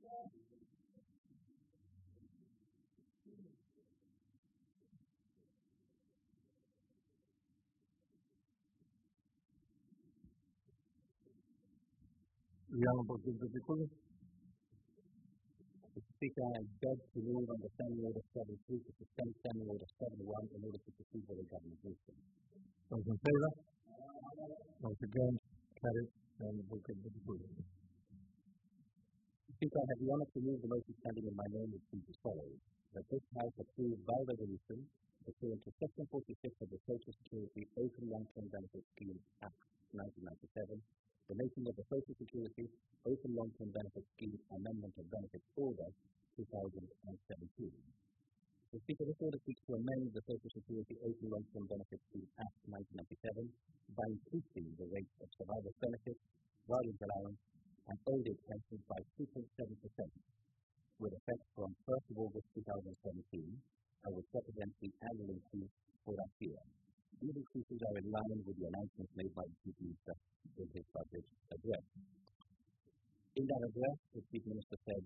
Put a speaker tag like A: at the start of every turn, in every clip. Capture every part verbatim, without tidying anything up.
A: The Honourable Gilbert Bikuyi. Mister Speaker, I beg to move under Standing Order seventy-three to suspend Standing Order seventy-one in order to proceed with a government briefing. Those in favour? Those against? Carried. And will give the Bikuyi. Speaker, I have the honour to move the motion standing in my name, which reads as follows: that this House approve by resolution, pursuant to Section forty-six of the Social Security Open Long-Term Benefit Scheme Act nineteen ninety-seven, the making of the Social Security Open Long-Term Benefit Scheme Amendment of Benefits Order two thousand seventeen. The Speaker, this order seeks to amend the Social Security Open Long-Term Benefit Scheme Act nineteen ninety-seven by increasing the rate of survivor's benefits, guardian's allowance, and old age pensions by two point seven percent, with effect from first of August two thousand seventeen, and which represents the annual increase for that year. These increases are in line with the announcements made by the Chief Minister in his budget address. In that address, the Chief Minister said,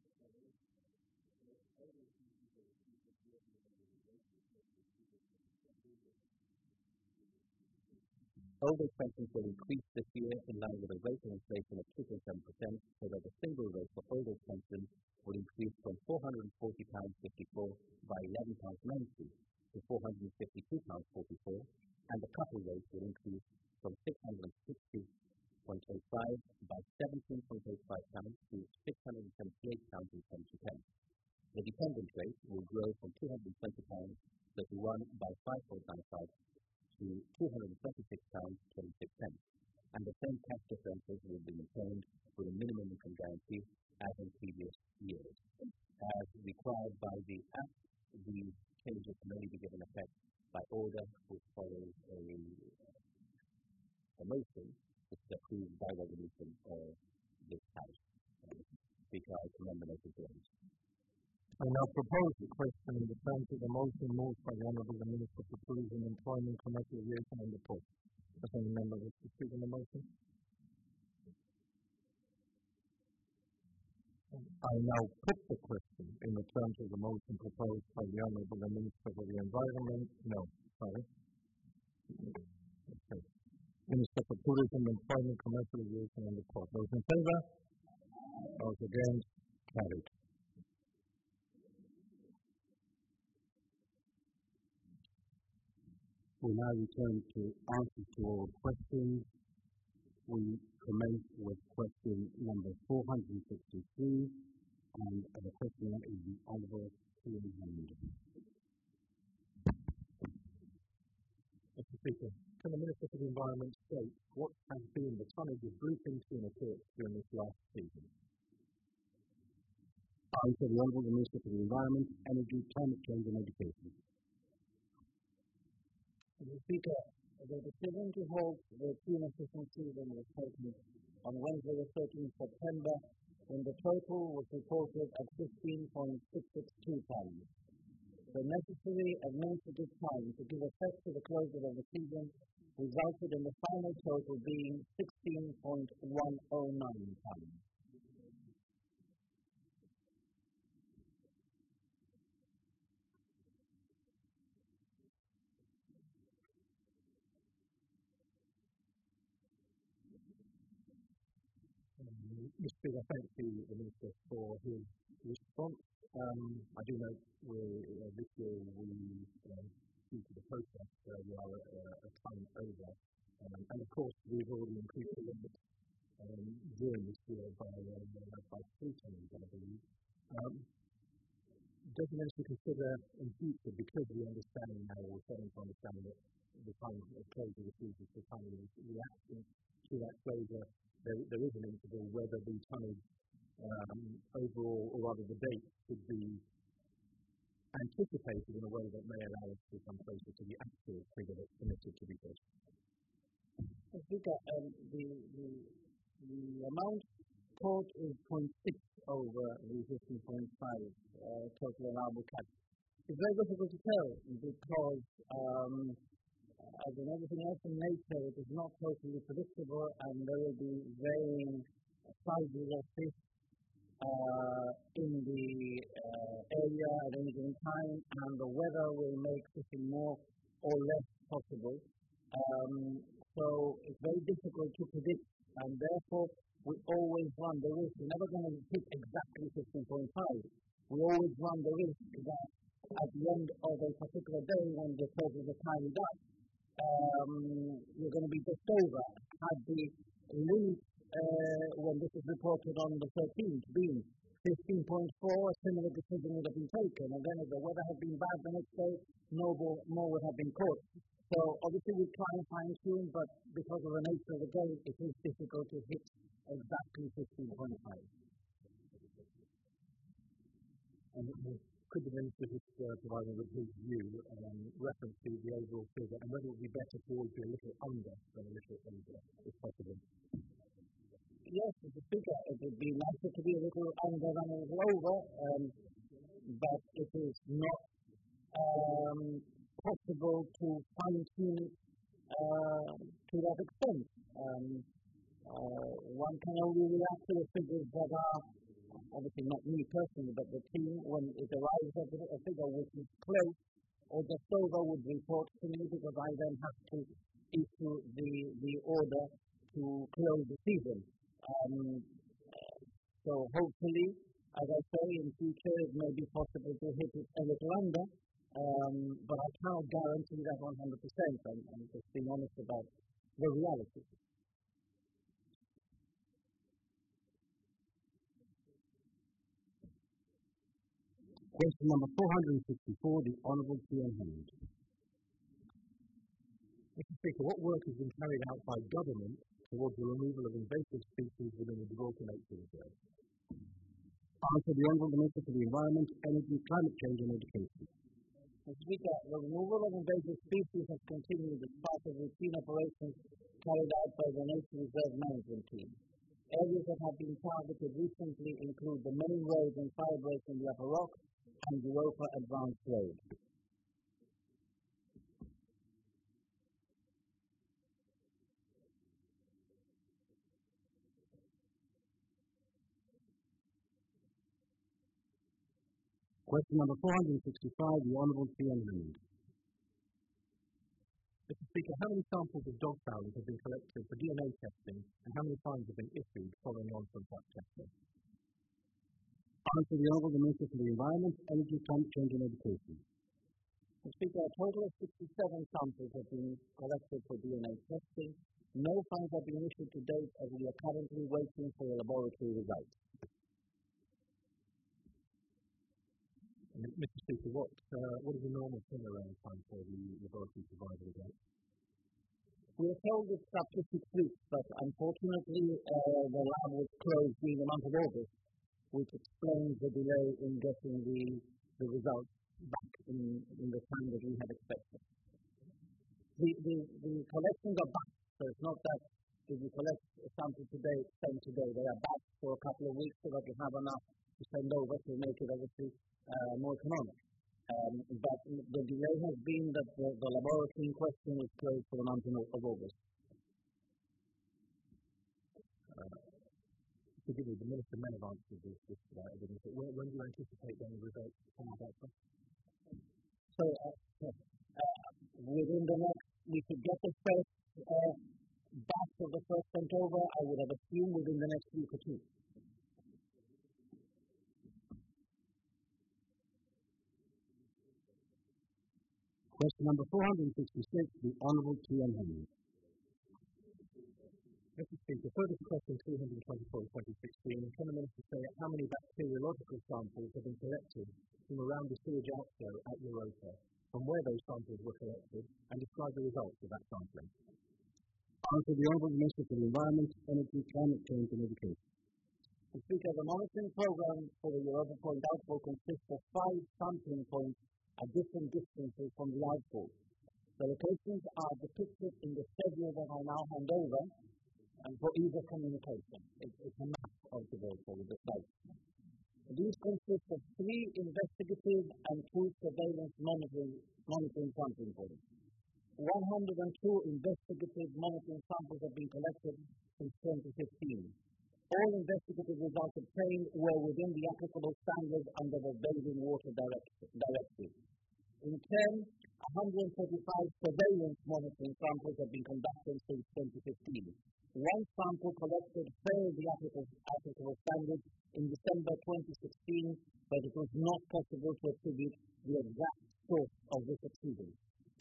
A: old age pensions will increase this year in line with a rate of inflation of two point seven percent, so that the single rate for old age pension will increase from four hundred forty pounds fifty-four by eleven pounds ninety to four hundred fifty-two pounds forty-four, and the couple rate will increase from six hundred sixty point eight five by seventeen point eight five pounds to six hundred seventy-eight pounds seventy pence. The dependent rate will grow from two hundred twenty pounds thirty-one by five point nine five to two hundred twenty-six pounds twenty-six pence, and the same tax differences will be maintained with a minimum income guarantee as in previous years. As required by the Act, these changes can only be given effect by order, which follows a, a motion which is approved by resolution of this House. Uh, Speaker, I commend the motion to the House. I now propose the question in the terms of the motion moved by the Honourable Minister for Tourism, Employment, Commercial Aviation and the Ports. Does any member wish to speak on the motion? I now put the question in the terms of the motion proposed by the Honourable Minister for the Environment. No, sorry. Okay. Minister for Tourism, Employment, Commercial Aviation and the Ports. Those in favour? Those against? Carried. We now return to answers to all questions. We commence with question number four hundred sixty-three, and the question is the Honourable Ian Hammond. Mister Speaker, can the Minister for the Environment state what has been the tonnage of bluefin tuna caught during this last season? Answer: the Honourable Minister for the Environment, Energy, Climate Change and Education.
B: Mister Speaker, the decision to halt the tuna fishing season was taken on Wednesday the thirteenth of September, when the total was reported at fifteen point six six two tons. The necessary administrative time to give effect to the closure of the season resulted in the final total being sixteen point one oh nine tons.
A: Mister Speaker, I thank the, the Minister for his response. Um, I do note we're, uh, this year we, uh, due to the protest, uh, we are uh, a time over. Um, and of course, we've already increased the limit um, during this year by, uh, by three times, I believe. Um, does the Minister consider in future, because we understand now, we're starting to understand that the time of closure of the season is the time of reaction to that closure, there, there is an interval whether the tonnage um, overall, or rather the date, should be anticipated in a way that may allow us to come closer to the actual figure that's permitted to be pushed.
B: Mister Speaker, um, the, the, the amount caught is zero point six over the fifteen point five uh, total allowable catch. It's very difficult to tell because um, as in everything else in nature, it is not totally predictable, and there will be varying sizes of fish uh, in the uh, area at any given time, and the weather will make fishing more or less possible. Um, so it's very difficult to predict, and therefore we always run the risk. We're never going to hit exactly fifteen point five. We always run the risk that at the end of a particular day, when the surface is timed up, um, you're going to be just over. Had the limit, uh, when this is reported on the thirteenth, been fifteen point four, a similar decision would have been taken. And then if the weather had been bad the next day, no more, more would have been caught. So obviously we try and fine-tune, but because of the nature of the game, it is difficult to hit exactly fifteen point five.
A: And could the Minister just uh, provide me with his view, um, reference to the overall figure, and whether it would be better to always be a little under than a little over, if possible?
B: Yes, Mister Speaker, it would be nicer to be a little under than a little over, um, but it is not um, possible to fine-tune uh, to that extent. Um, uh, one can only react to the figures that are, obviously not me personally, but the team, when it arrives at a figure which is close or just over, would report to me, because I then have to issue the, the order to close the season. Um, so hopefully, as I say, in future it may be possible to hit it a little under, um, but I cannot guarantee that one hundred percent. I'm, I'm just being honest about the reality.
A: Question number four hundred sixty-four, the Honourable T N Hammond. Mister Speaker, what work has been carried out by government towards the removal of invasive species within the Gibraltar Nature Reserve? Answer: the Honourable Minister for the Environment, Energy, Climate Change and Education.
B: Mister Speaker, the removal of invasive species has continued as part of routine operations carried out by the Nature Reserve Management Team. Areas that have been targeted recently include the main roads and fire breaks in the Upper Rock and Europa Advanced Road.
A: Question number four hundred sixty-five, the Honourable T N Hammond. Mister Speaker, how many samples of dog fowls have been collected for D N A testing, and how many fines have been issued following on from such testing? Answer: the Honourable Minister for the Environment, Energy, Climate Change and Education.
B: Mister Speaker, a total of sixty-seven samples have been collected for D N A testing. No fines have been issued to date, as we are currently waiting for the laboratory results.
A: Mister Speaker, what, uh, what is the normal turnaround time for the laboratory to provide the results?
B: We are told it's up to six weeks, but unfortunately uh, the lab was closed during the month of August, which explains the delay in getting the, the results back in, in the time that we had expected. The, the, the collections are back, so it's not that if you collect a sample today, send today. They are back for a couple of weeks so that we have enough to send over to make it obviously uh, more economic. Um, but the delay has been that the, the laboratory in question was closed for the month of August.
A: Uh, forgive me, the Minister may have answered this, this uh, evidence, but when, when do you anticipate then the results coming back from?
B: So, uh, uh, within the next, we could get the first uh, batch of the first sent over, I would have assumed within the next week or two.
A: Question number four hundred sixty-six, the Honourable T N Hammond. Mister Speaker, further to question three hundred twenty-four of twenty sixteen, can the Minister say how many bacteriological samples have been collected from around the sewage outflow at Europa, from where those samples were collected, and describe the results of that sampling? Answer: the Honourable Minister for the Environment, Energy, Climate Change and Education.
B: Mister Speaker, the monitoring program for the Europa Point outflow consists of five sampling points at different distances from the outfall. The locations are depicted in the schedule that I now hand over, and for ease of communication. It, it's a map of the vehicle with the site. These consist of three investigative and two surveillance monitoring, monitoring sampling points. one hundred two investigative monitoring samples have been collected since twenty fifteen. all investigative results obtained were within the applicable standards under the Bathing Water Directive. In turn, one hundred thirty-five surveillance monitoring samples have been conducted since twenty fifteen. One sample collected failed the applicable, applicable standards in December twenty sixteen, but it was not possible to attribute the exact source of this exceedance.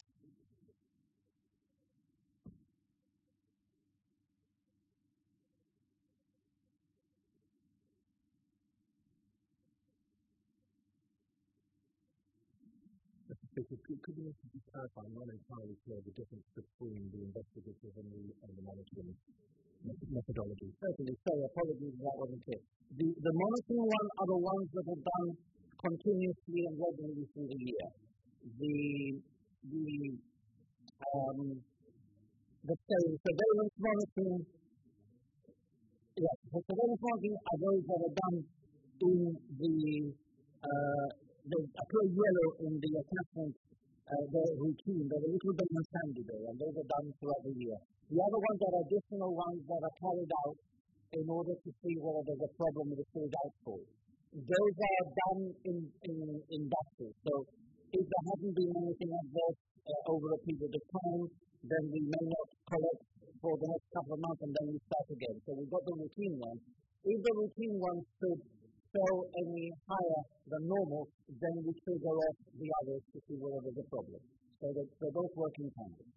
C: Could you just clarify, I'm not entirely clear the difference between the investigative and the, and the monitoring methodology?
B: Certainly, sorry, apologies if that wasn't clear. The, the monitoring one are the ones that are done continuously and regularly through the year. The, the, um, the surveillance monitoring, yes, the surveillance monitoring are those that are done in the, uh, they appear yellow in the attachment, uh, the routine. They're a little bit more sandy there, and those are done throughout the year. The other ones are additional ones that are carried out in order to see whether there's a problem with the sewage outfall. Those are done in, in, in batches. So if there hasn't been anything adverse uh, over a period of time, then we may not collect for the next couple of months and then we start again. So we've got the routine ones. If the routine ones should show any higher than normal, then we trigger off the others to see whether there's a problem. So that they both work in tandem.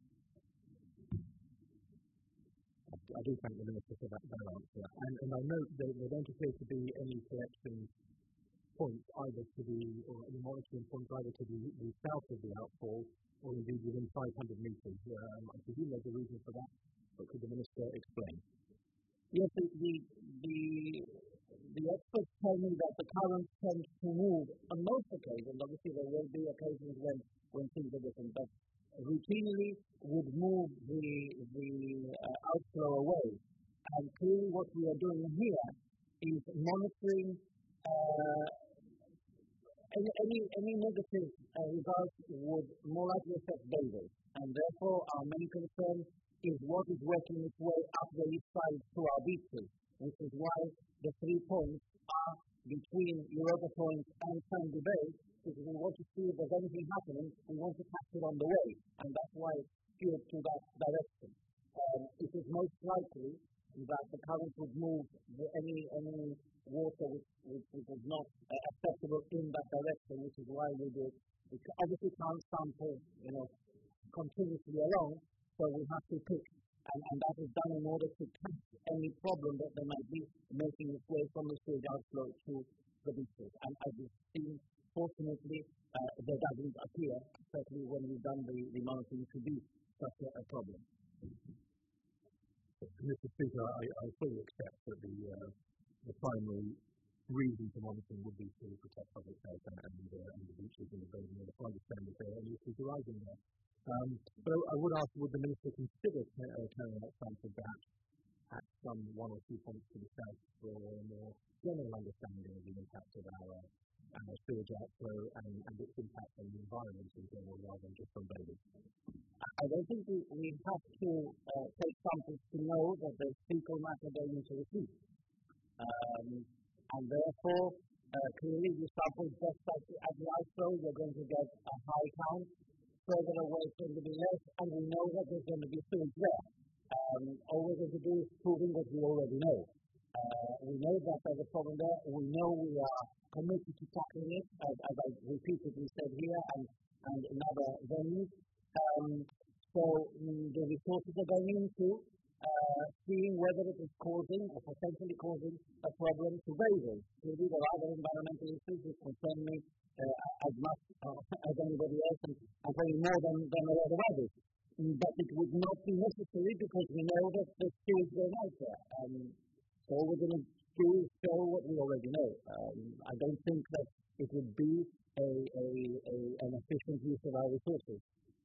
C: I do thank the Minister for that, that answer. And, and I note that there don't appear to be any collection points either to the, or any monitoring points either to the, the south of the outfall or indeed within five hundred metres. Um, I presume there's a reason for that, but could the Minister explain?
B: Yes, the, the, the, the experts tell me that the currents tend to move on most occasions. Obviously, there will be occasions when, when things are different, but routinely would move the, the uh, outflow away. And clearly what we are doing here is monitoring uh, any, any, any negative uh, results would more likely affect bathers. And therefore our main concern is what is working its way up the east side to our beaches, which is why the three points are between Europa Point and Sandy Bay, because we want to see if there's anything happening, we want to catch it on the way, and that's why it's skewed to that direction. Um, it is most likely that the current would move the, any any water which, which, which is not uh, acceptable in that direction, which is why we do it. We obviously can't sample, you know, continuously along, so we have to pick, and, and that is done in order to catch any problem that there might be making its way from the sewage outflow to the beaches. And as you've seen, fortunately, uh, there doesn't appear, especially when we've done the, the monitoring, to be such a, a problem.
C: Mister Speaker, I, I fully accept that the, uh, the primary reason for monitoring would be to protect public health and, and, uh, and the beaches and the bathing, and I understand that there are any issues arising there. Um, but I would ask, would the Minister consider uh, carrying out sampling perhaps at some one or two points to the south for a more general understanding of the impact of our, our sewage outflow and, and its impact on the environment in general rather than just on bathing?
B: I don't think we, we have to uh, take samples to know that there's fecal matter going into the sea. Um, and therefore, uh, clearly the samples just at the, at the outflow, you're going to get a high count. Further away it's going to be less, and we know that there's going to be sewage there. Um, all we're going to do is proving what we already know. Uh, we know that there's a problem there. We know we are committed to tackling it, as, as I repeatedly said here and, and in other venues. Um, so mm, the resources are going into uh, seeing whether it is causing or potentially causing a problem to bathers. Maybe there are other environmental issues which concern me uh, as much uh, as anybody else, and, and probably more than, than a lot of others. But it would not be necessary because we know that the sewage going out there. Um, so all we're going to do is show what we already know. Um, I don't think that it would be a, a, a, an efficient use of our resources.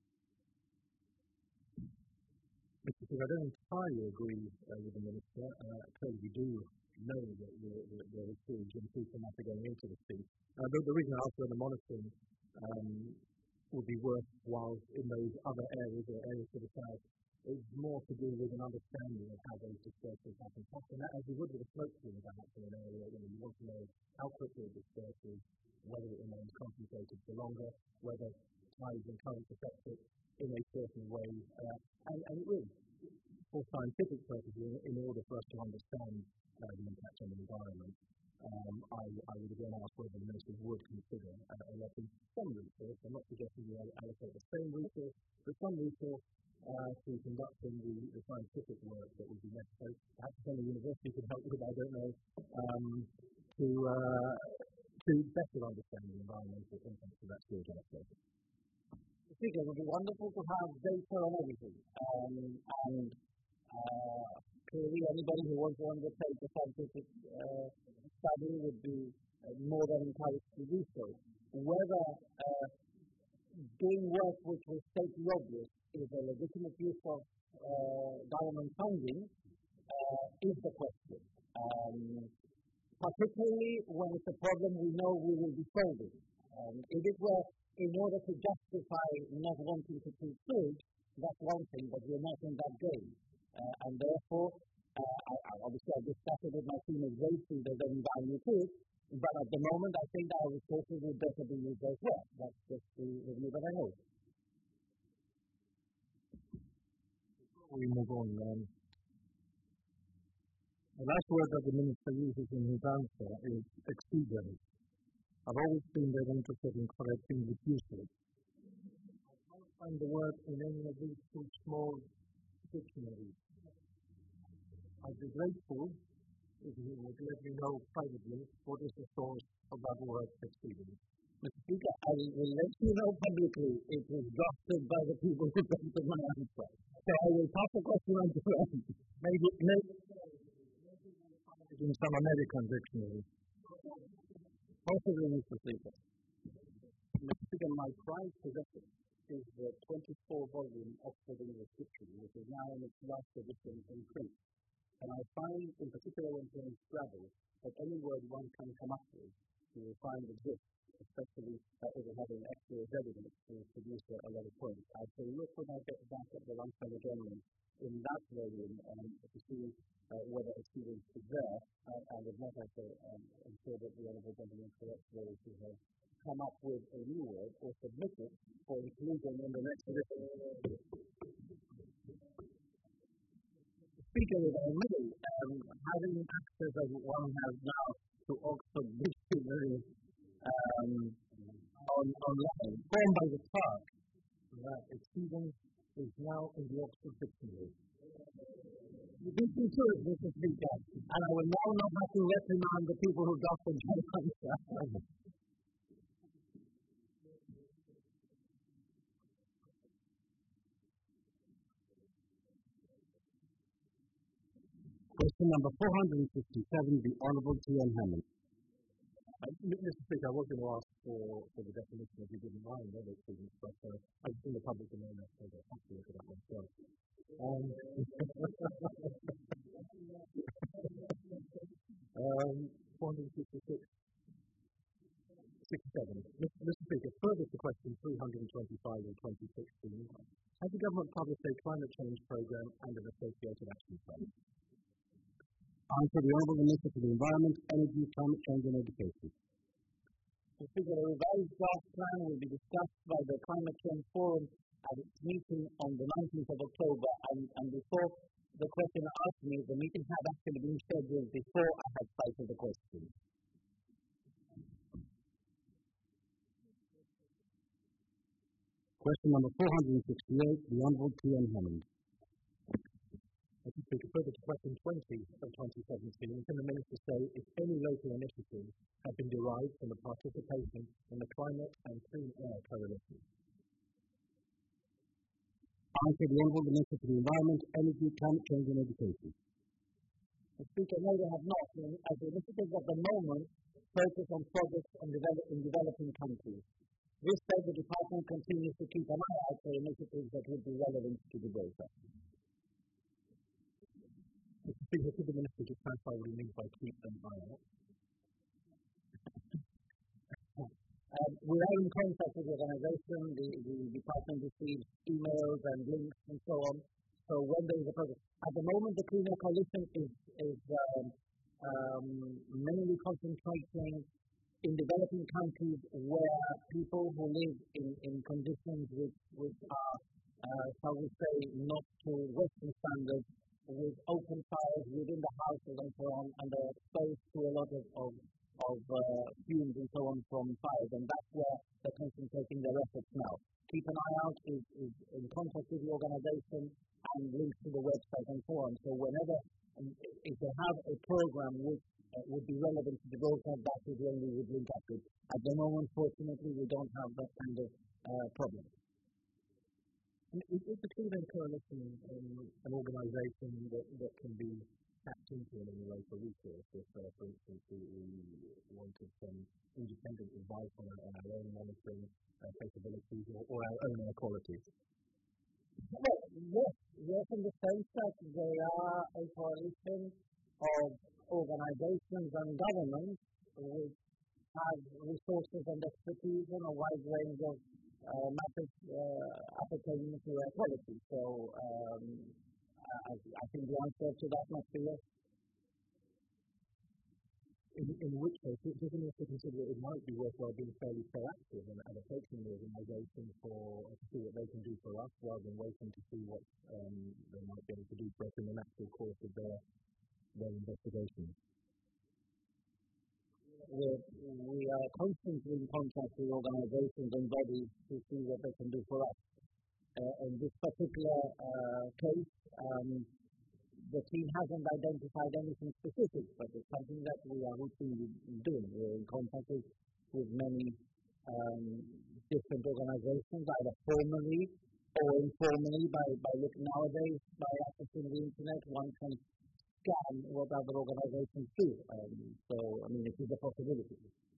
C: Mister Speaker, I don't entirely agree uh, with the Minister. Uh, clearly we do know that there is sewage and fecal matter going into the sea. Uh, the, the reason I asked whether monitoring um, would be worthwhile in those other areas or areas to the south is more to do with an understanding of how those dispersals happen. And that, as you would with a smoke plume about in an area, you know, you want to know how quickly it disperses, whether it remains concentrated for longer, whether tides and currents affect it in a certain way, uh, and, and it will, for scientific purposes, in, in order for us to understand uh, the impact on the environment. Um, I, I would again ask whether the Minister would consider uh, allotting some resource. I'm not suggesting we allocate the same resource, but some resource uh, to conducting the, the scientific work that would be necessary. Perhaps some university could help with, I don't know, um, to, uh, to better understand the environmental impacts of that sewage outflow.
B: I think it would be wonderful to have data on everything. Um, and uh, clearly anybody who wants to undertake a scientific uh, study would be uh, more than encouraged to do so. Whether uh, doing work which will state the obvious is a legitimate use of uh, government funding uh, is the question. Um, particularly when it's a problem we know we will be solving. Um, if it were in order to justify not wanting to treat sewage, that's one thing, but we're not in that game. Uh, and therefore, uh, I, I obviously I've discussed it with my team as well, see if there's any value to it, but at the moment I think our resources would better be used as well. That's just the review that I know.
C: Before we move on, um, the last word that the Minister uses in his answer is exceedance. I've always been very interested in correcting the usage. I can't find the word in any of these two small dictionaries. I'd be grateful if you would let me know privately what is the source of that word exceedance.
B: Mister Speaker, I will let you know publicly it was drafted by the people who drafted my answer. So I will pass the question on to them.
C: Maybe, maybe in some American dictionary.
B: Possibly, Mister Speaker.
A: Mister Speaker, my prized possession is the twenty-four volume Oxford English Dictionary, which is now in its last edition in print. And I find, in particular when playing Scrabble, that any word one can come up with, you will find exists, especially uh, if it has an extra evidence to produce a, a lot of points. I shall look when I get back at the lunchtime again in that volume um, to see uh, whether exceedance is there, uh, and if not, I shall um, ensure that the Honourable Gentleman corrects those who have come up with a new word or submit it for inclusion in the next edition.
B: Speaker, if I may, um, having access as one has now to Oxford Dictionary um, on, online, formed by the Spark,
C: that exceedance is now in the Oxford Dictionary.
B: This is true, Mister Speaker, and I will now not have to reprimand the people who drafted my answer.
A: Question number four hundred fifty-seven, the Honourable T N Hammond.
C: Uh, Mister Speaker, I was going to ask for, for the definition, if you didn't mind, of exceedance, but uh, I've seen the public domain, so I have to look at that myself. Um, um, four hundred fifty-six, sixty-seven. Mister Speaker, further to question three hundred twenty-five of twenty sixteen, has the government published a climate change programme and an associated action plan?
A: Answer, the Honourable Minister for the Environment, Energy, Climate Change and Education.
B: Mister Speaker, a revised draft plan will be discussed by the Climate Change Forum at its meeting on the nineteenth of October, and, and before the question asked me, the meeting had actually been scheduled before I had sight of the question.
A: Question number four hundred sixty-eight, the Honourable T N Hammond.
C: Mister Speaker, further to question twenty of twenty seventeen, can the Minister say if any local initiatives have been derived from the participation in the Climate and Clean Air Coalition?
A: Answer, the Honourable Minister for the Environment, Energy, Climate Change and Education.
B: Mister Speaker, no, they have not. As the initiatives at the moment focus on projects in, develop, in developing countries. This said, the Department continues to keep an eye out for initiatives that would be relevant to the data.
C: Mister Speaker, could the Minister just clarify what he means by keep an eye out?
B: Um, we are in contact with the organisation. The, the department receives emails and links and so on. So when there is a program, at the moment the Clean Air Coalition is, is um, um, mainly concentrating in developing countries where people who live in, in conditions which, which are, uh, shall we say, not to Western standards, with open fires within the houses and so on, and are exposed to a lot of, of, of uh, fumes and so on from fires, and that's where they're concentrating their efforts now. Keep an eye out, is, is in contact with the organization, and links to the website and so on. So whenever, um, if they have a program which uh, would be relevant to the broadcast, that is when we would link up with. At the moment, fortunately, we don't have that kind of uh, problem.
C: Is, is the Clean Air Coalition um, an organisation that, that can be tapped into in any way for resource? If, uh, for instance, we, we wanted some independent advice on our, on our own monitoring uh, capabilities or, or our own air quality?
B: Well, yes, yes, in the sense that they are a coalition of organizations and governments which have resources and expertise in a wide range of uh, matters uh, appertaining to air quality. So um, I, I think the answer to that must be yes.
C: In, in which case, doesn't it also consider that it might be worthwhile being fairly proactive and, and approaching the organisation for to see what they can do for us, rather than waiting to see what um, they might be able to do for us in the natural course of their their investigation?
B: We're, we are constantly in contact with organizations and bodies to see what they can do for us. Uh, in this particular uh, case, um, the team hasn't identified anything specific, but it's something that we are routinely doing. We're in contact with, with many um, different organizations, either formally or informally, by, by looking nowadays, by accessing the internet, one can scan what other organizations do. Um, so, I mean, it is a possibility.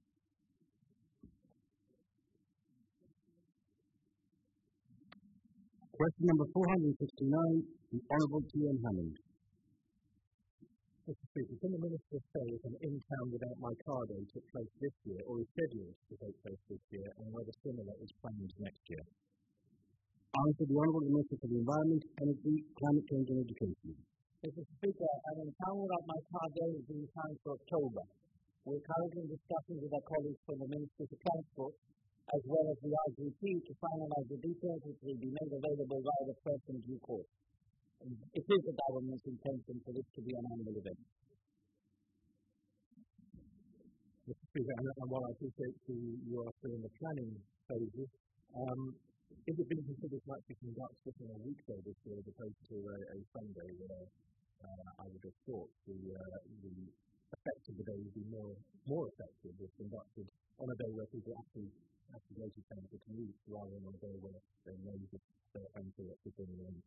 D: Question number four hundred sixty-nine, the Honourable T M Hammond.
C: Mister Speaker, can the Minister say if an In Town Without My Car Day took place this year or is scheduled to take place this year, and whether similar is planned next year?
D: Answer, the Honourable Minister for the Environment, Energy, Climate Change and Education.
B: Mister Speaker, an In Town Without My Car Day is being planned for October. We're currently discussing with our colleagues from the Ministry for Transport, as well as the R G P, to finalise the details, which will be made available via the press in due course. It is the government's intention for this to be an annual event.
C: Mister Speaker, and while I appreciate the, you are still in the planning phases, um, is it being considered to actually conduct this on a weekday this year as opposed to a, a Sunday where uh, I would have thought the, uh, the effect of the day would be more, more effective if conducted on a day where people actually have to go to town to commute rather than on a day where they're known to stay at home for fifteen minutes?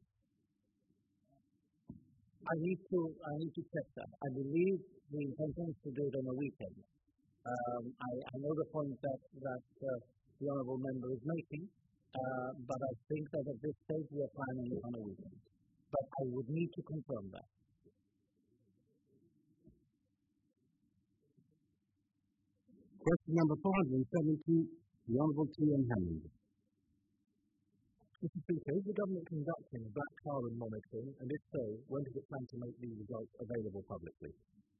B: I need to I need to check that. I believe the intention is to do it on a weekend. Um, I, I know the point that that uh, the honourable member is making, uh, but I think that at this stage we are planning it on a weekend. But I would need to confirm that.
D: Question number four hundred seventy, the Honourable T M Hammond.
C: Mister Speaker, is the government conducting black carbon monitoring, and if so, when does it plan to make these results available publicly?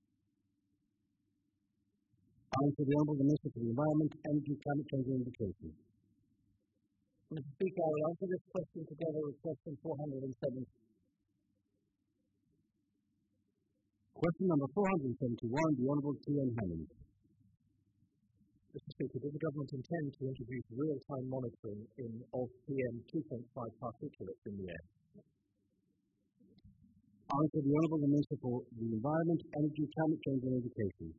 D: Answer, the Honourable Minister for the Environment, Energy, Climate Change and Education.
B: Mister Speaker, I will answer this question together with question four hundred seventy.
D: Question number four hundred seventy-one, the Honourable T M Hammond.
C: Mister Speaker, does the government intend to introduce real-time monitoring in of P M two point five particulates in the air?
D: Answer, the Honourable Minister for the Environment, Energy, Climate Change and Education.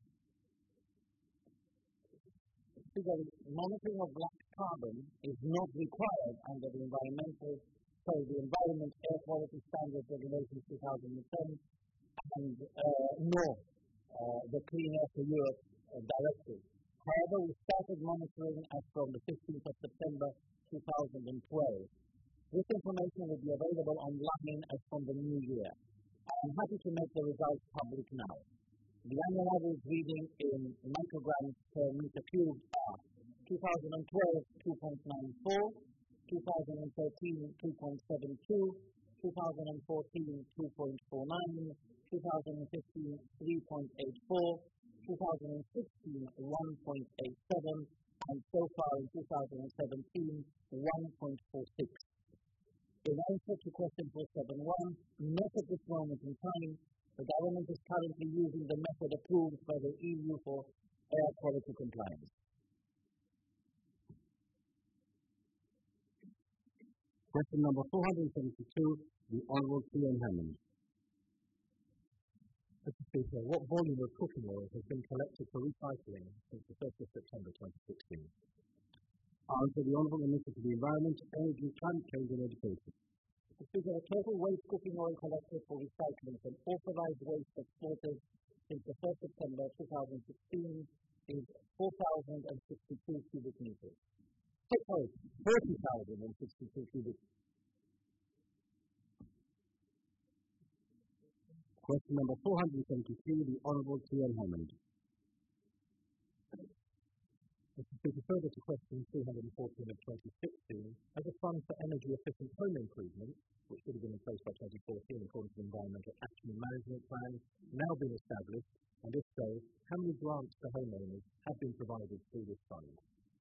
B: Speaker, monitoring of black carbon is not required under the environmental, sorry, the Environment Air Quality Standards Regulations two thousand ten and uh, nor uh, the Clean Air for Europe uh, Directive. However, we started monitoring as from the fifteenth of September two thousand twelve. This information will be available online as from the new year. I'm happy to make the results public now. The annual average reading in micrograms per meter cubed are two thousand twelve two point nine four, two thousand thirteen two point seven two, twenty fourteen two point four nine, twenty fifteen three point eight four, twenty sixteen one point eight seven, and so far in twenty seventeen one point four six. In answer to question four seventy-one, not at this moment in time, the government is currently using the method approved by the E U for air quality compliance.
D: Question number four hundred seventy-two, the Honourable T N Hammond.
C: Mister Speaker, what volume of cooking oil has been collected for recycling since the first of September twenty sixteen?
D: Answer the Honourable Minister for the Environment, Energy, Climate Change and Education.
B: Mister Speaker, the total waste cooking oil collected for recycling from authorised waste exporters since the first of September twenty sixteen is four thousand sixty-two cubic metres. Sorry, forty thousand sixty-two cubic metres.
D: Question number four hundred seventy-three, the Honourable T N Hammond.
C: Mister Speaker, further to question three hundred fourteen of twenty sixteen, as a fund for energy efficient home improvement, which should have been in place by twenty fourteen according to the Environmental Action and Management Plan, now been established, and if so, how many grants to homeowners have been provided through this fund?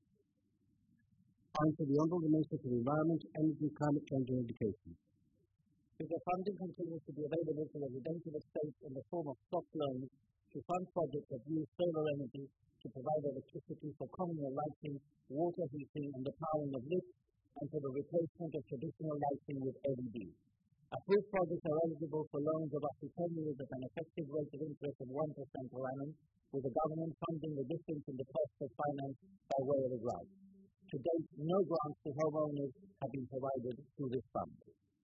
D: Answer the Honourable Minister for the Environment, Energy, Climate Change and Education.
B: The funding continues to be available to residential estates in the form of soft loans to fund projects that use solar energy to provide electricity for communal lighting, water heating and the powering of lifts, and for the replacement of traditional lighting with L E D. Approved projects are eligible for loans of up to ten years at an effective rate of interest of one percent per annum, with the government funding the difference in the cost of finance by way of a grant. To date, no grants to homeowners have been provided through this fund.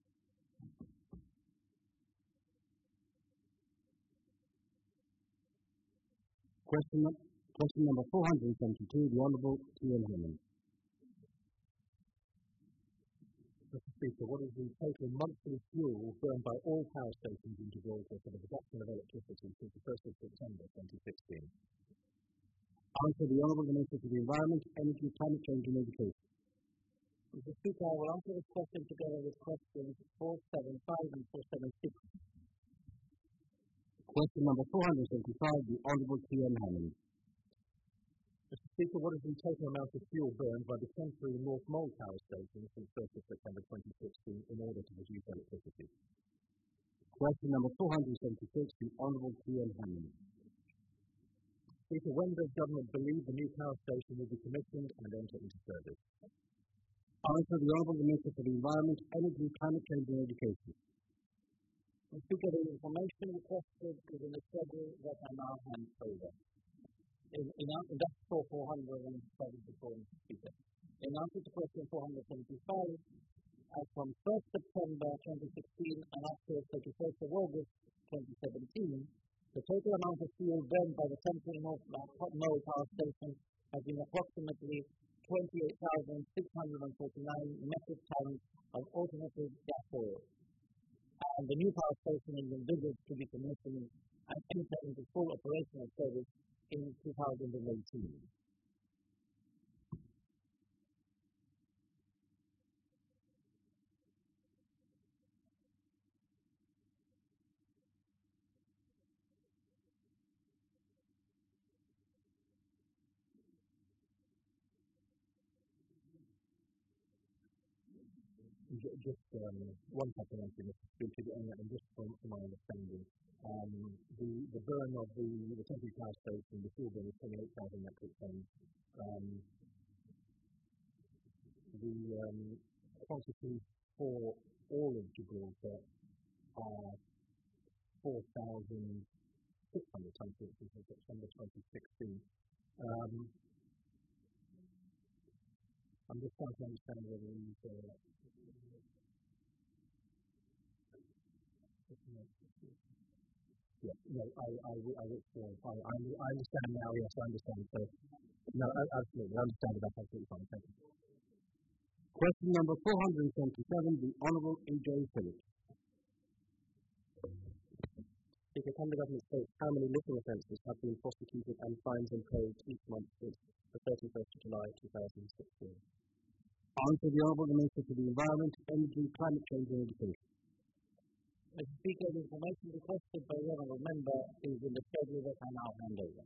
D: Question, question number four hundred seventy-two, the Honourable T N Hammond.
C: Mister Speaker, what is the total monthly fuel burned by all power stations in Gibraltar for the production of electricity since the first of September twenty sixteen?
D: Answer the Honourable Minister for the Environment, Energy, Climate Change and Education.
B: Mister Speaker, I will answer this question together with questions four seventy-five and four seventy-six.
D: Question number four hundred seventy-five, the Honourable T N Hammond.
C: Mister Speaker, what is the total amount of fuel burned by the temporary North Mole power station since first of September twenty sixteen in order to produce electricity?
D: Question number four hundred seventy-six, the Honourable T N Hammond.
C: Speaker, when does government believe the new power station will be commissioned and enter into service?
D: Answer the Honourable Minister for the Environment, Energy, Climate Change and Education.
B: Mister Speaker, the information requested is in the schedule that I now hand over. In, in, in that's for four hundred seventy-four, Mister Speaker. In answer to question four hundred seventy-five, as from first of September twenty sixteen and up to thirty-first of August twenty seventeen, the total amount of fuel burned by the temporary North Mole power station has been approximately twenty-eight thousand six hundred forty-nine metric tons of alternative gas oil. And the new power station is envisaged to be commissioned and enter into full operational service in two thousand eighteen.
C: Just um, one supplementary, Mister Speaker, and, and just from, from my understanding, um, the, the burn of the, the temporary power station, the fuel burn is twenty-eight thousand metric tons. Um, the um, quantity for all of Gibraltar are four thousand six hundred tons since September twenty sixteen. Um, I'm just trying to understand whether these uh, Yeah, no, I, I, I, I, I, I understand now, yes, I understand. So, no, absolutely, I understand that, that's absolutely fine, thank you.
D: Question number four hundred seventy-seven, the Honourable E J Phillips.
A: Speaker, can the government state how many litter offences have been prosecuted and fines imposed each month since the thirty-first of July two thousand sixteen?
D: Answer the Honourable Minister for the Environment, Energy, Climate Change and Education.
B: Mister Speaker, the information requested by the honourable member is in the schedule that I now hand over.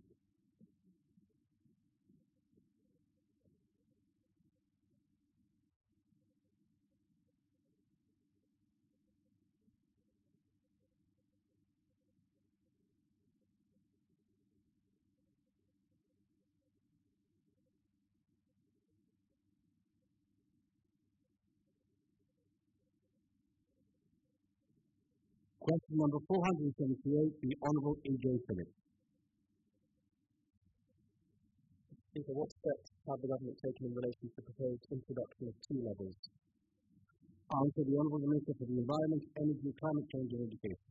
D: Question number four hundred seventy-eight, the Honourable E J Phillips.
B: Speaker, what steps have the government taken in relation to the proposed introduction of T levels?
D: Answer, the Honourable Minister for the Environment, Energy, Climate Change and Education.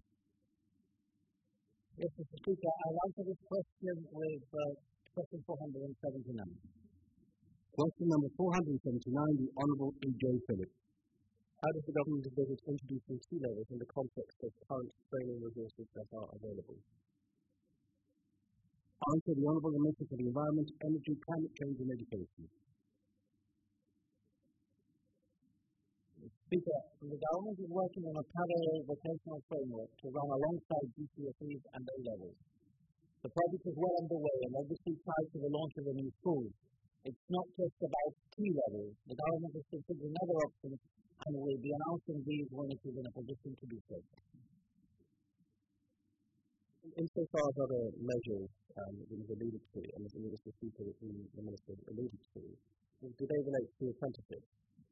B: Yes, Mister Speaker, I'll answer this question with uh, question four hundred seventy-nine.
D: Question number four hundred seventy-nine, the Honourable E J Phillips.
B: How does the government envisage introducing T levels in the context of current training resources that are available?
D: Answer, the Honourable Minister for the Environment, Energy, Climate Change and Education.
B: Speaker, the government is working on a parallel vocational framework to run alongside G C S Es and A levels. The project is well underway and obviously tied to the launch of a new school. It's not just about T levels. The government is considering other options and will be announcing these when it is in a position to do so.
A: Insofar as other measures um, that we've alluded to, and as Mister Speaker, that the the Minister alluded to, do they relate to apprenticeships?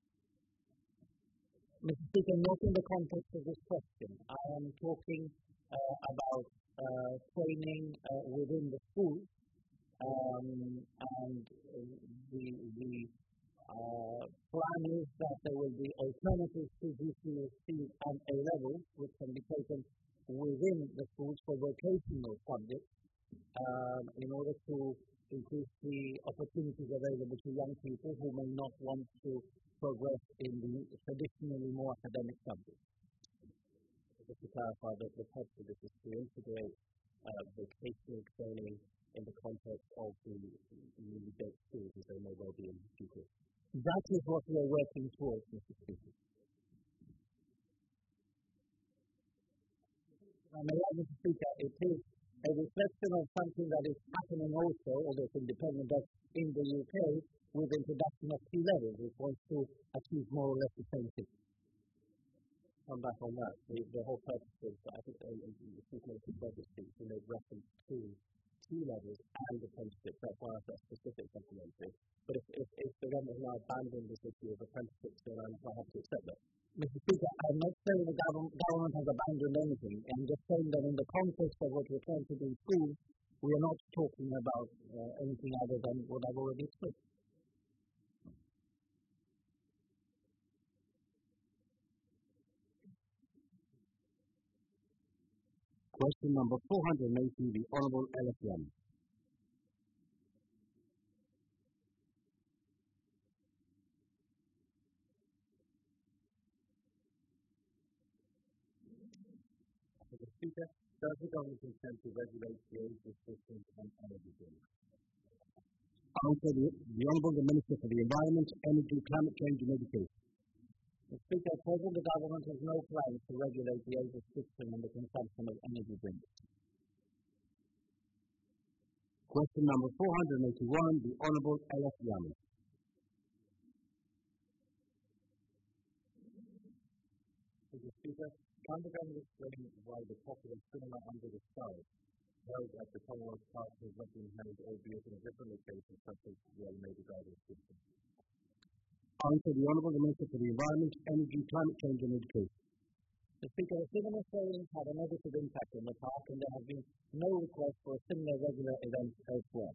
B: Mister Speaker, not in the context of this question. I am talking uh, about uh, training uh, within the school, um, and the, the uh, plan is that there will be alternatives to G C S Es and A levels, which can be taken within the schools for vocational subjects, um, in order to increase the opportunities available to young people who may not want to progress in the traditionally more academic subjects. Just to clarify, that the purpose of this is to integrate uh, vocational training in the context of the newly built schools, as they may well be in the future. That is what we are working towards, Mister Speaker. I may add, Mister Speaker, it is a reflection of something that is happening also, although it's independent, that in the U K, with the introduction of T levels, which wants to achieve more or less the same thing.
A: Come back on that. The, the whole purpose is, I think, uh, the Speaker of the Budget speech, he made reference to T levels and apprenticeships. That's why I said specific supplementary. But if, if, if the government has now abandoned this issue of apprenticeships, then I'm quite happy to accept that.
B: Mister Speaker, I'm not saying the government, government has abandoned anything. I'm just saying that in the context of what we're trying to do in schools, we are not talking about uh, anything other than what I've already explained.
D: Question number four hundred eighty, the Honourable Ellis Young.
A: Mister Speaker, does the government intend to regulate the age restrictions on energy drinks?
D: Answer, the, the Honourable Minister for the Environment, Energy, Climate Change and Education.
B: Mister Speaker, at present the government has no plans to regulate the age restriction on the consumption of energy drinks.
D: Question number four hundred eighty-one, the Honourable Ellis Young.
A: Mister Speaker, can the government explain why the popular cinema Under the Stars, held at the Commonwealth Park, has not been held, albeit in a different location, such as the Almeida Garden system?
D: Answer, the Honourable Minister for the Environment, Energy, Climate Change and Education.
B: Mister Speaker, the cinema showings had a negative impact on the park, and there have been no request for a similar regular event elsewhere.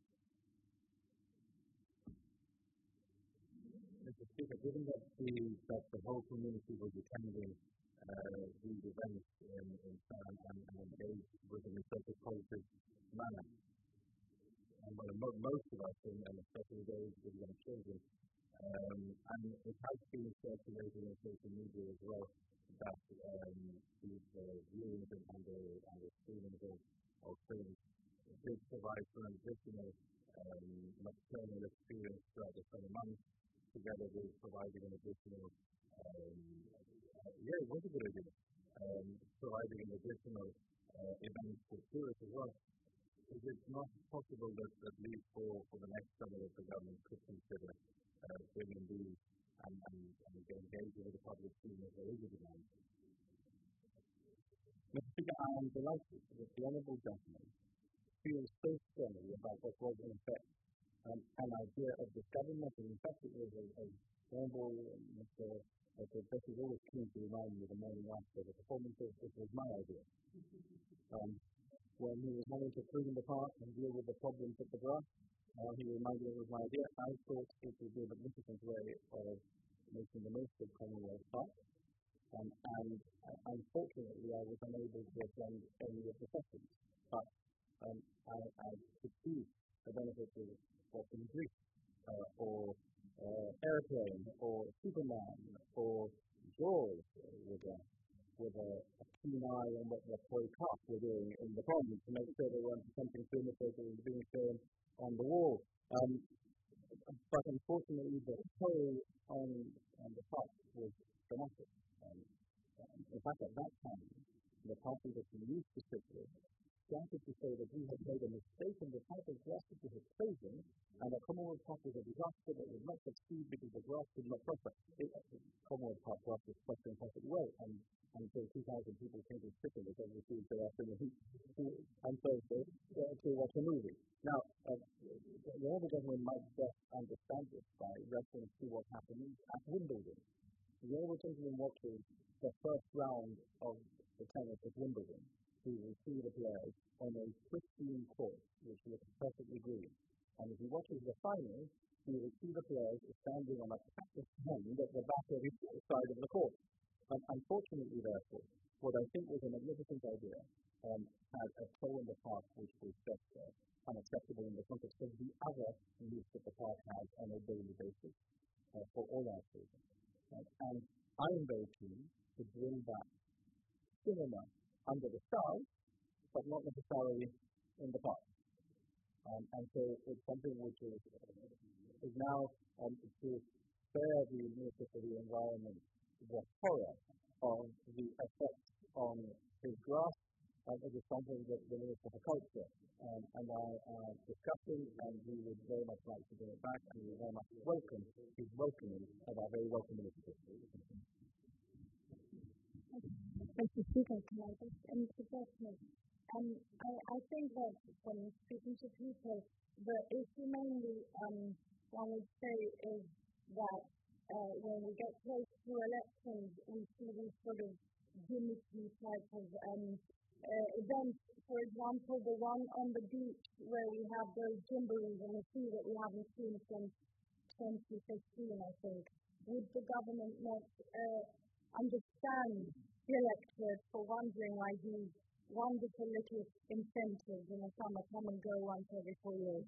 A: Mister Speaker, given that the, that the whole community was attending uh, these events in, in Sam and, and engaged with them in such a positive manner, and well, mo- most of us, and, and especially those with young children, um, and it has been circulating on social media as well, that um, these uh, viewings and, and, the, and the screenings of, of films did provide for an additional um, nocturnal experience throughout the summer months, together with providing an additional, um, uh, yeah, it was a good idea.
C: um, providing an additional uh, event for tourists as well. Is it not possible that at least for, for the next summer that the government could consider uh, bringing these and, and, and engaging with the public scene as there is a demand?
A: Mister Speaker, I am delighted that the Honourable Gentleman feels so strongly about what was in effect um, an idea of this government, and in fact it was a, a Honourable Mister Mister Bush is always keen to remind me the morning after the performance that it was my idea. Um, when he was having to clean the park and deal with the problems at the grass, uh, he reminded me it was my idea. I thought it would be a magnificent way of making the most of Commonwealth Park. Um, and uh, unfortunately, I was unable to attend any of the sessions. But um, I, I could see the benefits of watching Greece, uh, or uh, Airplane, or Superman, or Jaws, uh, with a with a, a keen eye on what the toy cast were doing in the pond to make sure there weren't something to imitate that was being shown on the wall. Um, but unfortunately, the toll on, on the park was dramatic. Um, in fact, at that time, the party that we used to sit with started to say that we had made a mistake in the type of grass that we had chosen, and that Commonwealth Park was a disaster that would not succeed because the grass could not prosper. It, Commonwealth Park grass was prospering perfectly well, and until two thousand people came to sit in it every Tuesday afternoon and Thursday uh, to watch a movie. Now, uh, the Honourable Government might best understand this by reference to what happened at Wimbledon. The Honourable Gentleman watches the first round of the tennis at Wimbledon. He will see the players on a pristine court, which looks perfectly green. And if he watches the final, he will see the players standing on a practice pond at the back of each side of the court. Um, unfortunately, therefore, what I think was a magnificent idea um, had a toll in the park which was just uh, unacceptable in the context of the other use that the park has on a daily basis uh, for all our children. Right? And I am very keen to bring back cinema under the stars, but not necessarily in the park. Um, and so it's something which is, uh, is now um, to spare the Minister for the Environment the horror of the effect on his grass. Um, it is something that the Minister for Culture um, and I are discussing, and we would very much like to bring it back, and we very much welcome his welcoming of our very welcome initiative.
E: Mister Speaker, can I just interject? Um, I, I think that from speaking to people, the issue mainly, um, one would say, is that uh, when we get close to elections, we see these sort of gimmicky type of um, uh, events. For example, the one on the beach where we have those jamborees in the sea that we haven't seen since twenty fifteen, I think. Would the government not uh, understand the electorate for wondering why these wonderful little incentives in the summer come and go once every four years?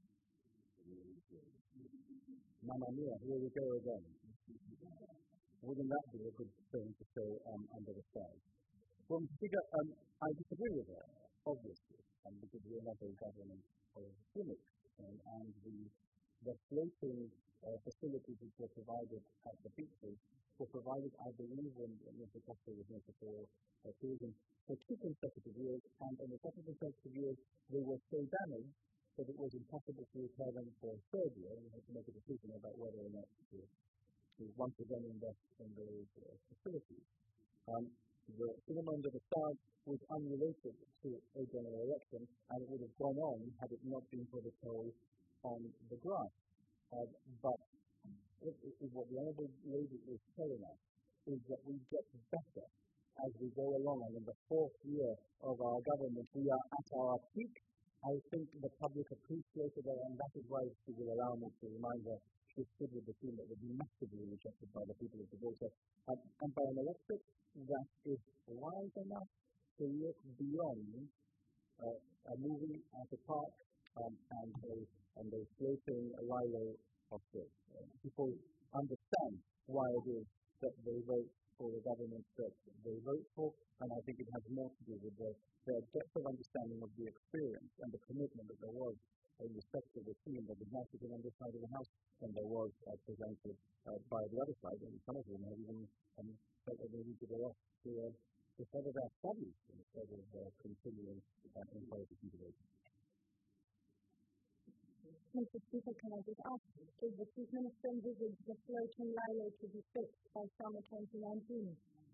A: Mamma mia, here we go again. Wouldn't that be a good thing to say um, under the stars? Well, Speaker, um, I disagree with that, obviously, um, because we are not a government of gimmicks, um, and the, the floating uh, facilities which were provided at the beaches were provided, I believe, when Mister Costa was Minister for uh, Tourism, for two consecutive years, and in the second consecutive years, they were so damaged that it was impossible to repair them for a third year. We had to make a decision about whether or not to, to once again invest in those uh, facilities. Um, the cinema under the stars was unrelated to a general election, and it would have gone on had it not been for the toll on the grass. Uh, but it, it, it, what the Honourable Lady is telling us is that we get better as we go along, and in the fourth year of our government, we are at our peak. I think the public appreciated it, and that is why she will allow me to remind her she stood with the team that was massively rejected by the people of Gibraltar, and, and by an electorate that is wise enough to look beyond uh, a movie at a park um, and a and a floating lilo of sorts. Uh, people understand why it is that they vote for the government that they vote for, and I think it has more to do with the, their depth of understanding of the experience and the commitment that there was in respect to the team that was now sitting on this side of the House and there was uh, presented uh, by the other side, and some of them have even um, felt that they need to go off to, uh,
E: Mister Speaker, can I just ask, is the Chief Minister envisage the floating Lilo to be fixed by summer twenty nineteen?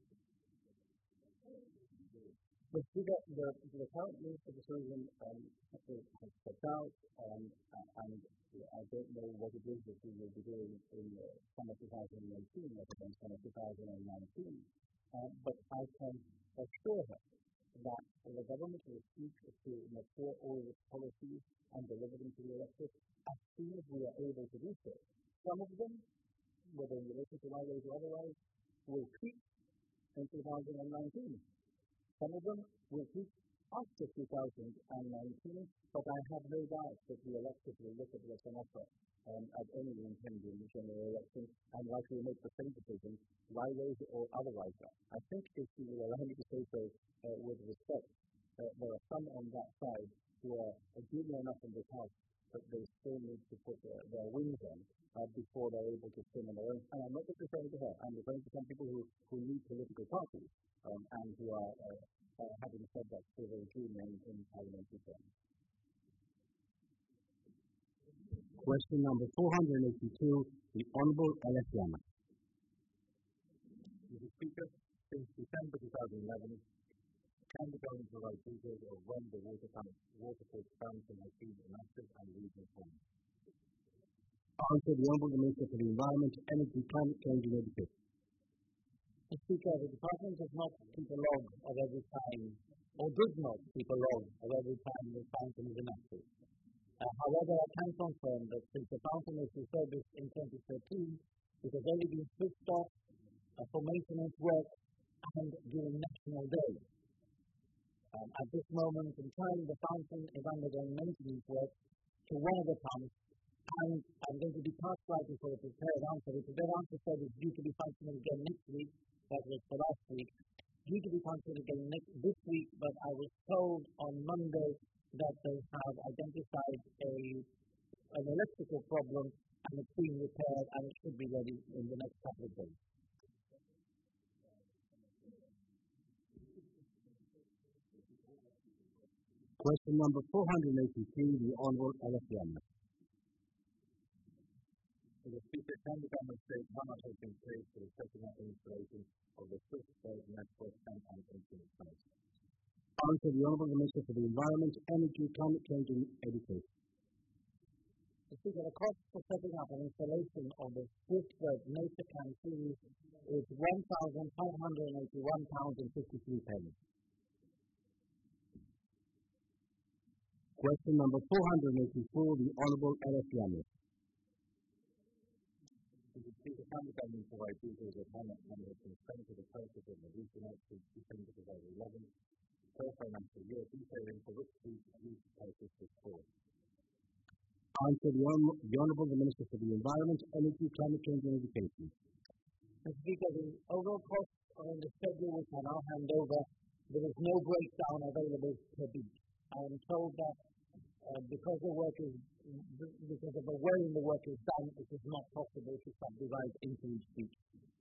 B: The Speaker, the, the current Minister for Tourism um, has stepped out, um, and I don't know what it is that we will be doing in uh, summer twenty eighteen, let alone summer twenty nineteen. Uh, but I can assure her that the government will seek to mature all its policies and deliver them to the electorate as soon as we are able to do so. Some of them, whether in relation to Lilo or otherwise, will peak in twenty nineteen. Some of them will peak after two thousand nineteen, but I have no doubt that the electorate will look at what's on offer um, at any impending general election and likely make the same decision, Lilo's or otherwise. I think, if you will allow me to say so uh, with respect, uh, there are some on that side who are junior enough in this house that they still need to put their, their wings on uh, before they're able to swim on their own. And I'm not just referring to her, I'm referring to some people who, who need political parties um, and who are uh, uh, having said that to the regime in, in parliamentary terms.
D: Question number four hundred eighty-two, the Honourable L S Yama.
C: Mister Speaker, since December twenty eleven, can the government provide details of when the water waterfall expansion has been enacted and regional planned?
D: Answer, the Honourable Minister for the Environment, Energy, Climate Change and Education.
B: Mister Speaker, the Department does not keep a log of every time, or does not keep a log of every time the fountain is enacted. Uh, however, I can confirm that since the fountain was refurbished in twenty thirteen, it has only been switched off uh, for maintenance work and during National Day. Um, at this moment in time, the fountain is undergoing maintenance work to one of the pumps, and I'm going to be past slightly for a prepared answer. The prepared answer said it's due to be functioning again next week. That was for last week. Due to be functioning again next this week, but I was told on Monday that they have identified a an electrical problem and it's being repaired and it should be ready in the next couple of days.
D: Question number four hundred eighty-three, the Honourable L S Yama.
C: Mister Speaker, can the government state how much has been paid for the setting up and installation of the Swissberg network and internet sites?
D: Answer, the Honourable Minister for the Environment, Energy, Climate Change and Education.
B: Mister Speaker, the cost for setting up an installation of the Swissberg NaturCam series is one thousand five hundred eighty-one pounds fifty-three.
D: Question number four hundred eighty-four, the Honourable L S Yama.
C: Mister Speaker, can the government provide details of how much money has been spent for the purchase of the Reconnect since December twenty eleven per financial year, detailing for which these purchase was for?
D: Answer, the, Hon- the Honourable the Minister for the Environment, Energy, Climate Change and Education.
B: Mister Speaker, the overall cost on the schedule which I now hand over, there is no breakdown available per beach. I am told that uh, because the work is, because of the way the work is done, it is not possible to subdivide into each beach.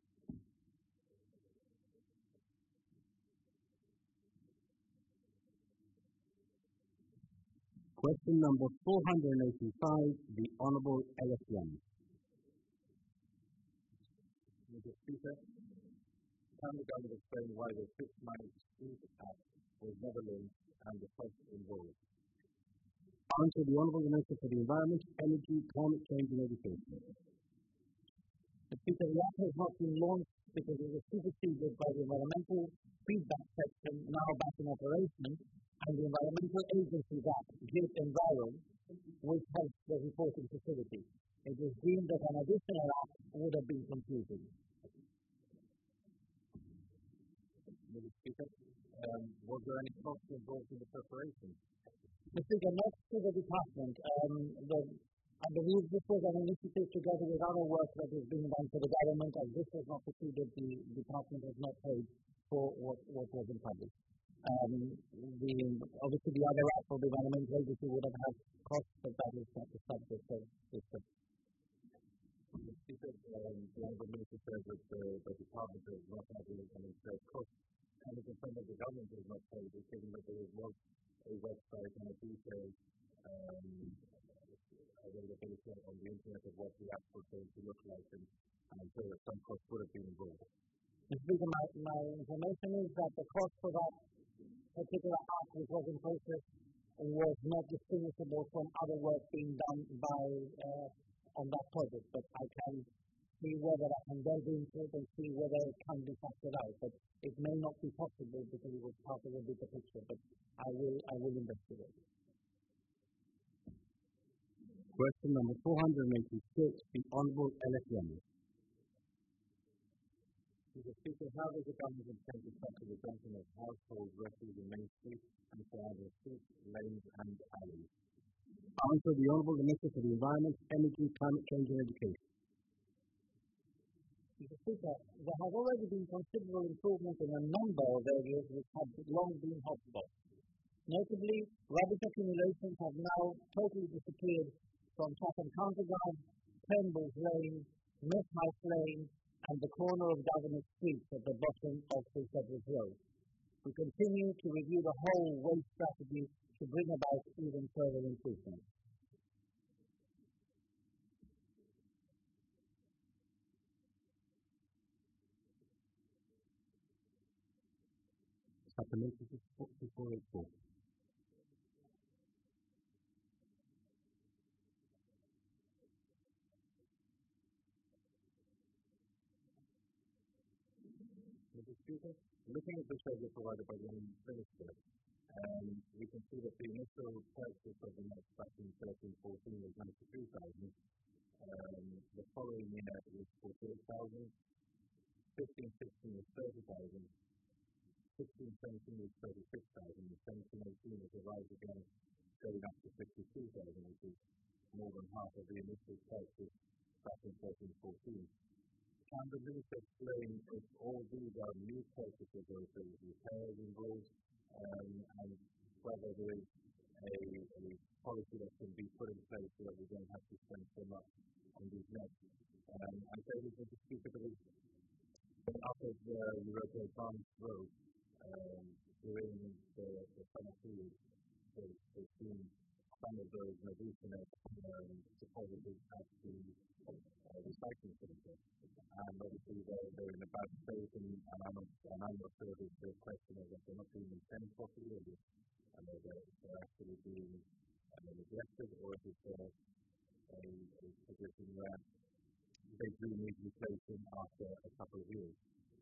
D: Question number four hundred eighty-five, the Honourable L S Yama.
C: Mister Speaker, can the government explain why the Fixed Managed Street Act was never launched and the cost involved?
D: Answer, the Honourable Minister for the Environment, Energy, Climate Change and Education.
B: The Speaker, the act has not been launched because it was superseded by the Environmental Feedback Section, now back in operation, and the Environmental Agencies Act, GILT Enviro, which has the reporting facility. It was deemed that an additional act would have been confusing.
C: Mister Speaker, um, was there any cost involved in the preparation?
B: Mister Speaker, not to the department. Um, the, I believe this was an initiative together with other work that is being done for the government, and this has not proceeded. The department has not paid for what, what was in public. Um, the, obviously, the other act for the Environmental Agency would have had costs, but that is not the subject of this.
C: Mister Speaker, um, the Honourable Minister said that uh, the department has not had any costs. And the concern that the government has not paid is given that there was a website and a detailed um, a
A: availability on the internet of what the app was going to look like, and I'm sure that some costs would have been involved.
B: Mister Speaker, my, my information is that the cost for that particular app which was in process was not distinguishable from other work being done by uh, on that project, but I can see whether I can delve into it and see whether it can be factored out. But it may not be possible because it was part of a bigger picture, but I will I will investigate.
D: Question number four hundred eighty-six, the Honourable Ellis Remy.
A: Mister Speaker, how does the government intend to tackle the dumping of household refuse in main streets and surrounding streets, lanes and alleys?
D: Answer the Honourable Minister for the Environment, Energy, Climate Change and Education.
B: Mister Speaker, there has already been considerable improvement in a number of areas which have long been hotspots. Notably, rubbish accumulations have now totally disappeared from Chatham County Guard, Turnbull's Lane, Miss House Lane, and the corner of Governor Street at the bottom of Prince Edward Road. We continue to review the whole waste strategy to bring about even further improvements.
D: Supplementary four eighty-four.
A: Mister Speaker, looking at the schedule provided by the Minister, um, we can see that the initial purchase of the net back in thirteen fourteen was ninety-three thousand, um, the following year was forty-eight thousand, fifteen sixteen was thirty thousand, sixteen seventeen was thirty-six thousand, and seventeen eighteen has arrived again, going up to fifty-two thousand, which is more than half of the initial purchase back in thirteen fourteen. Can the Minister explain if all these are new purchases or if there is repairs involved, um, and whether there is a, a policy that can be put in place so that we don't have to spend so much on these nets? Um, I say this Mister Speaker because up at the Europa Advance Road, um, during the, the summer period, there's, there's been some of those medicinal um, deposited at the uh, recycling centre. And obviously they're, they're in a bad state, and, and, I'm, not, and I'm not sure if the question is that they're not being maintained properly, or if uh, they're, they're actually being uh, neglected, or if it's a, a, a position where they do need replacing after a couple of years.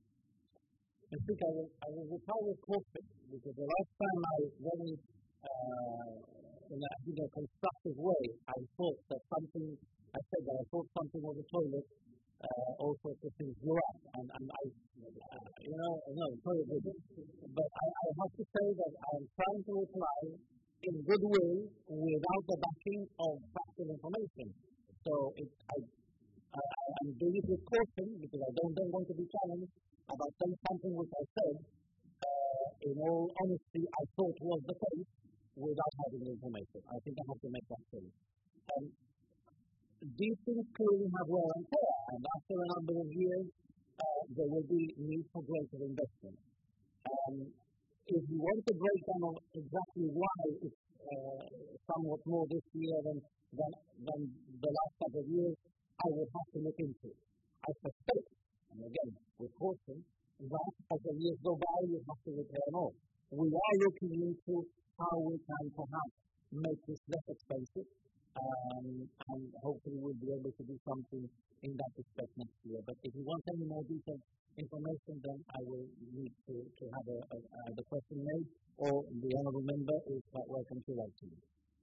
B: I think I will, I will reply with caution, because the last time I very, uh, in a, in a constructive way, I thought that something, I said that I thought something of the toilet, uh, all sorts of things grew up, and, and I, uh, you know, no, sorry, but I, I have to say that I am trying to reply in goodwill without the backing of factual information. So it, I, I, I'm doing it with caution, because I don't, don't want to be challenged about saying something which I said, uh, in all honesty, I thought was the case, without having the information. I think I have to make that clear. Um, these things clearly have wear and tear, and after a number of years, uh, there will be need for greater investment. Um, if you want to break down on exactly why it's uh, somewhat more this year than, than, than the last couple of years, I would have to look into it. I suspect, and again, with caution, that as the years go by, you have to repair more. We are looking into how we can perhaps make this less expensive, um, and hopefully we'll be able to do something in that respect next year. But if you want any more detailed information, then I will need to, to have a, a, a, the question made, or the honourable member is quite welcome to write to me.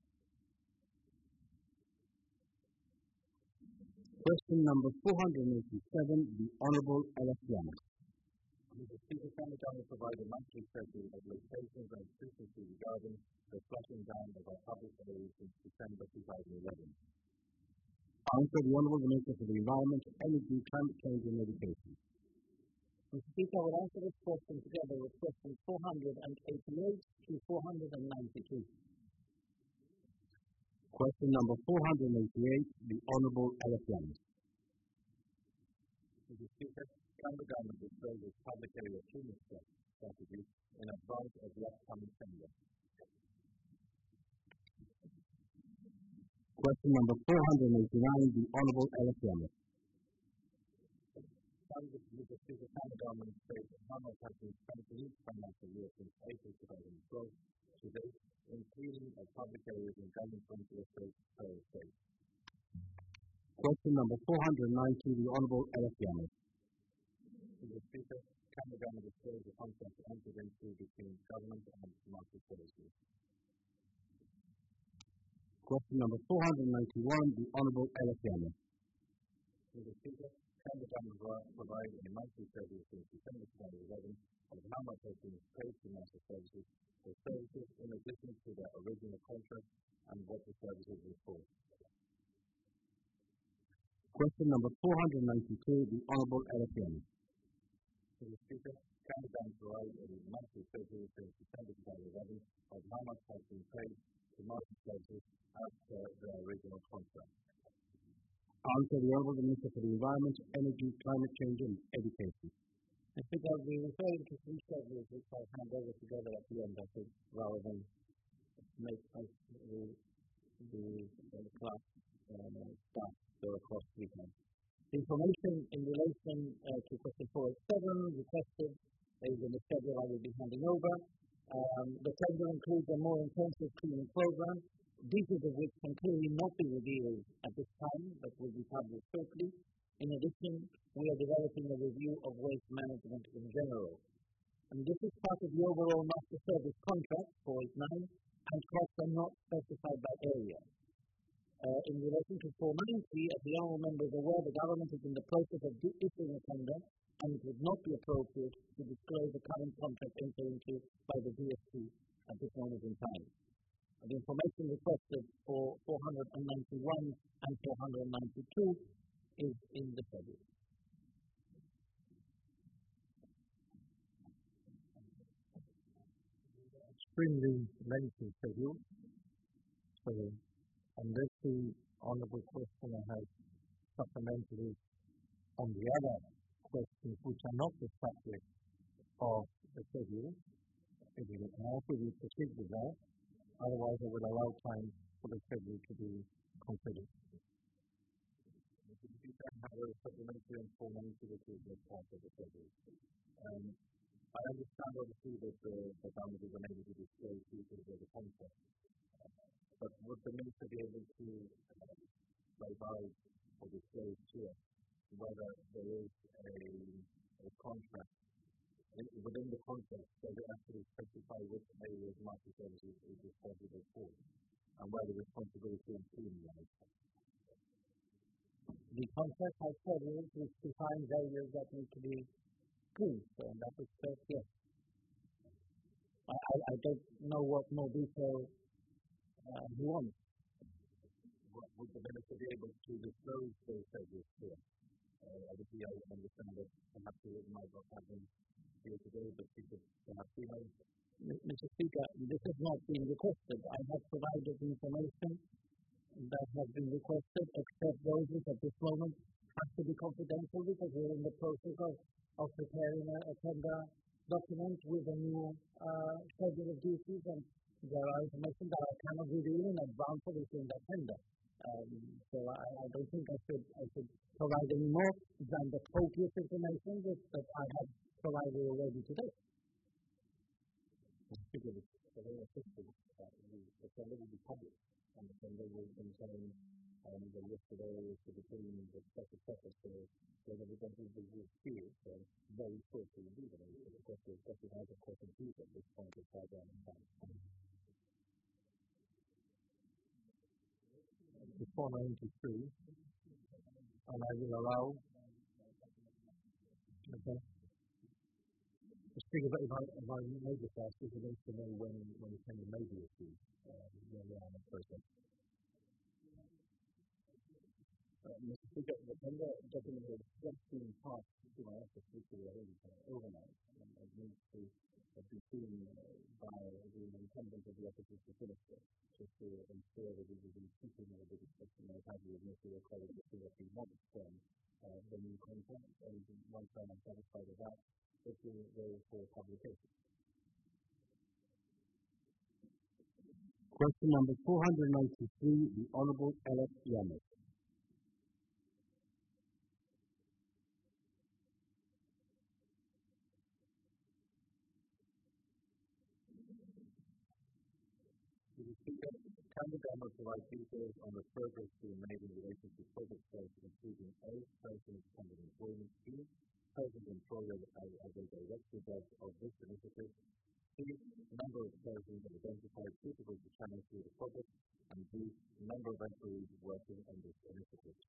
D: Question number four hundred eighty-seven, the Honourable Ellis Remy.
A: Mister Speaker, can the government provide a monthly schedule of locations and frequency regarding the flushing down of our public areas since December two thousand eleven?
D: Answer the Honourable Minister for the Environment, Energy, Climate Change and Education.
B: Mister Speaker, I will answer this question together with questions four hundred eighty-eight to four hundred ninety-two.
D: Question number four hundred eighty-eight, the Honourable Ellis Remy.
A: Mister Speaker, can the government disclose its public area cleanup strategy in advance of the upcoming tender?
D: Question number four hundred eighty-nine, the Honourable Ellis Yama.
C: Mister Speaker, can the government state how much has been spent in each financial year since April twenty twelve to date, including of public areas in government-controlled estates per state?
D: Question number four hundred ninety, the Honourable Ellis Yama.
C: Mister Speaker, can the government disclose the contract entered into between government and market services?
D: Question number four hundred ninety-one, the Honourable Ellis Yama.
C: Mister Speaker, can the government provide a monthly schedule since December twenty eleven of how much has been paid to master services for services in addition to their original contract and what the services were for?
D: Question number four hundred ninety-two, the Honourable Ellis Yama.
C: Mister Speaker, can the government provide a monthly schedule since December twenty eleven of how much has been paid to master services as per their original contract?
D: Answer, the Honourable Minister for the Environment, Energy, Climate Change and Education.
B: I think I'll be referring to three schedules which I'll hand over together at the end, I think, rather than make us the, the, the class uh, staff go across the weekend. The information in relation uh, to question four eighty-seven requested is in the schedule I will be handing over. Um, the tender includes a more intensive cleaning program, details of which can clearly not be revealed at this time, but will be published shortly. In addition, we are developing a review of waste management in general. And this is part of the overall master service contract, four eighty-nine, and costs are not specified by area. Uh, in relation to four ninety, as the honourable member is aware, the government is in the process of issuing a tender, and it would not be appropriate to disclose the current contract entered into by the D S T at this moment in time. The information requested for four hundred ninety-one and four hundred ninety-two is in the schedule.
C: Extremely lengthy schedule. So, unless the honourable questioner has supplementary on the other questions which are not the subject of the schedule, it will also be proceed with that. Otherwise, it will allow time for the schedule to be considered. You can have a supplementary and full ninety which is a part of the schedule. Um, I understand obviously that the, the government is unable to disclose details of the contract, but would the minister be able to uh, provide or disclose to us whether there is a, a contract within the contract, does it actually specify which areas market services is responsible for, and where the responsibility and team lies?
B: The contract has schedules which define areas that need to be cleaned, so in that respect, yes. I, I, I don't know what more detail uh, you want.
C: What, would the minister be able to disclose those schedules to us? Uh, obviously, I understand that perhaps it might not happen here today, but we could perhaps see how.
B: Mister Speaker, this has not been requested. I have provided the information that has been requested, except those which at this moment have to be confidential because we're in the process of, of preparing a, a tender document with a new uh, schedule of duties, and there are information that I cannot reveal in advance of issuing that tender. Um, so I, I don't think I should, I should provide any more than the copious information that, that I have provided already today.
C: Because it's a very official, uh, the tender will be published, and the tender will contain um, the list of areas to between the special purpose, so whether the government will dispute, so very short to do that, of course, the question has of course included at this point of five down in time. It's four ninety-three, and I will allow, okay. Speaker, if I, if I may just ask, is it to know when, when the tender may be issued, uh, when we are in the process? Uh, Mister Speaker, the tender document has just been passed to my office literally uh, overnight, and it needs to uh, be seen uh, by the incumbent of the office of the Minister, just to ensure that it will be keeping with the discussion I have with Mister Colleague to see what we want from uh, the new contract, and once I'm satisfied with that, it will go for publication.
D: Question number four hundred ninety-three, the Honourable Alex Yamas.
A: Can the government provide details on the progress being made in relation to public service, including A, persons under employment, B, persons employed as, as a direct result of this initiative, C, number of persons identified suitable to channel through the public, and D, number of employees working on this initiative?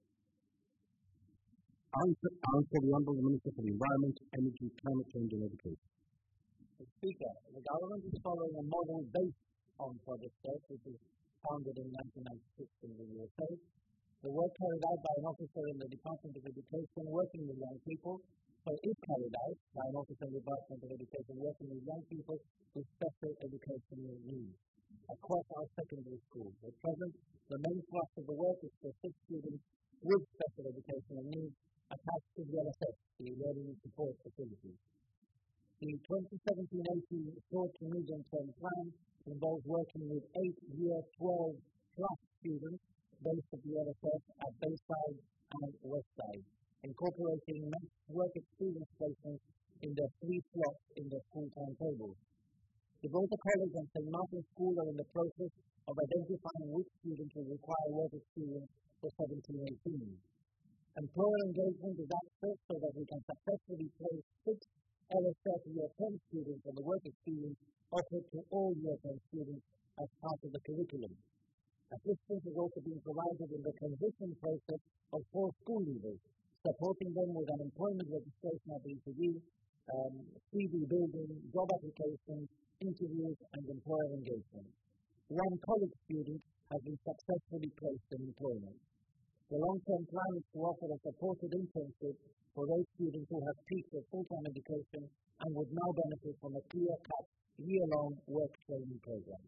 D: Answer, answer the Honourable Minister for the Environment, Energy, Climate Change and Education.
B: Mister Speaker, the government is following a model based on Project SET, which was founded in nineteen ninety-six in the U S A. The work carried out by an officer in the Department of Education working with young people, so is carried out by an officer in the Department of Education working with young people with special educational needs across our secondary schools. At present, the main thrust of the work is to assist students with special educational needs attached to the L S S, the Learning Support Facilities. The twenty seventeen eighteen short to medium-term plan involves working with eight year twelve plus students based at the L S S at Bayside and Westside, incorporating matched work experience placements in their three slots in their school timetables. Gibraltar College and Saint Martin's School are in the process of identifying which students will require work experience for seventeen eighteen. Employer engagement is accessed so that we can successfully place six L S S Year ten students on the work experience offered to all Year ten students as part of the curriculum. Assistance is also being provided in the transition process of four school leavers, supporting them with an employment registration at the interview, um, C V building, job applications, interviews, and employer engagement. One college student has been successfully placed in employment. The long-term plan is to offer a supported internship for those students who have peaked at full-time education and would now benefit from a clear-cut, year-long work training program.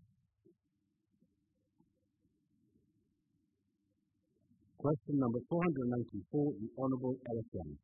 D: Question number four hundred ninety-four, the Honourable Alex Yamas.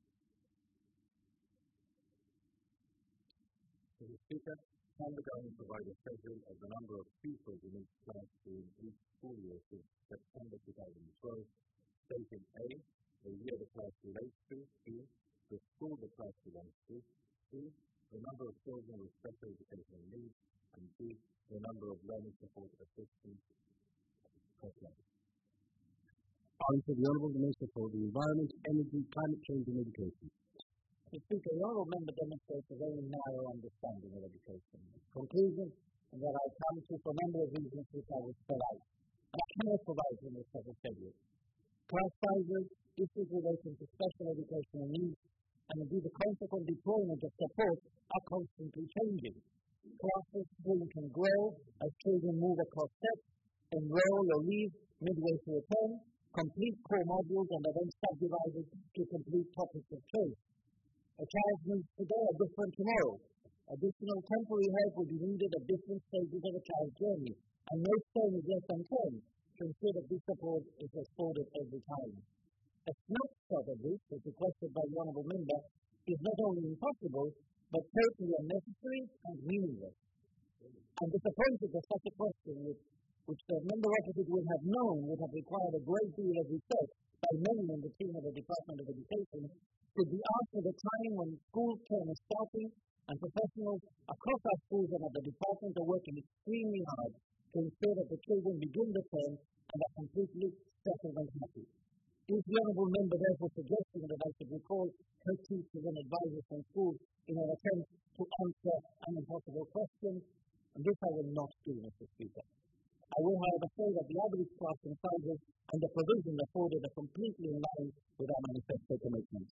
A: Mister Speaker, can the government provide a schedule of the number of pupils in each class during each school year since September twenty twelve, stating A, the year the class relates to, B, the school the class belongs to, C, the number of children with special educational needs, and D, the number of learning support assistants per class?
D: Answer the Honourable Minister for the Environment, Energy, Climate Change and Education.
B: Mister Speaker, the Honourable Member demonstrates a very narrow understanding of education. Conclusion that I come to for a number of reasons which I will spell out, and I cannot provide in this set of schedule. Class sizes, issues relating to special educational needs, and indeed the consequent deployment of support are constantly changing. Classes can grow as children move across sets, enroll or leave midway through a term, complete core modules, and are then subdivided to complete topics of choice. A child's needs today are different tomorrow. Additional temporary help will be needed at different stages of a child's journey, and no stone is left unturned to ensure that this support is afforded every time. A snapshot of this, as requested by the Honourable Member, is not only impossible, but totally unnecessary and meaningless. I'm disappointed that such a question, which, which the member opposite would have known would have required a great deal of research by many in the team of the Department of Education, should be asked at a time when school term is starting and professionals across our schools and at the department are working extremely hard to ensure that the children begin the term and are completely settled and happy. Is the Honourable Member therefore suggesting that I should recall her teachers and advisors from schools in an attempt to answer an impossible question? And this I will not do, Mister Speaker. I will, however, say that the average classroom sizes and the provision afforded are completely in line with our manifesto commitments.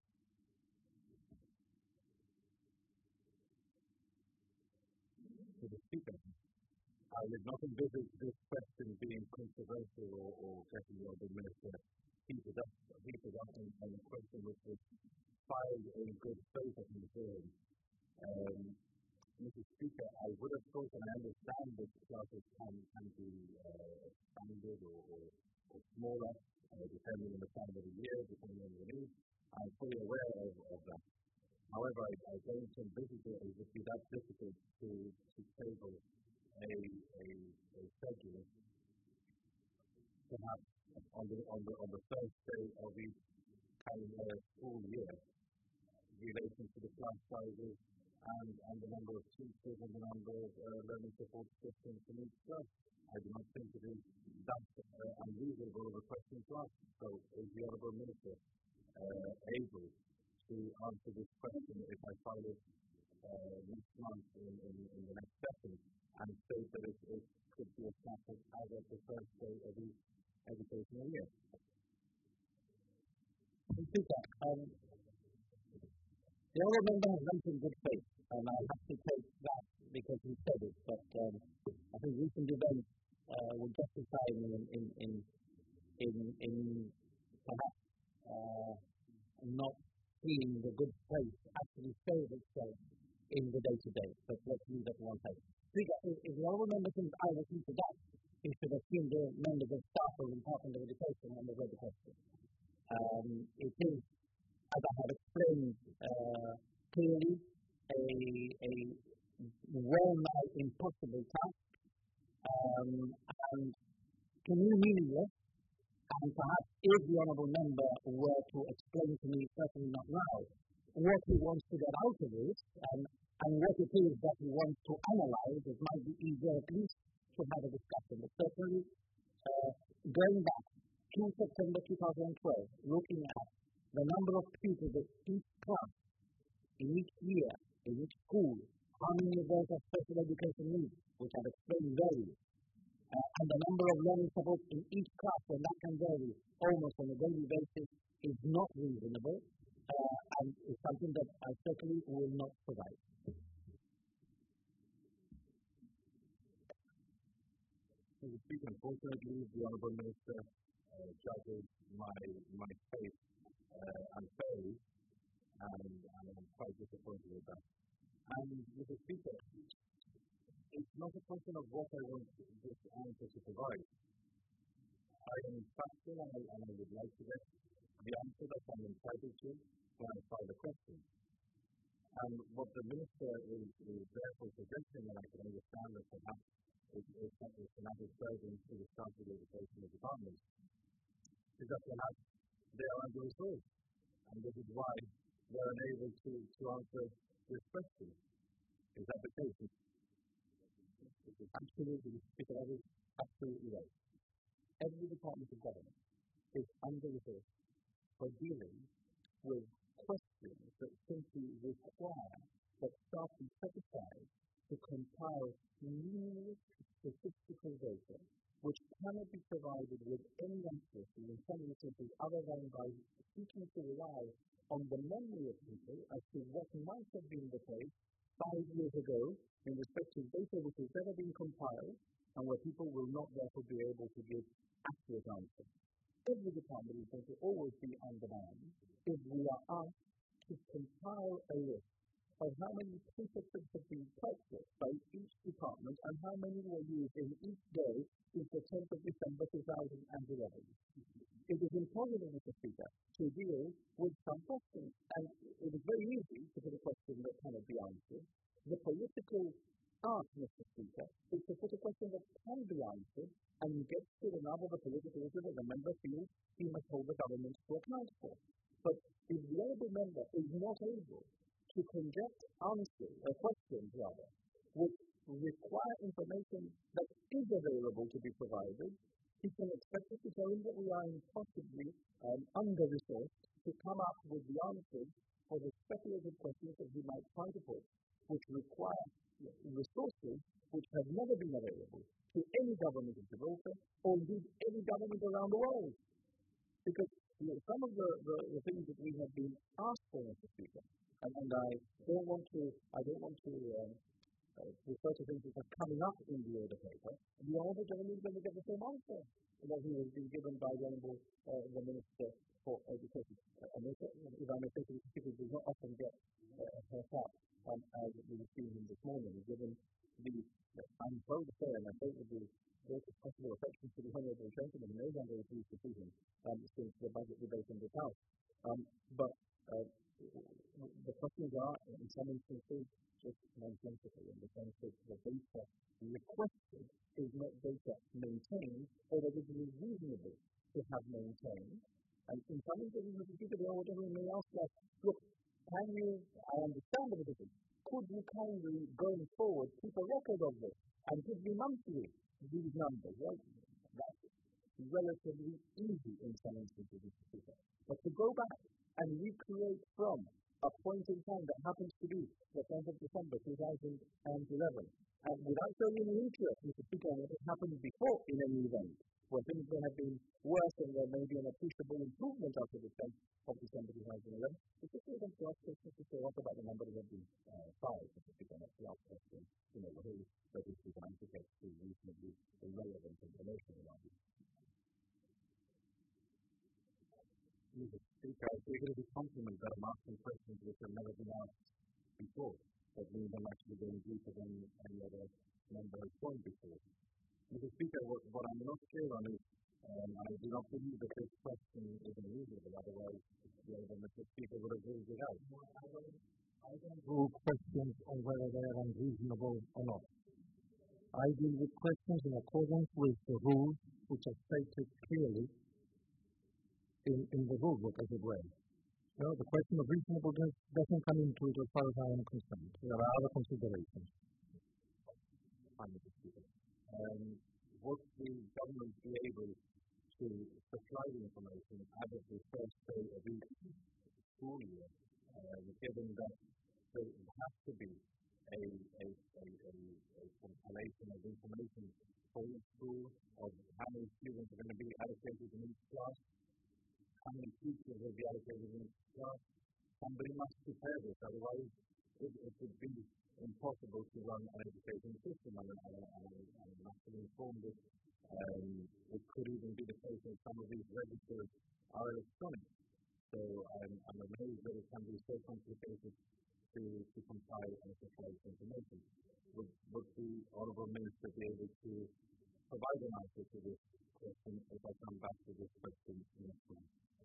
A: To the Speaker, I did not envisage this question being controversial or, or getting the Honourable Minister heated up, heated up on, on a question which was filed in good faith at the hearing. Um, Mister Speaker, I would have thought, and I understand that classes can, can be uh, expanded or, or, or smaller, uh, depending on the time of the year, depending on the needs. I'm fully aware of, of that. However, I, I don't envisage it as it be that difficult to, to table
C: a, a, a schedule, perhaps on the, on the, on the first day of each calendar school year, relating to the class sizes and, and the number of teachers and the number of uh, learning support systems in each class. I do not think it is that uh, unreasonable of a question to ask. So, is the Honourable Minister uh, able to answer this question if I file it uh, next month in, in, in the next session and state that it, it could be established as of the first day of each educational year?
B: Speaker, um, the Honourable Member has mentioned good faith, and I have to take that because he said it, but um, I think recent events uh, will justify me in, in, in, in, in perhaps uh, not seeing the good faith actually show itself in the day-to-day, but let's leave that one side. Speaker, if, if the Honourable Member thinks I will keep to that, he should have seen the members of staff of the Department of Education and the read the question. Um, it is, as I have explained uh, clearly, a, a well-nigh impossible task, um, and to me meaningless, and perhaps if the Honourable Member were to explain to me, certainly not now, what he wants to get out of this, and, and what it is that he wants to analyse, it might be easier at least to have a discussion. But certainly, uh, going back to September two thousand twelve, looking at the number of pupils in each class, in each year, in each school, how many of those have special education needs, which I've explained vary, uh, and the number of learning support in each class, and that can vary almost on a daily basis, is not reasonable, uh, and is something that I certainly will not provide.
C: Mister Speaker, unfortunately, the Honourable Minister uh, judges my, my case uh, unfairly, and, and I'm quite disappointed with that. And, Mister Speaker, it's not a question of what I want this answer to provide. I am factual and I, and I would like to get the answer that I'm entitled to to answer the question. And what the Minister is, is therefore suggesting, and I can understand that perhaps it is an added burden to the staff of the educational department, is that perhaps they are under-resourced, and this is why they are unable to, to answer this question. Is that the case?
B: Absolutely, Speaker, that is absolutely right. Every department of government is under-resourced for dealing with questions that simply require that staff be set aside to compile numerous statistical data which cannot be provided with any accuracy in some instances other than by seeking to rely on the memory of people as to what might have been the case five years ago in respect to data which has never been compiled and where people will not therefore be able to give accurate answers. Every department is going to always be on demand if we are asked to compile a list of how many prefixes have been purchased by each department and how many were used in each day since the tenth of December two thousand eleven. It is impossible, Mister Speaker, to deal with some questions, and it is very easy to put a question that cannot be answered. The political art, Mister Speaker, is to put a question that can be answered and get to the nub of a political issue that the member feels he must hold the government to account for. But if the honourable member is not able to conject answers, or questions rather, which require information that is available to be provided, he can expect us to tell him that we are impossibly um, under-resourced to come up with the answers for the speculative questions that he might try to put, which require resources which have never been available to any government in Gibraltar or indeed any government around the world. Because you know, some of the, the, the things that we have been asked for, Mister Speaker, and, and I don't want to, I don't want to um, uh, refer to things that are coming up in the order paper. The Honourable Gentleman is going to get the same answer that he has been given by the Honourable uh, the Minister for Education. Uh, and if I may say, the Speaker does not often get uh, her part, um, as we've seen him this morning, given the, uh, I'm proud to say, and I think with the greatest possible affection to the Honourable Gentleman, no longer refused to see him um, since the budget debate in this House. Um, but uh, the questions are, in some instances, just nonsensical in the sense that the data requested is not data maintained or that it is reasonable to have maintained. And in some instances, the people or whatever may ask us, look, can you, I understand the difference, could you kindly, going forward, keep a record of this and give me monthly these numbers, right? That's relatively easy in some instances. But to go back and recreate from a point in time that happens to be the tenth of December two thousand eleven, and without showing any interest in particular what had happened before in any event, where things may have been worse and there may be an appreciable improvement after the tenth of December two thousand eleven, it's just going to ask questions to say what about the number that have been uh, five, in particular, that's the last question, you know, the whole registry is to get to reasonably relevant information around it.
A: Speaker, we're going to be compliment that I'm asking questions which have never been asked before, that means I'm actually going deeper than any other member has gone before. Mister Speaker, what, what I'm not clear on is, um, I do not believe that this question is unreasonable, otherwise the other Mister Speaker would have ruled it out.
C: I don't rule questions on whether they are unreasonable or not. I deal with questions in accordance with the rules which are stated clearly in, in the rule book, as it were. So the question of reasonableness doesn't come into it as far as I am concerned. There are other considerations.
A: Fine, Mister Speaker. Um, would the government be able to supply the information as of the first day of each school year, uh, given that there has to be a, a, a, a, a compilation of information for each school, of how many students are going to be allocated in each class, how many teachers will be allocated in each class? Somebody must prepare this, otherwise it, it would be impossible to run an education system. And I'm actually informed that um, it could even be the case that some of these registers are electronic. So I'm, I'm amazed that it can be so complicated to, to compile and supply this information. Would, would the Honourable Minister be able to provide an answer to this question if I come back to this question next time?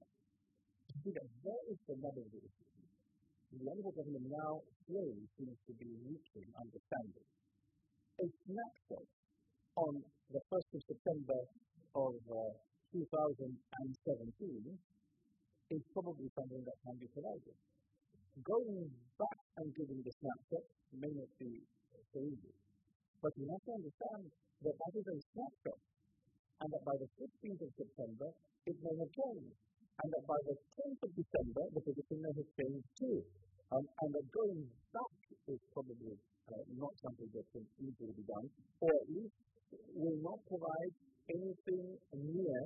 B: That is the nub of the issue. The Honourable Government now slowly seems to be reaching understanding. A snapshot on the first of September of uh, two thousand seventeen is probably something that can be provided. Going back and giving the snapshot may not be so easy. But you have to understand that that is a snapshot, and that by the fifteenth of September it may have changed. And that by the tenth of December, the position may have changed too. Um, and that going back is probably uh, not something that can easily be done, or at least will not provide anything near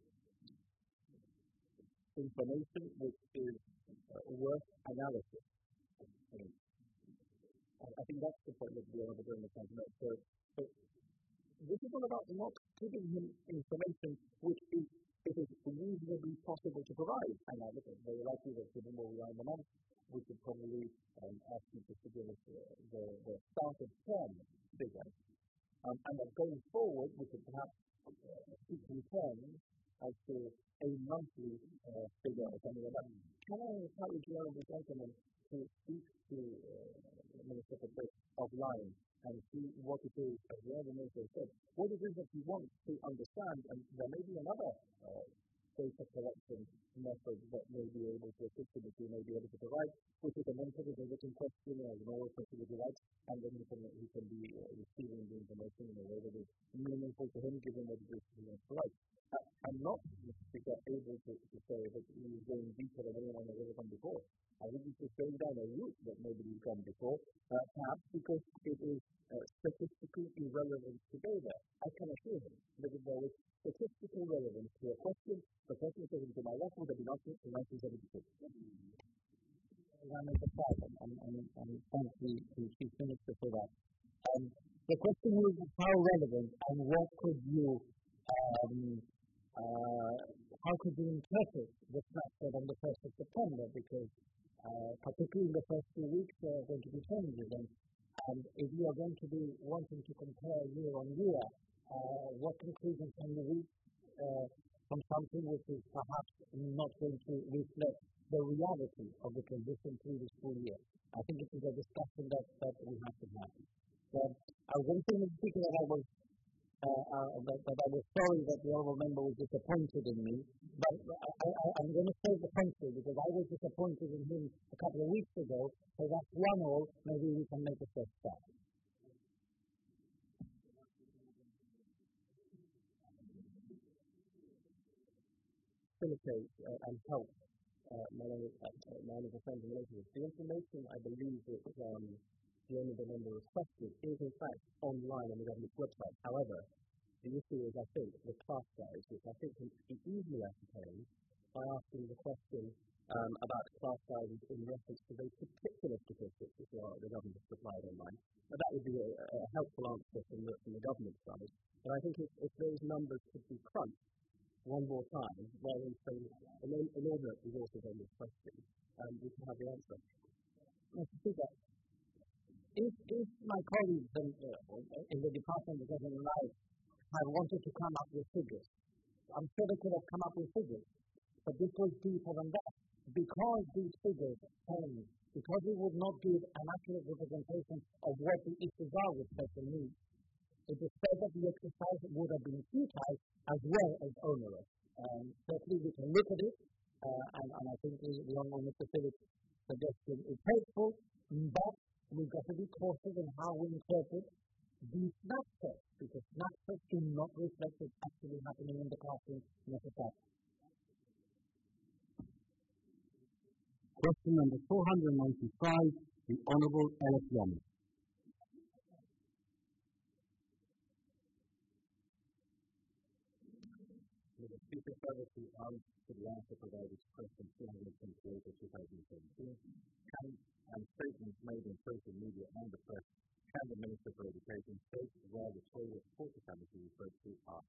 B: information which is uh, worth analysis. I, mean, I think that's the point that we are doing the cabinet. So, so this is all about not giving him information which is it is reasonably possible to provide. And I look at very likely that given where we are in the month, we could probably um, ask you to give us uh, the, the start of term figure. Um, and that going forward, we could perhaps uh, speak in terms as to a monthly uh, figure or something like that. Can I encourage you, honourable gentlemen, to speak to uh, Minister for offline and see what it is, as the other minister said, what it is that you want to understand, and there may be another uh, data collection method that may be able to assist you, that you may be able to provide, which is a mental a written question as an oral question if you like, and then he can, he can be uh, receiving the information in a way that is meaningful to him, given what it is he wants to write. Uh, I'm not able to, to say that he is going deeper than anyone has ever done before. I think he's just going down a route that nobody's gone before, uh, perhaps because it is uh, statistically irrelevant to go there. I can assure him that if there was statistical relevance to a question, the question taken to my left would have been answered in nineteen seventy-six.
D: That is the problem, and, and, and thank the, the Chief Minister for that. Um, the question is how relevant and what could you, um, uh, how could you interpret the snapshot on the first of September, because uh, particularly in the first few weeks there are going to be changes, and, and if you are going to be wanting to compare year on year, uh, what conclusions can you reach uh, from
B: something which is perhaps not going to reflect the reality of the transition through the school year. I think it is a discussion that, that we have to have. But I was going to say in particular that I was Uh, uh, that, that I was sorry that the honourable member was disappointed in me, but I, I, I'm going to say the contrary because I was disappointed in him a couple of weeks ago, so that's one all, maybe we can make a first step.
A: Facilitate uh, and help uh, my honourable friends and relatives. The information I believe that um, the honourable member requested is in fact online on the government's website. However, the issue is, I think, the class size, which I think can be easily ascertained by asking the question um, about class sizes in reference to those particular statistics which are the government has supplied online. Now, that would be a, a helpful answer from the, from the government side. But I think if, if those numbers could be crunched one more time, rather than saying an inordinate resources on this question, um, we can have the answer.
B: Mister Speaker, if, if my colleagues in, uh, in the Department of Government Life have wanted to come up with figures, I'm sure they could have come up with figures, but this was deeper than that. Because these figures change, because we would not give an accurate representation of what the issues are with special needs, it is said that the exercise would have been futile as well as onerous. Um, certainly we can look at it, uh, and, and I think the, the Honourable Mister Phillips' suggestion is helpful, but we've got to be cautious in how we interpret these snapshots, because snapshots do not reflect what's actually happening in the classroom necessarily.
F: Question number four hundred ninety-five, the Honourable Ellis Young.
A: The Speaker further to answer the answer provided to question two hundred twenty-eight of two thousand seventeen. Can and statements made in social media and the press can the Minister for Education state where the toilet water cavity referred to are?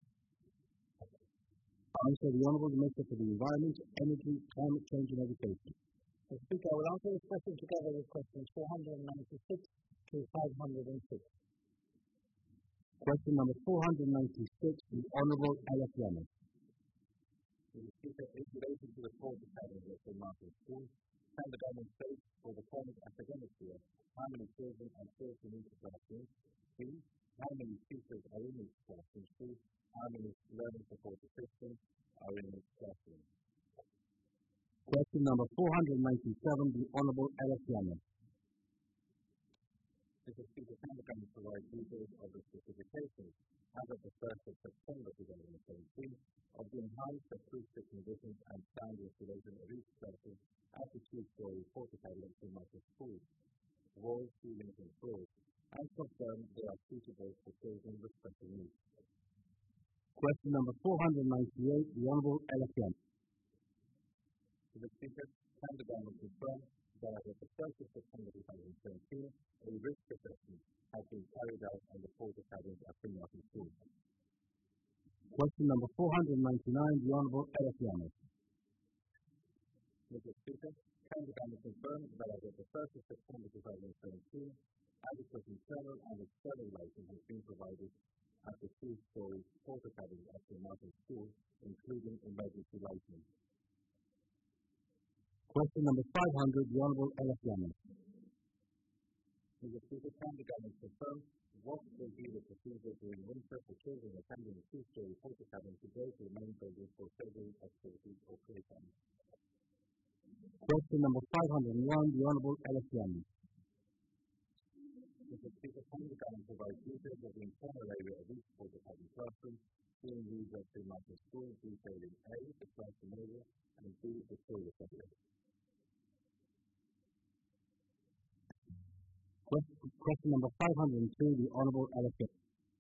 F: Answer the Honourable Minister for the Environment, Energy, Climate Change and Education.
B: Mister Speaker, I will answer this question together with questions four hundred ninety-six to five hundred six.
F: Question number four hundred ninety-six, the Honourable Ellis Young.
A: The Speaker is related to the fourth academy at Saint Martin's School. Can the government state for the current academic year how many children are still in each classroom? B. How many teachers are in each classroom? C. How many learning support assistants are in each classroom?
F: Question number four hundred ninety-seven, the Honourable Ellis Young.
A: Mister Speaker, can the government provide details of the specifications as of the first of September twenty seventeen of the enhanced acoustic conditions and sound installation of each classroom at the two-story fortified at Saint Martin's School, walls, ceilings and floors, and confirm they are suitable for children with special needs?
F: Question number four hundred ninety-eight, the Honourable Ellis Young.
A: The Speaker, can the government confirm that as of the first of September twenty seventeen, a risk assessment has been carried out on the fourth academy at Saint Martin's School?
F: Question number four hundred ninety-nine, the Honourable Ellis Young.
A: Mister Speaker, can the government confirm that as of the first of September twenty seventeen, adequate internal and external lighting has been provided at the two-story fourth academy at Saint Martin's School, including emergency lighting?
F: Question number five hundred, the Honourable Ellis Young.
A: Mister Speaker, can the government confirm what will be the procedure during winter for children attending the two-story fourth academy to go to the main building for children's activities or playtime?
F: Question number five hundred one, the Honourable Ellis Young.
A: Mister Speaker, can the government provide details of the internal area of each fourth academy classroom being used at Saint Martin's School, detailing A, the classroom area, and B, the toilet area?
F: Question number five hundred two, the Honourable Ellis Young.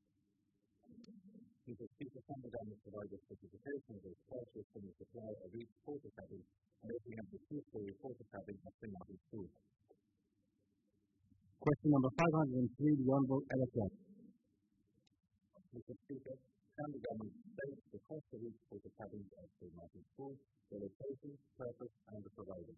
A: Mister Speaker, can the government provide the specifications of purchase from the supply of each fourth academy, making up the two-story fourth academy at Saint Martin's School?
F: Question number five hundred three, the Honourable Ellis Young.
A: Mister Speaker, can the government state the cost of each fourth academy at Saint Martin's School, the location, purpose, and the provider?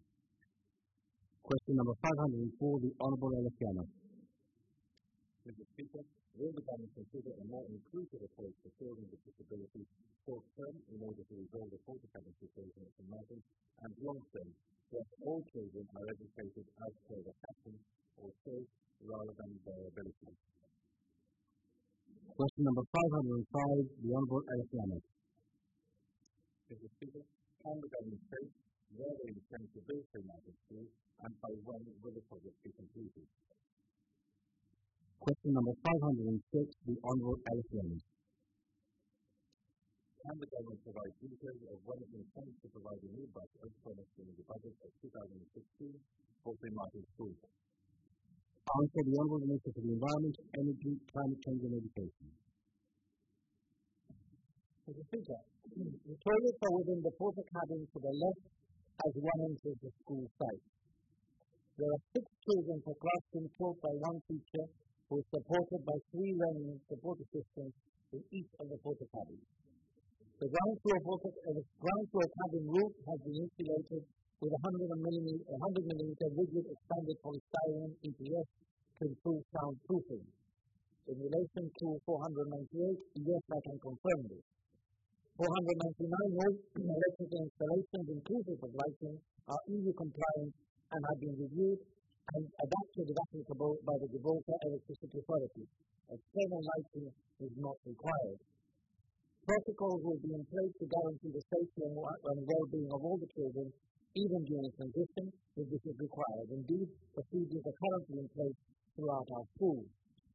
F: Question number five hundred four, the Honourable Ellis Young.
A: Mister Speaker, Will the government consider a more inclusive approach to children with disabilities short term in order to resolve the porter cabin situation at Saint Martin's, and long term, that all children are educated as per the passion or choice rather than their ability?
F: Question number five hundred five, the Honourable Ellis Lamont.
A: Mister Speaker, can the government state where they intend to build Saint Martin's School and by when will the project be completed?
F: Question number five hundred six, the Honourable Ellis Lamont.
A: Can the government provide details of when it intends to provide a new bus as promised in the budget of two thousand sixteen for Saint Martin's School?
F: Answer, the Honourable Minister for the Environment, Energy, Climate Change and Education.
B: Mister Speaker, the toilets are within the porter cabin to the left as one enters the school site. There are six children per classroom taught by one teacher who is supported by three learning support assistants in each of the porter cabins. The ground floor, porter, uh, the ground floor cabin roof has been insulated with a one hundred millimeter rigid expanded polystyrene E P S to improve soundproofing. In relation to four hundred ninety-eight, yes, I can confirm this. four hundred ninety-nine electrical installations inclusive of lighting are E U compliant and have been reviewed and adapted if applicable by the Gibraltar Electricity Authority. External lighting is not required. Protocols will be in place to guarantee the safety and well-being of all the children, even during transition, if this is required. Indeed, procedures are currently in place throughout our schools.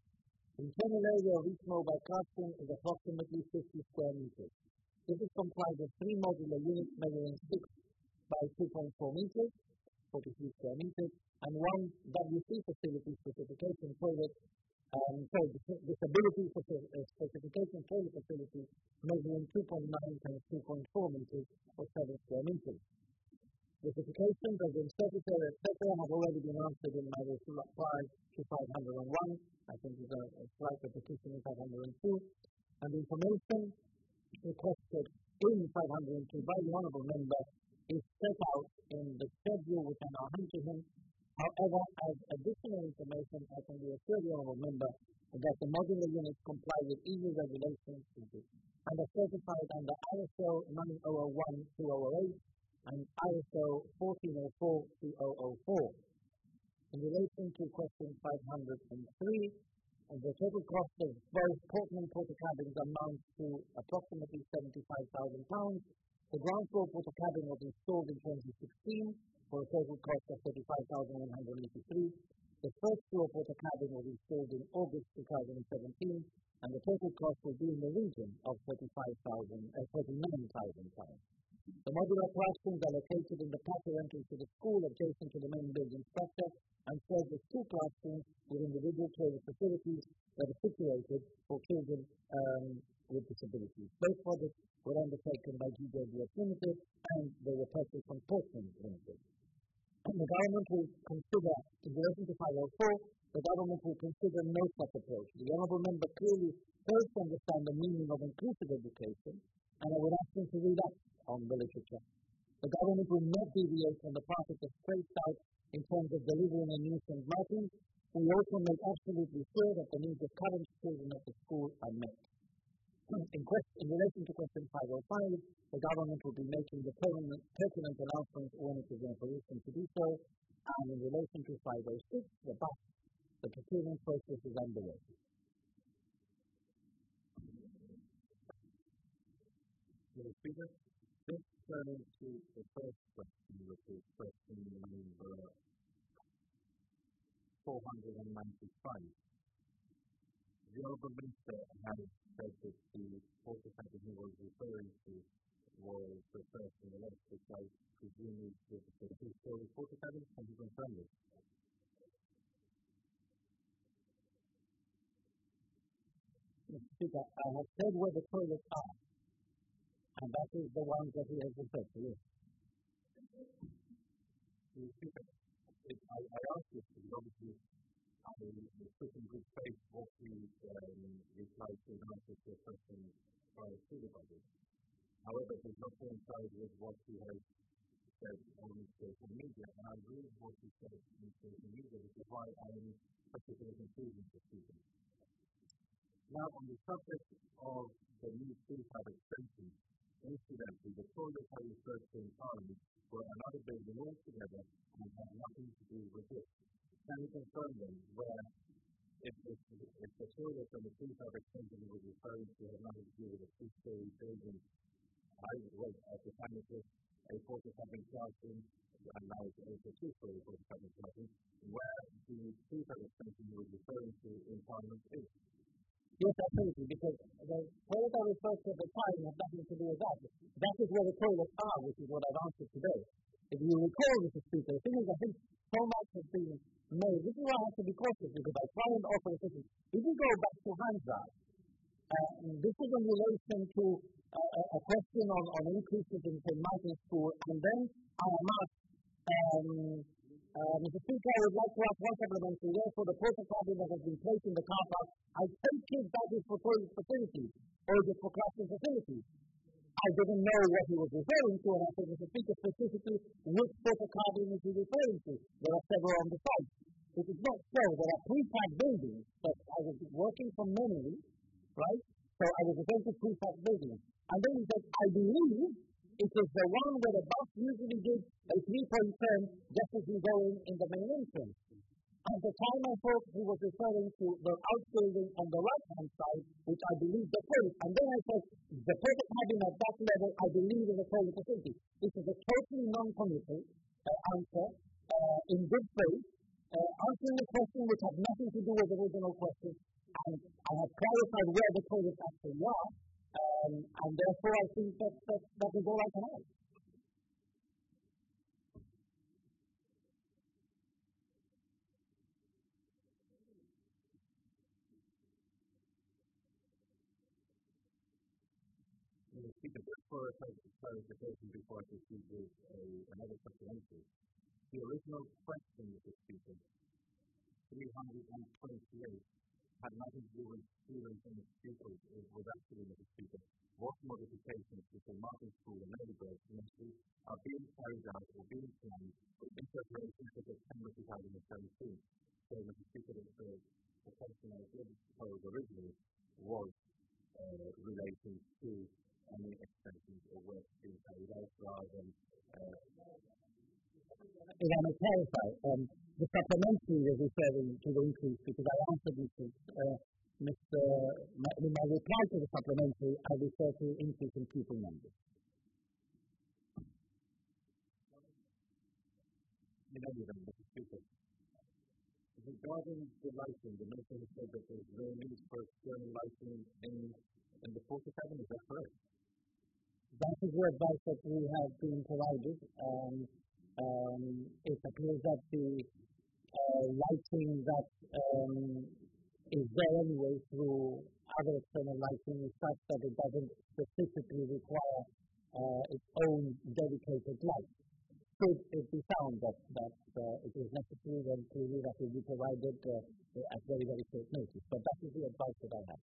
B: The internal area of each mobile classroom is approximately fifty square meters. This is comprised of three modular units measuring six by two point four meters, forty-three square meters, and one W C facility specification toilet, um, sorry, disability specification toilet facility measuring two point nine times two point four meters or seven square meters. Specifications of the secretary, et cetera, have already been answered in my reply to five hundred one. I think there's a, a slight repetition in five hundred two. And the information requested in five hundred two by the Honourable Member is set out in the schedule which I now hand to him. However, as additional information, I can reassure the Honourable Member that the modular units comply with E U regulations and are certified under I S O nine thousand one dash two thousand eight and I S O fourteen oh four dash two thousand four. In relation to question five hundred three, the total cost of both Portland porter cabins amounts to approximately seventy-five thousand pounds. The ground floor porter cabin was installed in twenty sixteen for a total cost of thirty-five thousand one hundred eighty-three. The first floor porter cabin was installed in August two thousand seventeen, and the total cost will be in the region of thirty-five thousand, uh, thirty-nine thousand pounds. The modular classrooms are located in the patio entrance to the school adjacent to the main building structure and serve as two classrooms with individual toilet facilities that are situated for children um, with disabilities. Both projects were undertaken by G W S Limited and they were purchased from Portland Limited. And the government will consider, in relation to five oh four, the government will consider no such approach. The Honourable Member clearly fails to understand the meaning of inclusive education, and I would ask him to read up on the literature. The government will not deviate from the path it has traced out in terms of delivering a new Saint Martin's. We also make absolutely sure that the needs of current children at the school are met. In, question, in relation to question five oh five, the government will be making the permanent, pertinent announcements when it is in a position to do so, and in relation to five oh six, the bus, the procurement process is underway.
A: Mister Speaker, just turning to the first question, which is question number four hundred ninety-five. The Honourable Minister has said that the porter cabin he was referring to was the first in the left, which I presume is the two-story porter cabin. Can you confirm this?
B: Mister Speaker, I have said where the toilets are, and that is the one that he has referred to, yes.
A: Mister Speaker, I, I asked this because obviously I took in good faith what he um, replied to an answer to a question prior to the budget. However, it does not coincide with what he has said on social media, and I agree with what he said on social media, which is why I am such a conclusion for speaking.
C: Now, on the subject of the new prefab extension, incidentally, the toilets I referred to in Parliament were another building altogether and had nothing to do with this. Can you confirm then where, if, if, if the toilet and the prefab extension was referring to had nothing to do with a two-story building, I was at the time it was a forty-seven classroom, and now it's also a two-story forty-seven classroom, where the prefab extension was referring to in Parliament is?
B: Yes, absolutely, because the toilet I referred to at the time had nothing to do with that. That is where the toilets are, which is what I've answered today. If you recall, Mister Speaker, the thing is, I think so much has been made. This is why I have to be cautious, because I try and offer assistance. If you go back to Hamza, uh, this is in relation to uh, a question on, on increases in Saint Martin's School, and then I am asked, um, Uh, Mister Speaker, I would like to ask one supplementary. Therefore, the porta cabin that has been placed in the car park, I take it that is for toilet facilities, or is it for classroom facilities? I didn't know what he was referring to, and I said, Mister Speaker, specifically, which porta cabin is he referring to? There are several on the site. It is not so. There are prefab buildings that I was working from memory, right? So I was referring to prefab buildings. And then he said, I believe it is the one where the bus usually gives a three-point turn just as you go in, in the main entrance. At the time I thought he was referring to the outbuilding on the right-hand side, which I believe the toilet. And then I said, the toilet cabin at that level, I believe is a toilet facility. This is a totally non-committal uh, answer, uh, in good faith, uh, answering a question which had nothing to do with the original question. And I have clarified where the toilets actually are. Um, and therefore, I think that, that that is all I can add.
C: Speaker, just for a clarification before I proceed with a, another supplementary, the original question, Mister Speaker, three hundred twenty-eight, had nothing to do with students and pupils. It was actually, Mister Speaker, what modifications to Saint Martin's School and Ladybird Ministry are being carried out or being planned in preparation for September twenty seventeen. So, Mister Speaker, the, the question I did pose originally was uh, relating to any extensions or work being carried out rather than. Uh,
B: if I may clarify, um, the supplementary was referring to the increase because I answered Mister Uh, Mister My, in my reply to the supplementary, I refer to increase in pupil numbers.
C: In any event, Mister Speaker, regarding the lighting, the Minister has said that there is no need for external lighting in, in the porta cabin, is that correct?
B: That is the advice that we have been provided. Um, um, it appears that the uh, lighting that um, is there anyway through other external lighting is such that it doesn't specifically require uh, its own dedicated light. Should it be found that, that uh, it is necessary, then clearly that will be provided uh, at very, very short notice. But that is the advice that I have.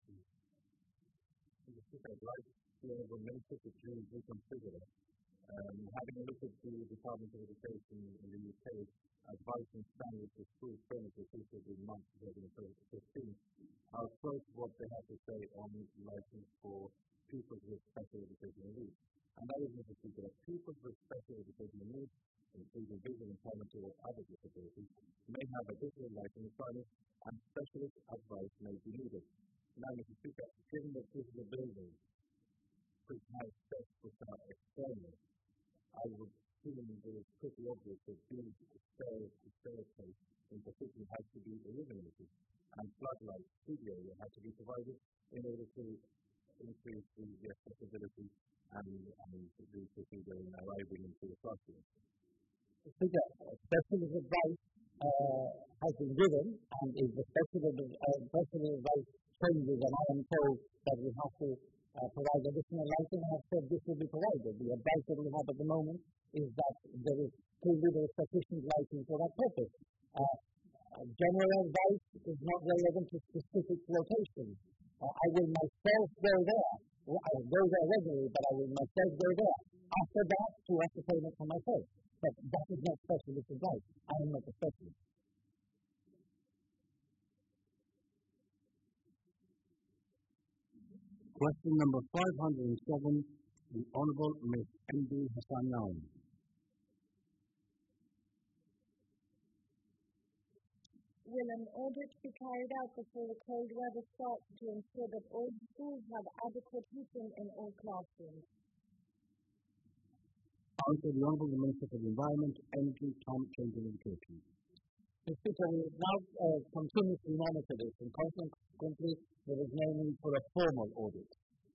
C: I'd like the Honourable Minister to please reconsider, um, having a look at the Department of Education in the U K, advice and standards for school furniture issued in March twenty fifteen. I'll quote what they have to say on license for pupils with special educational needs. And that is, Mister Speaker, that pupils with special educational needs, including vision impairment or other disabilities, may have additional lighting requirements and specialist advice may be needed. Now, Mister Speaker, given that this is a building which has steps which are external, I would assume it is pretty obvious that these stairs, the staircase in particular, has to be illuminated, and floodlights to the area have to be provided in order to increase the, the accessibility and, and the procedure in arriving into the classroom.
B: Speaker, specialist advice uh, has been given, and if the specialist, uh, specialist advice changes, and I am told that we have to uh, provide additional lighting, I have said this will be provided. The advice that we have at the moment is that there is clearly there is sufficient lighting for that purpose. Uh, general advice is not relevant to specific locations. Uh, I will myself go there. Well, I go there regularly, but I will myself go there. After that, to ascertain it for myself. But that is not specialist advice. I am not a specialist.
F: Question number five hundred seven, the Honourable Miss M D Hassanain.
E: Will an audit be carried out before the cold weather starts to ensure that all schools have adequate heating in all classrooms?
F: Answer, the Honourable Minister for the Environment, Energy, Climate Change and Education.
B: Mister Speaker, we now uh, continuously monitor this, and consequently there is no need for a formal audit.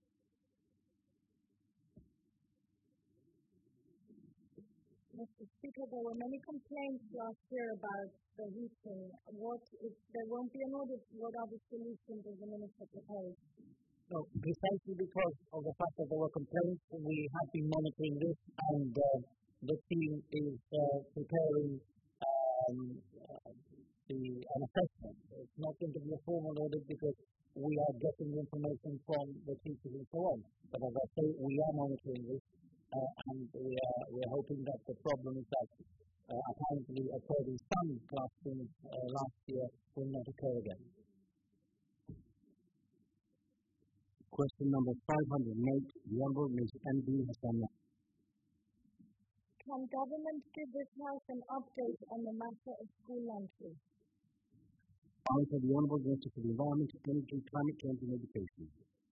E: Mister Speaker, there were many complaints last year about the heating. What if there won't be an audit? What are the solutions as the Minister proposed?
B: No, precisely because of the fact that there were complaints, we have been monitoring this, and uh, the team is uh, preparing um, uh, the, an assessment. It's not going to be a formal audit because we are getting the information from the teachers and so on. But as I say, we are monitoring this. Uh, and we are, we are hoping that the problems that uh, apparently occurred in some classrooms uh, last year will not occur again.
F: Question number five hundred eight, the Honourable Miss M D Hassanain.
E: Can government give this House an update on the matter of school lunches?
F: Answer, the Honourable Minister for the Environment, Energy, Climate Change and Education.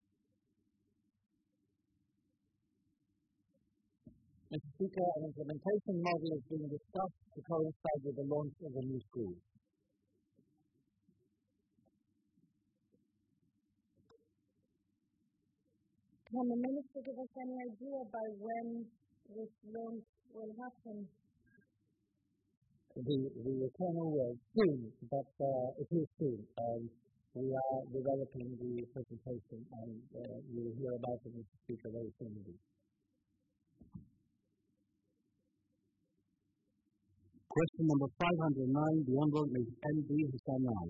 B: Mister Speaker, an implementation model is being discussed to coincide with the launch of a new school.
E: Can the Minister give us any idea by when this launch will happen?
B: The, the eternal word soon, but uh, it is soon. Um, we are developing the presentation, and uh, you will hear about it, Mister Speaker, very soon indeed.
F: Question number five hundred nine, the Honourable Miss M D Hassanain.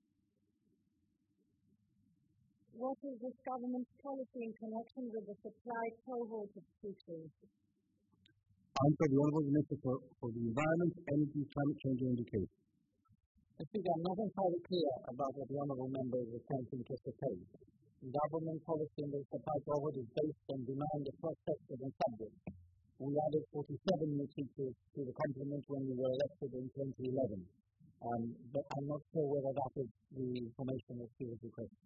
E: What is this government's policy in connection with the supply cohort of teachers?
F: Answer, the Honourable Minister for, for the Environment, Energy, Climate Change and Education.
B: I think I'm not entirely clear about what the Honourable Member is attempting to ascertain. Government policy in the supply cohort is based on demand across sectors and subjects. We added forty-seven new teachers to the complement when we were elected in twenty eleven. Um, but I'm not sure whether that is the information that she was requesting.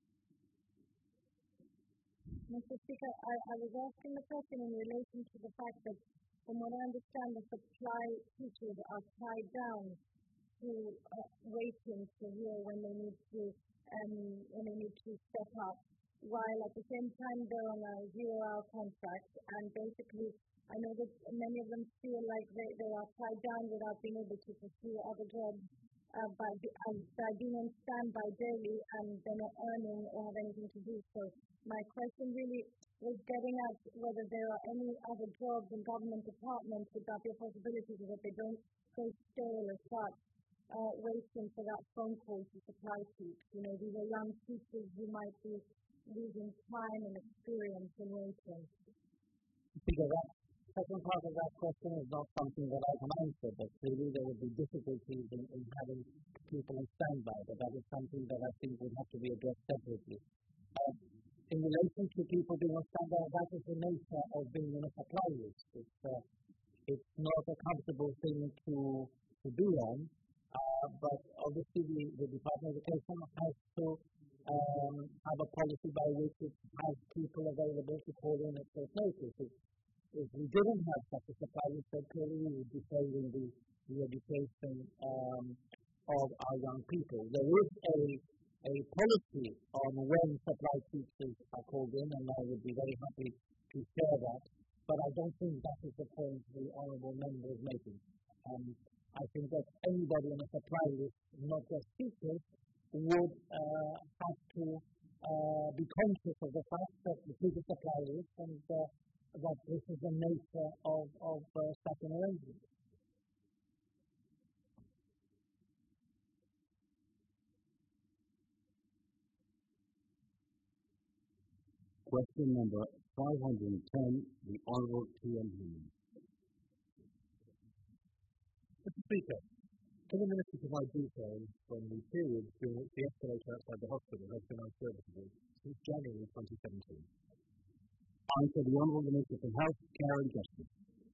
E: Mister Speaker, I, I was asking the question in relation to the fact that, from what I understand, the supply teachers are tied down to uh, waiting to hear when they need to um, when they need to step up, while at the same time they're on a zero-hour contract, and basically I know that many of them feel like they, they are tied down without being able to pursue other jobs uh, by, uh, by being on standby daily, and they're not earning or have anything to do. So my question really was getting at whether there are any other jobs in government departments that there be a possibility so that they don't go stale as such, uh, waiting for that phone call to supply teach. You know, these are young teachers who might be losing time and experience in waiting.
B: Because that second part of that question is not something that I can answer, but clearly there would be difficulties in, in having people on standby, but that is something that I think would have to be addressed separately. Uh, in relation to people being on standby, that is the nature of being in a supply list. It's, uh, it's not a comfortable thing to, to be on, uh, but obviously the, the Department of Education has to um, have a policy by which it has people available to call in at short notice. It's, If we didn't have such a supply list, then clearly we would be failing the, the education um, of our young people. There is a, a policy on when supply teachers are called in, and I would be very happy to share that, but I don't think that is the point the Honourable Member is making. Um, I think that anybody on a supply list, not just teachers, would uh, have to uh, be conscious of the fact that it is a supply list, and uh, that this is the nature of, of uh, such an arrangement.
F: Question number five hundred ten, the Honourable T M Healy.
C: Mister Speaker, Can the Minister provide details on the period during which the escalator outside the hospital has been unserviceable since January twenty seventeen?
F: Answer: the Honourable Minister for Health, Care and Justice.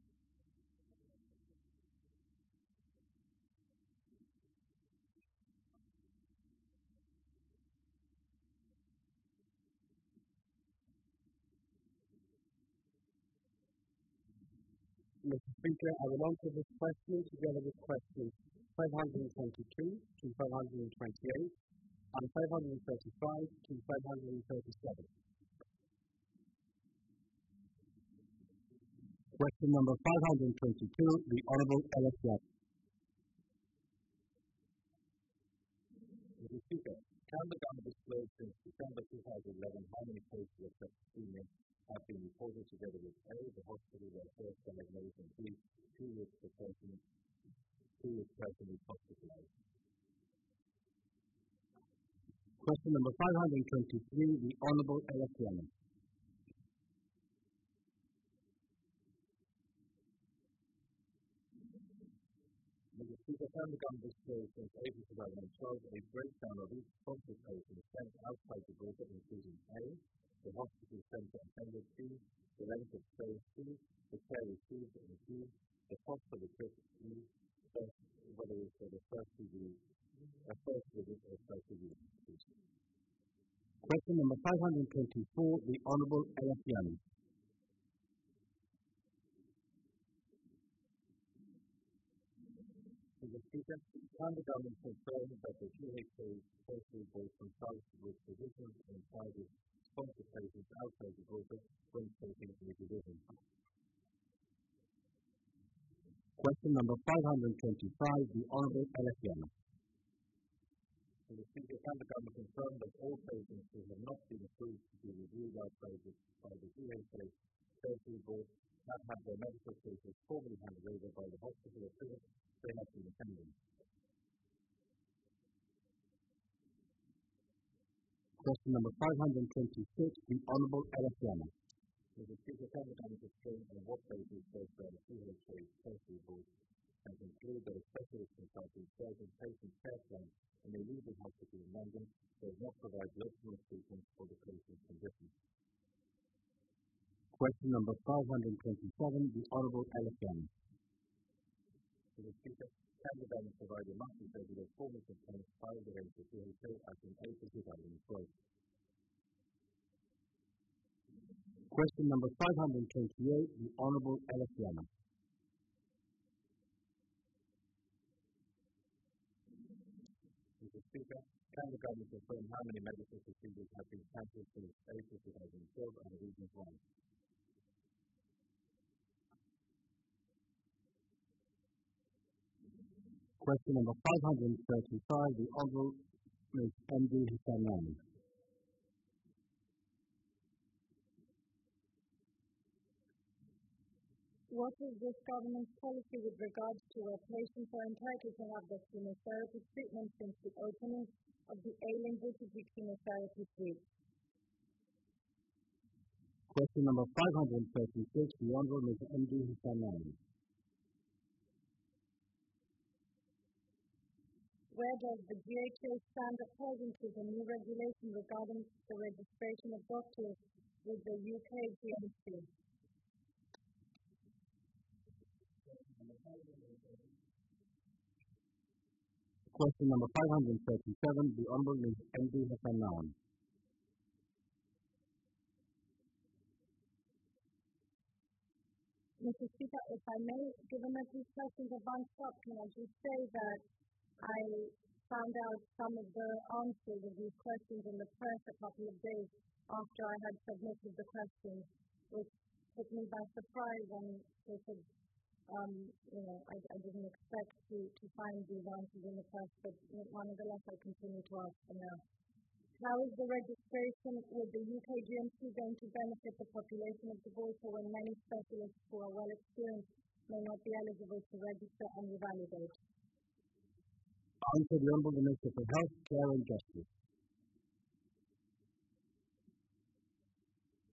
B: Mister Speaker, I will answer this question together with questions five hundred twenty-two to five hundred twenty-eight and five hundred thirty-five to five hundred thirty-seven.
F: Question number five hundred twenty-two, the Honourable Ellis Jackson.
A: Mister Speaker, can the government disclose since December two thousand eleven how many cases of septicemia have been reported together with A, the hospital where first diagnosed, and B, two with the person, two with person is hospitalized?
F: Question number five hundred twenty-three, the Honourable Ellis Jackson.
A: Mister Speaker, can the government disclose since April two thousand twelve a breakdown of each sponsor patient sent outside the border, including A, the hospital centre attended, B, the length of stay, C, the care received, and D, the cost of the trip, E, first, whether it's for the first review, a first visit or first review.
F: Question number five hundred twenty-four, the Honourable Ellis Jackson.
A: Mister Speaker, can the government confirm that the G H A's personal board consults with physicians and private sponsor patients outside the border when taking a decision?
F: Question number five hundred twenty-five, the Honourable Ellis Jackson.
A: Mister Speaker, can the government confirm that all patients who have not been approved to be reviewed outside the, by the G H A's personal board have had their medical cases formally handed over by the hospital or clinic they have been attending?
F: Question number five hundred twenty-six, the Honourable Ellis Jackson.
A: Mister Speaker, can the government explain on what basis those by the G H A's personal board and conclude that a specialist consultant serves in patient care plan in a legal hospital in London does not provide local treatment for the patient's condition?
F: Question number five hundred twenty-seven, the Honourable Ellis Jackson.
A: Mister Speaker, can the government provide a monthly regular formal complaint filed against the G H A as in April two thousand twelve?
F: Question number five hundred twenty-eight, the Honourable Ellis Jackson.
A: Mister Speaker, can the government confirm how many medical procedures have been cancelled since April two thousand twelve and the reasons why?
F: Question number five hundred thirty-five, the Honourable Miz M D Hussain.
E: What is this government's policy with regards to where patients are entitled to have their chemotherapy treatment since the opening of the Ailing Bushiki chemotherapy suite?
F: Question number five hundred thirty-six, the Honourable Miz M D Hussain.
E: Where does the G H A stand at present with the new regulation regarding the registration of doctors with the U K G M C?
F: Question number five hundred thirty-seven, the Honourable Miz M D Hussain.
E: Mister Speaker, if I may, given that these questions are bunched up, can I just say that I found out some of the answers of these questions in the press a couple of days after I had submitted the questions, which took me by surprise and sort of, um, you know, I, I didn't expect to, to find these answers in the press, but nonetheless I continue to ask them now. How is the registration with the U K G M C going to benefit the population of Gibraltar when many specialists who are well experienced may not be eligible to register and revalidate?
F: Answer: the Honourable Minister for Health, Care and Justice.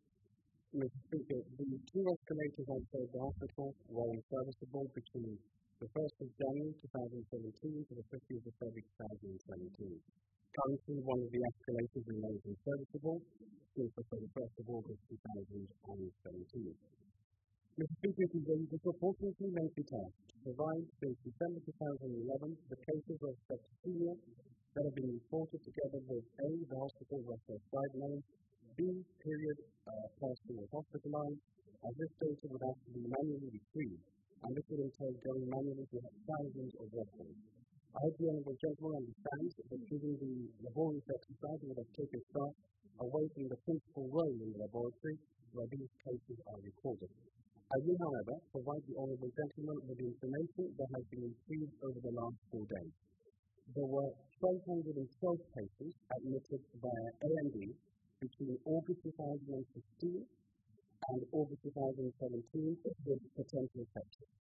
B: Mister Speaker, the two escalators outside the hospital were unserviceable between
F: the first of January twenty seventeen to the fiftieth of February twenty seventeen. Currently, one of the escalators remains unserviceable since the thirty-first of August twenty seventeen. Mister Speaker, it is a disproportionately lengthy task to provide since December twenty eleven the cases of septicemia that have been reported together with A, the hospital was first diagnosed, B, period, uh, person was hospitalized, as this data would have to be manually retrieved, and this would entail going manually to thousands of records. I hope the Honourable Gentleman understands that given the laborious exercise would have taken staff away from the principal role in the laboratory where these cases are recorded. I will, however, provide the Honourable Gentleman with the information that has been retrieved over the last four days. There were one two hundred twelve cases admitted via A and E between August twenty fifteen and August twenty seventeen with potential infection.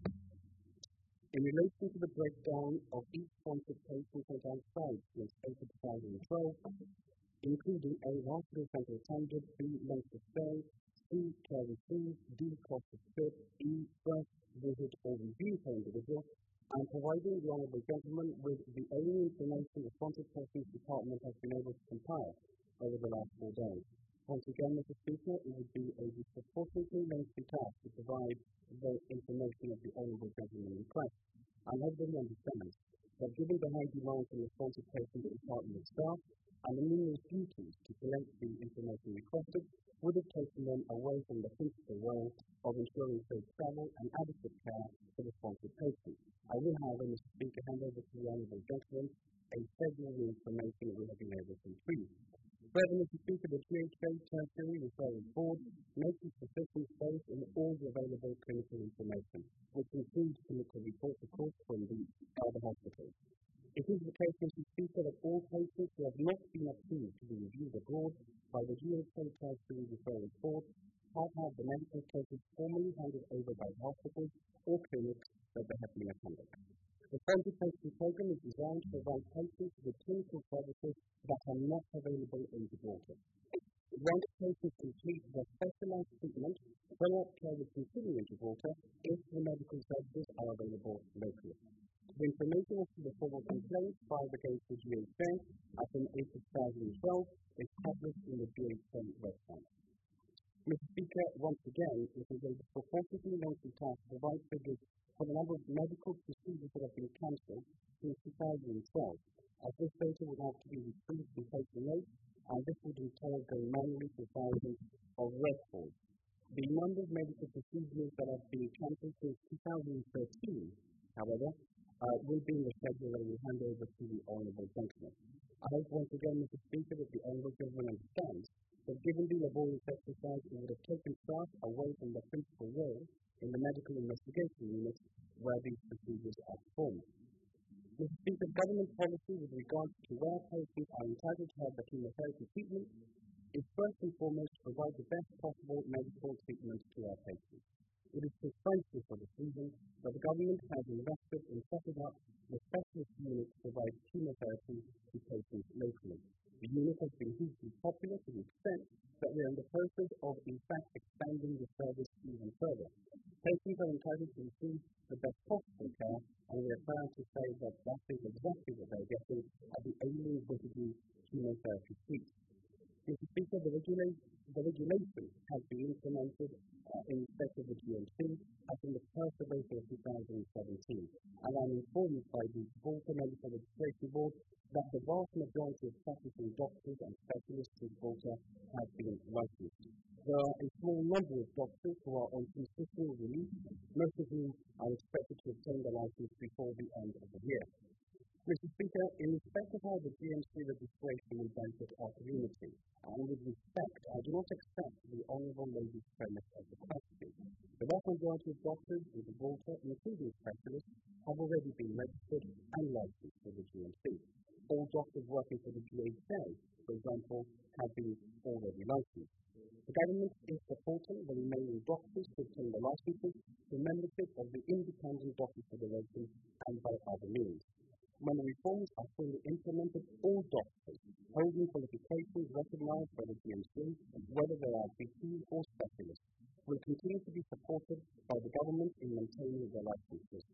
F: In relation to the breakdown of each sponsored patient sent outside since April twenty twelve, including A, hospital center attended, B, length of stay, C, care received, D, cost of trip, E, first visit or review per individual, and providing the Honourable Gentleman with the only information the Sponsored Persons Department has been able to compile over the last four days. Once again, Mister Speaker, it would be a disproportionately lengthy task to provide the information of the Honourable Gentleman request. And everybody understands that given the high demand from the Sponsored Persons Department staff and the numerous duties to collect the information requested, would have taken them away from the principal role of ensuring safe travel and adequate care for the sponsored patients. I will, however, Mister Speaker, hand over to the Honourable Gentleman a schedule of the information that we have been able to retrieve. Further, Mister Speaker, the T H A Tertiary Referral Board makes sufficient space in all the available clinical information, which includes clinical reports, of course, from the other hospitals. It is the case, Mister Speaker, that all patients who have not been approved to be reviewed abroad by the G H A Tertiary Referral Board have had the medical cases formally handed over by the hospitals or clinics that they have been attended. The Sponsored Persons Program is designed to provide patients with clinical services that are not available in Gibraltar. Once patients complete their specialized treatment, follow-up care will continue in Gibraltar if the medical services are available locally. The information as to the formal complaint filed against the G H A as in April twenty twelve is published in the G H A website. Mister Speaker, once again, it is a disproportionately lengthy task to provide figures for the number of medical procedures that have been cancelled since two thousand twelve, as this data would have to be retrieved from patient notes, and this would entail going manually to thousands of records. The number of medical procedures that have been cancelled since two thousand thirteen, however, uh, will be in the schedule that we will hand over to the Honourable Gentleman. I hope once again, Mister Speaker, that the Honourable Gentleman understands that given the laborious exercise, it would have taken staff away from the principal role in the medical investigation unit where these procedures are performed. Mister Speaker, government policy with regard to where patients are entitled to have the chemotherapy treatment is first and foremost to provide the best possible medical treatment to our patients. It is precisely for this reason that the government has invested in setting up the specialist unit to provide chemotherapy to patients locally. The unit has been hugely popular to the extent that we are in the process of, in fact, expanding the service even further. Patients are entitled to receive the best possible care, and we are proud to say that that is exactly what they are getting at the Aileen Whittier Chemotherapy Suite. Mister Speaker, the, regula- the regulation has been implemented uh, in respect of the G M C as in the first of April two thousand seventeen, and I'm informed by the Gibraltar Medical Registration Board that the vast majority of practicing doctors and specialists in Gibraltar have been licensed. There are a small number of doctors who are on consistent release, most of whom are expected to obtain their license before the end of the year. Mister Speaker, in respect of how the G M C registration will benefit our community, and with respect, I do not accept the Honourable Lady's premise of the question. The vast majority of doctors in Gibraltar, including specialists, have already been registered and licensed for the G M C. All doctors working for the G H A, for example, have been already licensed. The government is supporting the remaining doctors to obtain the licenses through membership of the Independent Doctors Federation and by other means. When the reforms are fully implemented, all doctors holding qualifications recognized by the G M C, whether they are G Ps or specialists, will continue to be supported by the government in maintaining their licenses.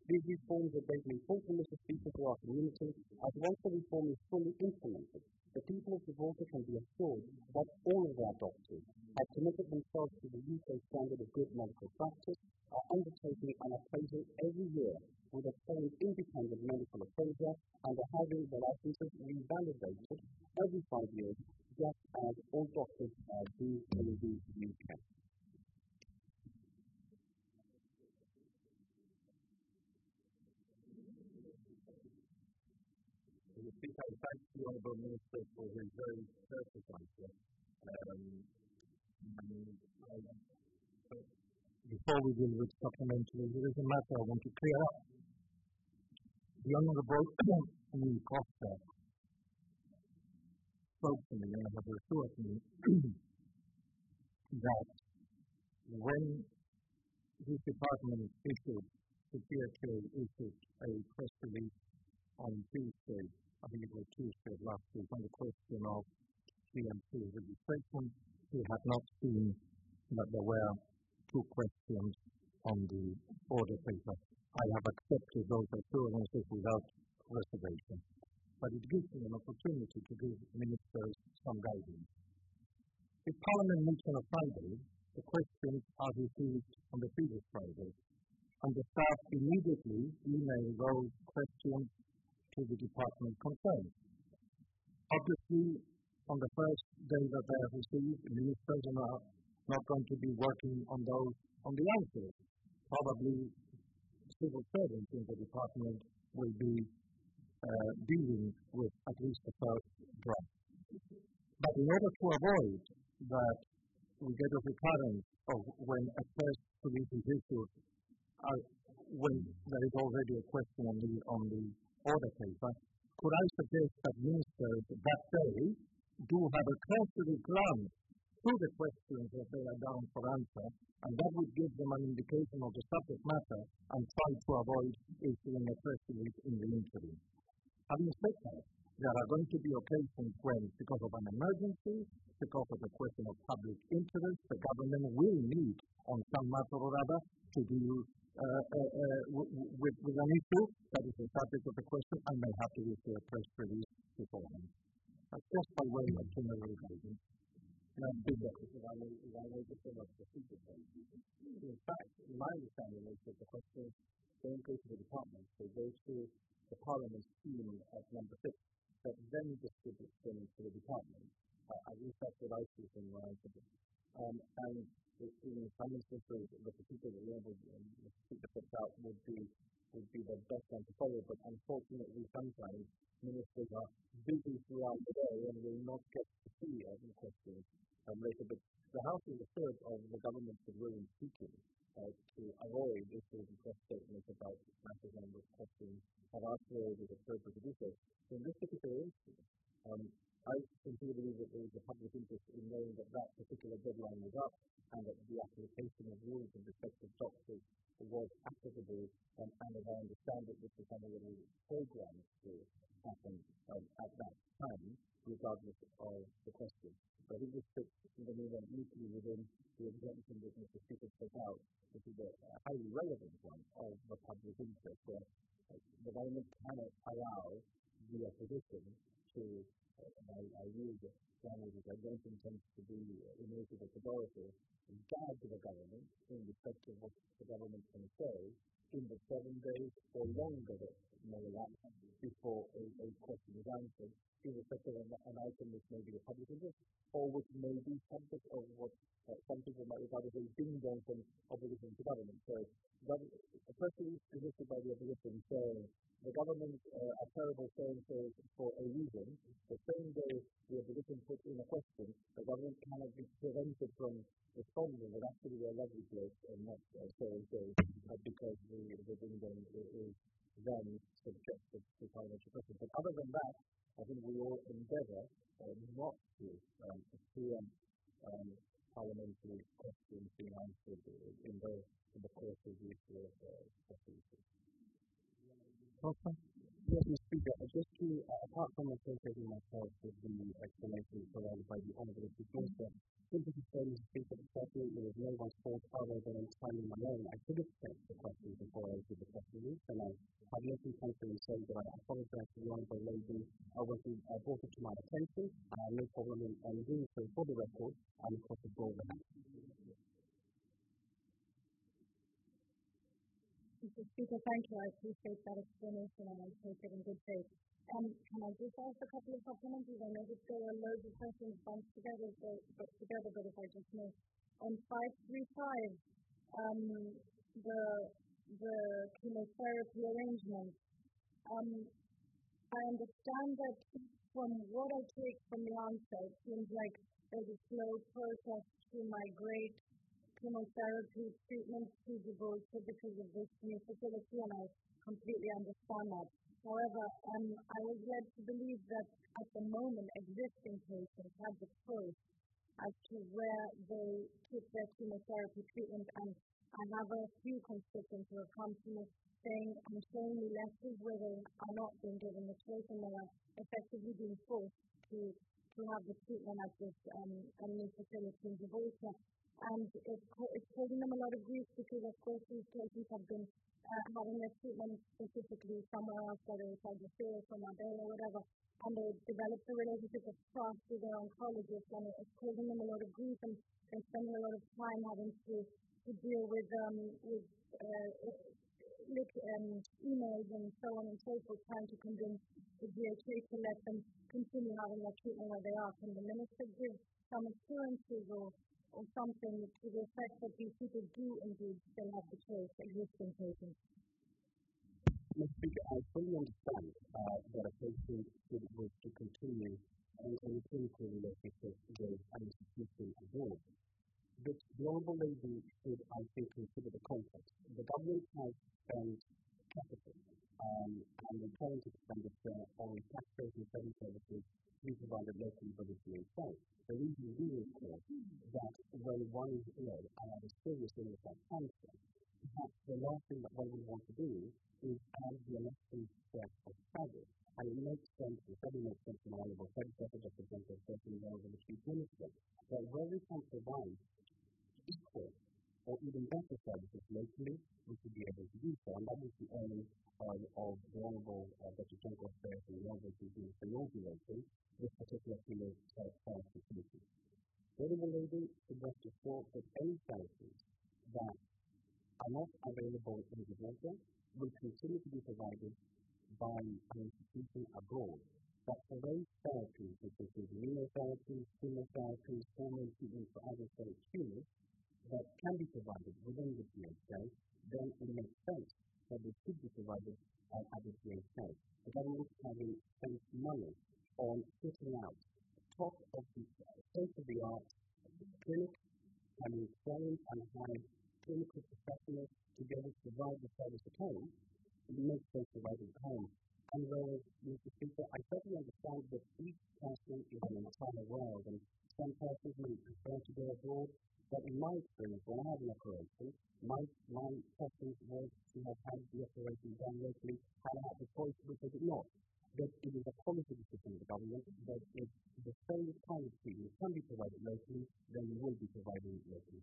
F: These reforms are greatly important, Mister Speaker, to our community, as once the reform is fully implemented, the people of Gibraltar can be assured that all of our doctors have committed themselves to the U K standard of good medical practice, are undertaking an appraisal every year with a trained independent medical appraiser, and are having their licenses revalidated every five years, just as all doctors uh, do in the U K.
C: Thank the Honourable Minister for his very careful answer. Um, Before we deal with supplementary, there is a matter I want to clear up. The Honourable Neil Costa spoke to me and has assured me that when his department issued, the P H A issued a press release on Tuesday, I think it was Tuesday of last week, on the question of T M C registration, he had not seen that there were two questions on the order paper. I have accepted those assurances without reservation, but it gives me an opportunity to give ministers some guidance. If Parliament meets on a Friday, the questions are received on the previous Friday, and the staff immediately email those questions to the department concerned. Obviously, on the first day that they are received, ministers are not, not going to be working on those, on the answers. Probably civil servants in the department will be uh, dealing with at least the first draft. But in order to avoid that we get a recurrence of when a first release is issued, uh, when there is already a question on the, on the order paper, could I suggest that ministers that day do have a cursory glance through the questions that they are down for answer, and that would give them an indication of the subject matter and try to avoid issuing a press release in the interim. Having said that, there are going to be occasions when, because of an emergency, because of a question of public interest, the government will need, on some matter or other, to deal uh, uh, uh, with, with an issue that is the subject of the question, and they have to issue a press release beforehand. That's just by way of general guidance. Now, big if I may, if I may just say what the procedure is. In fact, my understanding is that the questions don't go to the department, they go to the Parliament's team at number six, that then distributes them to the department. Uh, at least that's what I see from where I sit. Um, and in some instances, the procedure that the procedure puts out would be would be the best one to follow, but unfortunately sometimes ministers are busy throughout the day and will not get to see every question um, later. But the House is assured of the government's will in speaking uh, to avoid issuing press statements about matters on which questions have asked where it is appropriate to do so. So in this particular instance, um, I continue to believe that there is a public interest in knowing that that particular deadline was up and that the application of rules in respect of doctors was applicable, um, and as I understand it, this was something that was programmed to happen um, at that time, regardless of the question. So I think this fits the movement neatly within the exemption that Mister Speaker set out, which is a, a highly relevant one of the public interest, where uh, the government cannot allow the opposition to, uh, I, I use language which I don't intend to be uh, emotive or pejorative, gag the government in respect of what the government can say in the seven days or longer that may elapse before a, a question is answered, in respect of an, an item which may be a public interest, or which may be subject of what uh, some people might regard as a ding-dong from opposition to government. So, a press release is issued by the opposition saying the government uh, are terrible so-and-so for a reason. The same day the opposition puts in a question, the government cannot be prevented from responding that actually they're lovely place and not uh, so-and-so uh, because the, the ding-dong is then subjected to parliamentary question. But other than that, I think we all endeavour uh, not to um, preempt um, parliamentary questions being answered in the, in the course of the issue of uh, questions.
F: Okay. Yes, Mister Speaker, just to, uh, apart from associating myself with the explanation provided by the Honourable Chief Minister, Simply to say, Mister Speaker, certainly it was no one's fault other than entirely my own. I should have checked the questions before I issued the press release, and I have listened carefully and say that I apologize to the Honourable Lady uh, when she uh, brought it to my attention. Uh, no problem in, in doing so for the record, and of course, the broad hand.
E: Mister Speaker, thank you. I appreciate that explanation and I take it in good faith. Um, can I just ask a couple of supplementary? I noticed there were loads of questions bunched together, but, but together, but if I just know. On five three five, um, the, the chemotherapy arrangement, um, I understand that from what I take from the answer, it seems like there's a slow process to migrate chemotherapy treatment suitable for because of this new facility, and I completely understand that. However, um, I was led to believe that at the moment existing patients have the choice as to where they took their chemotherapy treatment, and I have a few constituents who have come to me saying and showing me letters where they are not being given the choice and they are effectively being forced to to have the treatment at this um, new facility in Gibraltar. And it's, it's causing them a lot of grief because, of course, these patients have been uh, having their treatment specifically somewhere else, whether it's Algeciras or Marbella or whatever, and they developed a relationship of trust with their oncologist, and it's causing them a lot of grief, and they're spending a lot of time having to, to deal with um, with uh, look, um, emails and so on and so forth, trying to convince the G H A to let them continue having their treatment where they are. Can the Minister give some assurances or or something to the effect that these people do indeed still have the choice, existing patients?
F: Mister Speaker, I fully understand uh, that a patient should wish to continue in a clinical relationship with an institution abroad. But the Honourable Lady should, I think, consider the context. The government has spent capital um, and the current expenditure on taxpayers and service services to be provided locally by the G H A. The reason being, of course, that when one is ill and has a serious illness like cancer, perhaps the last thing that one would want to do is add the unnecessary stress of travel. And it makes sense, it certainly makes sense in our level, predecessor, Doctor Jensen, certainly well with the Chief Minister, that where we can provide equal or even better services locally, we should be able to do so. And that was the aim um, of the Honourable uh, Doctor Jensen Affairs and the Honourable Chief Minister inaugurating this particular field of health facility. The Honourable Lady should rest assured that any services that are not available in Gibraltar will continue to be provided by an institution abroad. But for those therapies, which include immunotherapy, chemotherapy, hormone treatment for other solid tumours, that can be provided within the G H A, then it makes sense that they should be provided uh, at the G H A. The government having spent money on putting out top of the state-of-the-art clinic, having trained and hired clinical professionals to be able to provide the service at home, it makes sense to provide it at home. And whereas, Mister Speaker, I certainly understand that each person is an entire world, and some persons may prefer to go abroad, but in my experience, when I had an operation, my, my preference was to have had the operation done locally, had I had the choice, which I did not. But it is a policy decision of the government that if the same kind of treatment can be provided locally, then we will be providing it locally.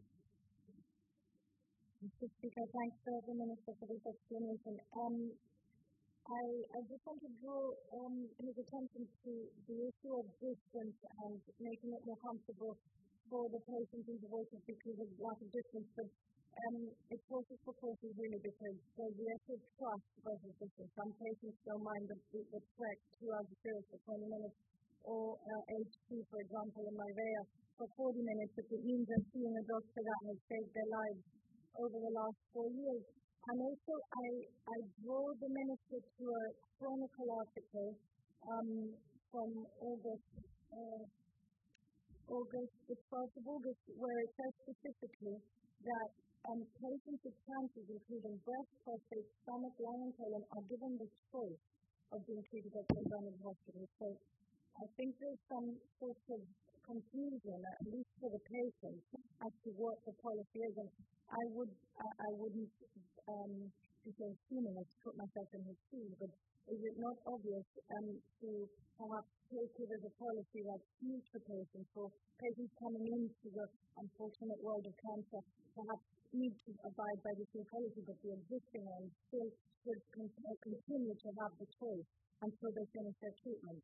E: Mister Speaker, thanks to the Minister for this explanation. Um, I, I just want to draw um, his attention to the issue of distance and making it more comfortable for the patients in the voices because of lack of distance. But um, it's horses for courses really, because there's the issue of trust versus distance. Some patients don't mind the, the trek two hours for twenty minutes, or uh, H P, for example, in Marbella for forty minutes, if it means they're seeing a doctor that has saved their lives over the last four years. And also, I, I draw the Minister to a Chronicle article um, from August, uh, August, the twelfth of August, where it says specifically that um, patients with cancers, including breast, prostate, stomach, lung, and colon, are given the choice of being treated at Saint Bernard's Hospital. So I think there's some sort of confusion, at least for the patients, as to what the policy is. And I would, I, I wouldn't um, superhuman, let's put myself in his shoes, but is it not obvious um, to perhaps take it as a policy that future patients, or patients coming into the unfortunate world of cancer, perhaps need to abide by this new policy, but the existing ones still should con- continue to have the choice until they finish their treatment?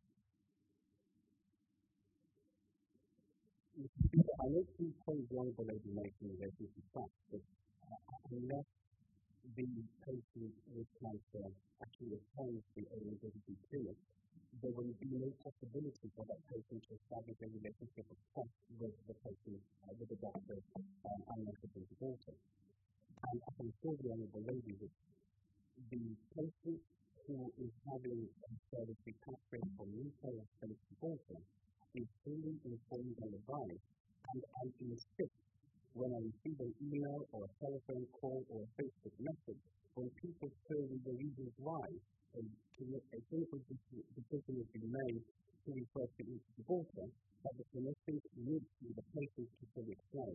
F: I know two points the Honourable Lady makes in relation to fact, but unless the patient with cancer actually attends the A M W clinic, there will be no possibility for that patient to establish a relationship of trust with the patient, uh, with the doctor, um, and the patient also. And I can assure the Honourable Lady that the patient who is having a service pathway for mental health also is fully informed and advised, and I insist when I receive an email or a telephone call or a Facebook message, when people tell me the reasons why a, a clinical decision has been made to refer to Gibraltar, that the clinicians need to the patient to fully explain.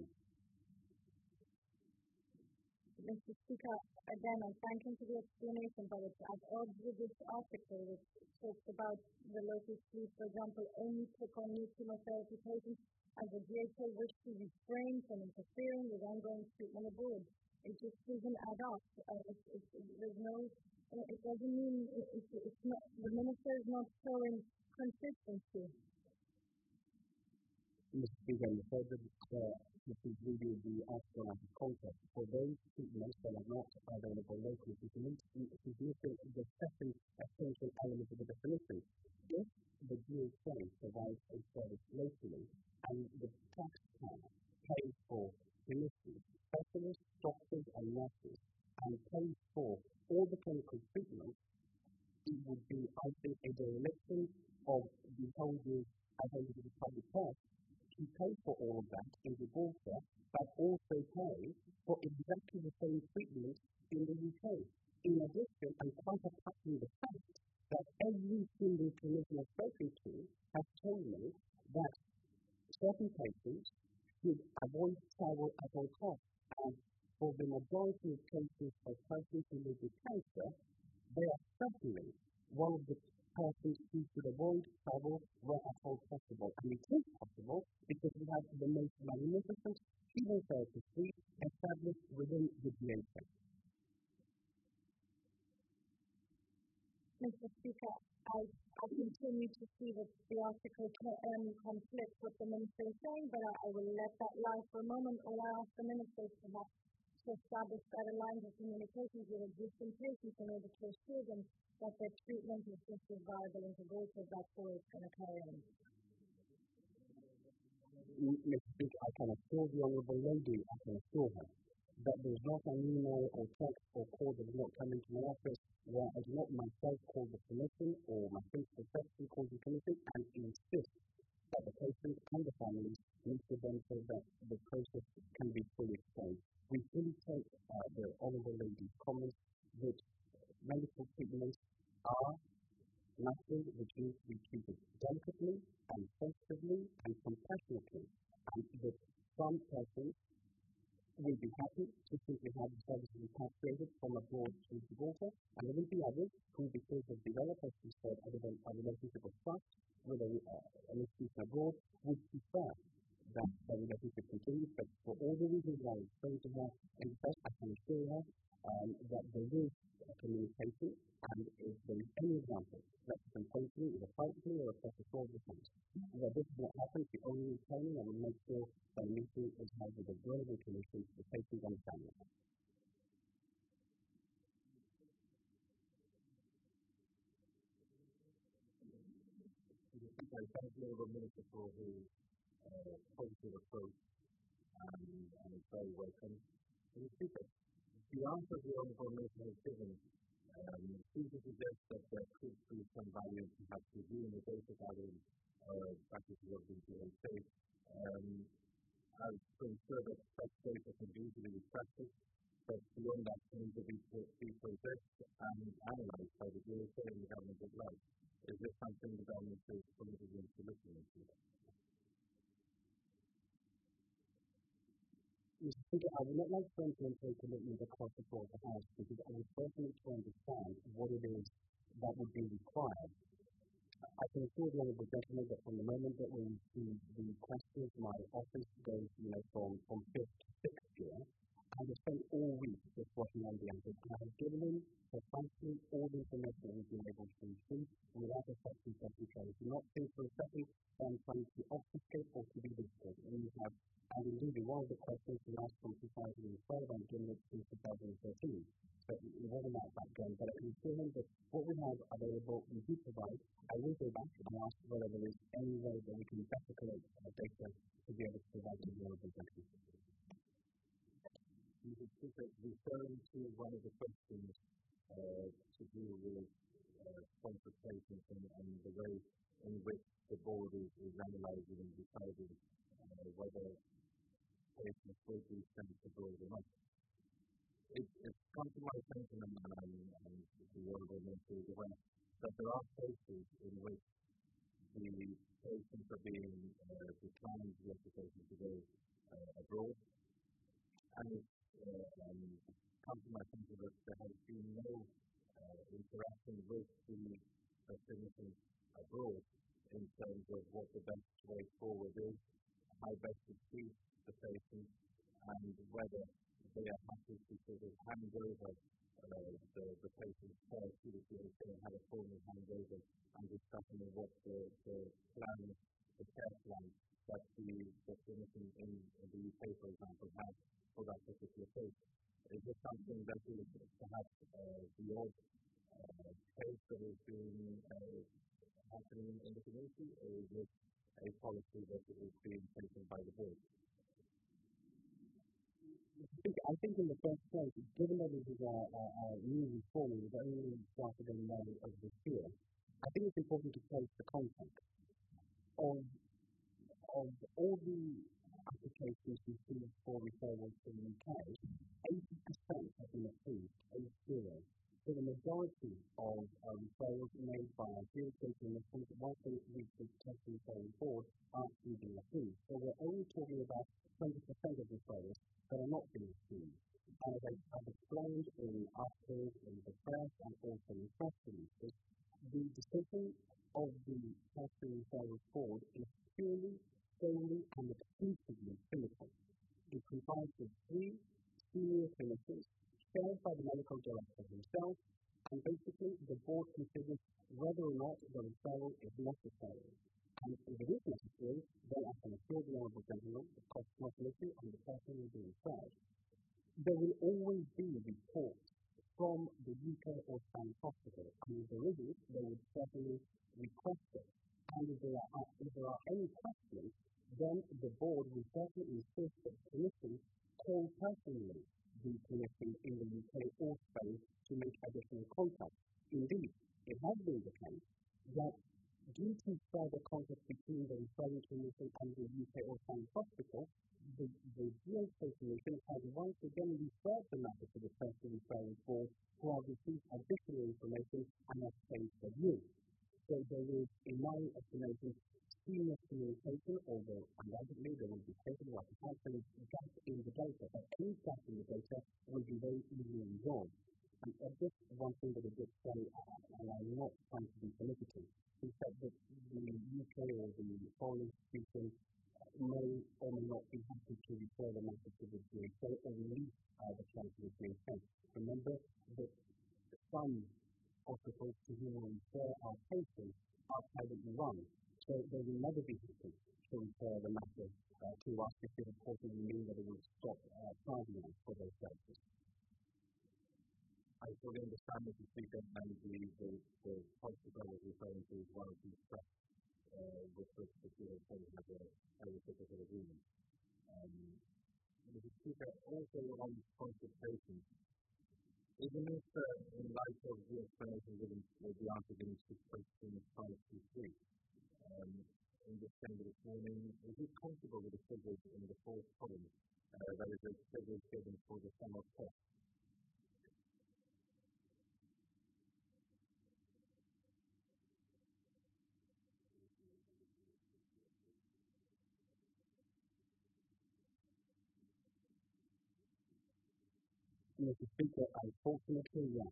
E: Mister Speaker, again, I'm thanking for the explanation, but it's at odds with this article which talks about the local police, for example, only took on new chemotherapy patients as the G H A wished to refrain from interfering with ongoing treatment abroad. It just doesn't add up. Uh, it's, it's, there's no, it doesn't mean, it, it's, it's not, the minister is not showing consistency.
F: Mister Speaker, you said that uh, this is really the article out of context. For those treatments that are not available locally, it needs to be the second essential element of the definition. If the G H A provides a service locally and the taxpayer pays for clinicians, specialists, doctors and nurses, and pays for all the clinical treatment, it would be, I think, a dereliction of the whole identity of public health to pay for all of that in Gibraltar, but also pay for exactly the same treatment in the U K. In addition, I'm quite attacking the fact that every single clinician I've spoken to has told me that certain patients should avoid travel at all costs, and for the majority of cases of persons who live with cancer, they are certainly one of the persons who should avoid travel where at all possible. And it is possible because we have the most magnificent chemotherapy suite established within the G H A.
E: Mister Speaker, I, I continue to see that the article um, conflicts with the minister is saying, but I, I will let that lie for a moment. All I ask the minister is perhaps to establish better lines of communication with existing patients in order to assure them that their treatment is just as viable in Gibraltar as that's where it's going to carry on.
F: Mister Speaker, I can assure the Honourable Lady, I can assure her, that there's not an email or text or call that is not coming to my office where I do not myself call the clinician or my principal secretary calls the clinician and insist that the patients and the families need to then so that the process can be fully explained. We fully take uh, the Honourable Lady's comments that medical treatments are matters which need to be treated delicately and sensitively and compassionately, and that some persons will be happy to simply have the services repatriated from abroad to Gibraltar, and there will be others who, because of developers who said a relationship of trust with a, uh, an institution abroad, would prefer that the relationship continues. But for all the reasons I explained to her, in fact, I can assure her um, that there is a communication, and if there is any example that you can point to, either privately or across the floor of the House, that this is what happens, the only training, I will make sure that a meeting is held with a global commission to the patients and families.
A: I thank the Honourable Minister for his uh, positive approach, um, and it's very welcome. Mister Speaker, the answer the Honourable Minister has given um, seems to suggest that there could be some value in perhaps reviewing the data gathering uh, practices of the G H A um, as to ensure that such data can be easily retracted, but beyond that need to be, be processed and analysed by the G H A and the government at large. Is this something the government is committed to looking into?
F: Mister think I would not like to enter into a commitment across the board of the House because I would personally to understand what it is that would be required. I can assure the honourable gentleman that from the moment that we receive the questions, my office goes, you know, from, from fifth to sixth year, I have spent all week just working on the answers, and I have given him precisely all the information that we've been able to receive without affecting secretary. Do not think for a second that I'm trying to obfuscate or to be difficult. We have, and indeed, one of the questions we asked from two thousand twelve and given it since two thousand thirteen. So it wasn't that back then, but I can assure him that what we have available, we do provide. I will go back and ask whether there is any way that we can better collect uh, data to be able to provide to the honourable gentleman.
A: You could speak of referring to one of the questions uh, to do with uh, consultations and, and the way in which the board is, is analysing and deciding uh, whether patients will be sent abroad or not. It, it's come to my attention, and, and, and the Honourable Minister is aware, that there are cases in which the patients are being uh, declined the application to go uh, abroad, and it's uh, um, come to my attention that there has been no uh, interaction with the clinicians abroad in terms of what the best way forward is, how best to treat the patient, and whether they are happy to sort of hand over uh, the, the patient's care to the P H A and have a formal handover and discussion of what the, the plan, the care plan that the, the clinician in, in the U K, for example, has for that particular case. Is this something that is perhaps uh, the odd uh, case that is being uh, happening in the community, or is it a policy that is being taken by the board?
F: I think, I think in the first place, given that this is a, a, a new reform that only started in May of this year, I think it's important to place the context of, of all the applications received for referrals to the U K. eighty percent have been approved, eight zero. So the majority of uh, referrals made by field clinicians once they reach the testing referral board are actually being approved. So we're only talking about twenty percent of referrals that are not being approved. And as I have explained in articles in the press and also in press releases, the decision of the testing referral board is purely, solely and exclusively clinical. It comprises three senior clinicians chaired by the medical director himself, and basically the board considers whether or not the referral is necessary. And if it is necessary, then I can assure the honourable gentleman the cost not an issue and the person will be referred. There will always be reports from the U K or Spanish hospital, and if there isn't, they would certainly request it. And if there are, if there are any questions, then the board will certainly insist that the clinician call personally the clinician in the U K or Spain to make additional contact. Indeed, it has been the case that due to further contact between the referring clinician and the U K or Spanish hospital, the, the G H A Commission has once again referred the matter to the person referring board who have received additional information and have changed their view. So there is, in my estimation, seamless communication, although undoubtedly there will be cases where perhaps there is gap in the data, but any gap in the data will be very easily resolved. And uh, just one thing that I did say, uh, and I'm not trying to be political, is that the, the U K or the foreign institution may or may not be happy to refer the matter to the G H A or release uh, the claim to the G H A. Remember that some hospitals to whom we refer our patients are privately run, so they will never be happy to refer the matter uh, to us because of course it will mean that it will stop uh, charging us for those services.
A: I fully understand that you speak and the, the, the hospital is referring to is one of these trusts uh, with which the G H A has a, a reciprocal agreement. Um, Mister Speaker, also on consultation, isn't it uh, in light of the explanation given with the answer given to question five two three um, in the chamber this morning, is it comfortable with the figures in the fourth column, uh, that is the figures given for the sum of costs?
F: Mister Speaker, unfortunately, yes.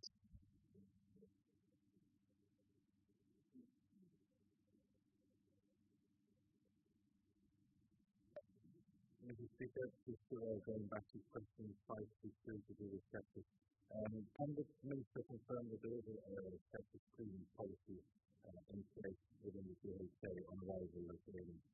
A: Mister Speaker, just uh, going back to question five two three to do with sepsis. Um, can the Minister confirm that there is a uh, sepsis screening policy uh, in place within the G H A on arrival of aliens?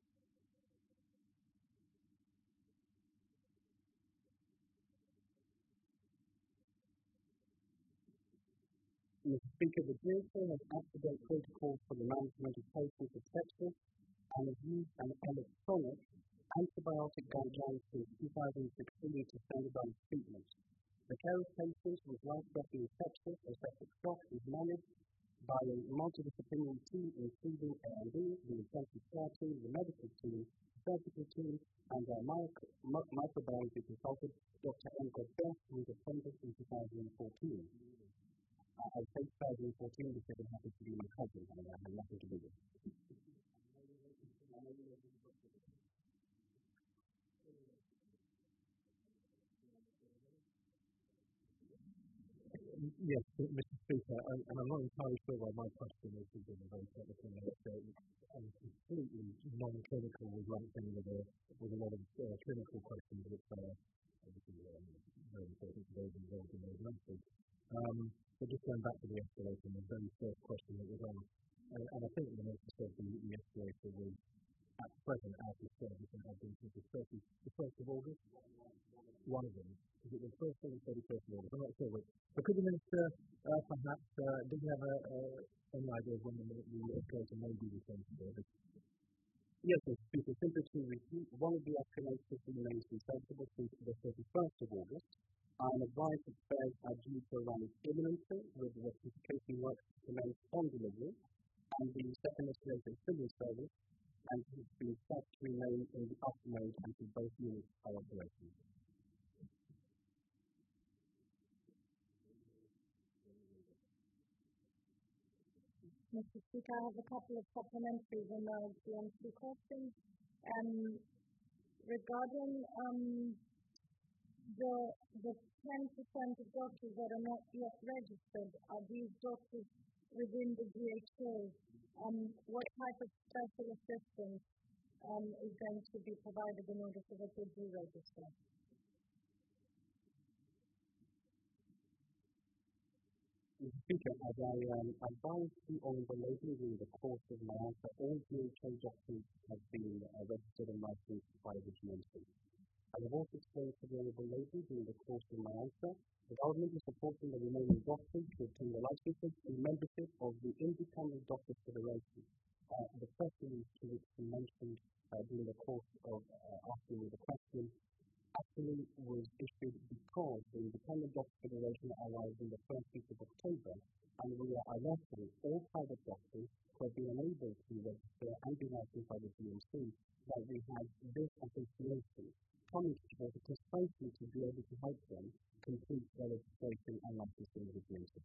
F: Mister Speaker, the G H A has up-to-date protocols for the management of patients with sepsis and has used an electronic antibiotic guidelines since two thousand sixteen to standardize treatment. The care of patients with life-threatening sepsis or septic shock is managed by a multidisciplinary team including A and E, the intensive care team, the medical team, the surgical team, and our micro- mi- microbiology consultant, Doctor M. Godbert, who was appointed in two thousand fourteen. Uh, I say two thousand fourteen because it happened to be my cousin, and I had nothing to do with it.
C: Yes, Mister Speaker, and, and I'm not entirely sure why my question is in a very technical nature and completely non-clinical was lumped in with a, with a lot of uh, clinical questions which are obviously um, very important to those involved in those matters. Um, but just going back to the escalator, the very first question that was asked, and, and I think the Minister said the, the escalator was at present out of service and had been since the thirtieth, the first of August. One of them. Is it the first or the thirty-first of August? I'm not sure which. But could the Minister uh, perhaps, uh, did you have a, uh, any idea of when the, the escalator may be returned to service?
F: Yes, Mister Speaker, simply to repeat, one of the escalators remains insensible since the thirty-first of August. I am advised that spares are due to arrive imminently with the rectification work to commence on delivery, and the second escalator is still in service, and it has been set to remain in the up mode until both units are operational.
E: Mister Speaker, I have a couple of supplementaries on the G M C questions. Um, regarding um, the the ten percent of doctors that are not yet registered, are these doctors within the G H A? Um, what type of special assistance um, is going to be provided in order for them to do register?
F: Mister Speaker, as I um, advised you on the lady during the course of my answer, all G H A doctors have been uh, registered and licensed by the G M C. I have also explained to the Honourable Lady during the course of my answer, the government is supporting the remaining doctors to obtain the licenses and membership of the Independent Doctors Federation. Uh, the press release to which you mentioned uh, during the course of uh, asking me the question actually was issued because the Independent Doctors Federation arrived in the first week of October, and we are alerting all private doctors who have been unable to register and be licensed by the G M C that we have this association coming together precisely to be able to help them complete their registration and licensing with the G M C.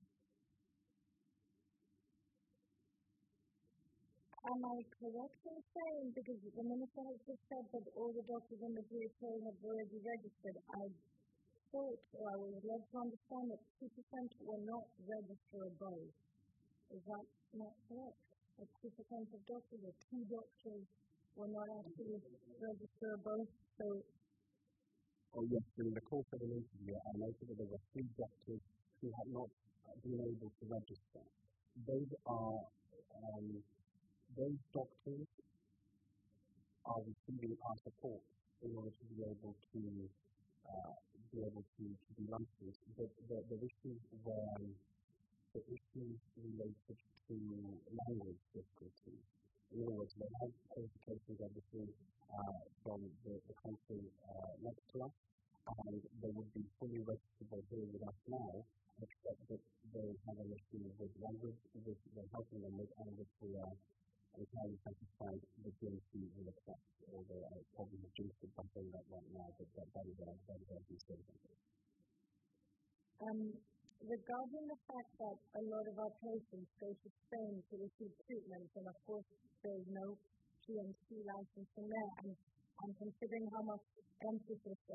E: Am I correct in saying, because the Minister has just said that all the doctors in the G H A have already registered, I thought, or I was led to understand that two percent were not registerable. Is that not correct? That two percent of doctors, or two doctors, were not actually registerable. So,
F: oh yes, during the course of an interview, I noted that there were three doctors who had not been able to register. Those are um, those doctors are receiving our support in order to be able to uh, be able to, to be licensed. The, the, the issues were the issues related to language difficulties. In other words, they have qualifications obviously uh, from the, the country uh, next to us, and they would be fully registerable here with us now, except that they have an issue with language, which we're helping them with, and which we are entirely satisfied the G M C will accept, although I probably have jinxed it by saying that right now, but that, that is our, that is our consideration.
E: um, regarding the fact that a lot of our patients go to Spain to receive treatment, and of course there's no G M C license in there, and, and considering how much emphasis and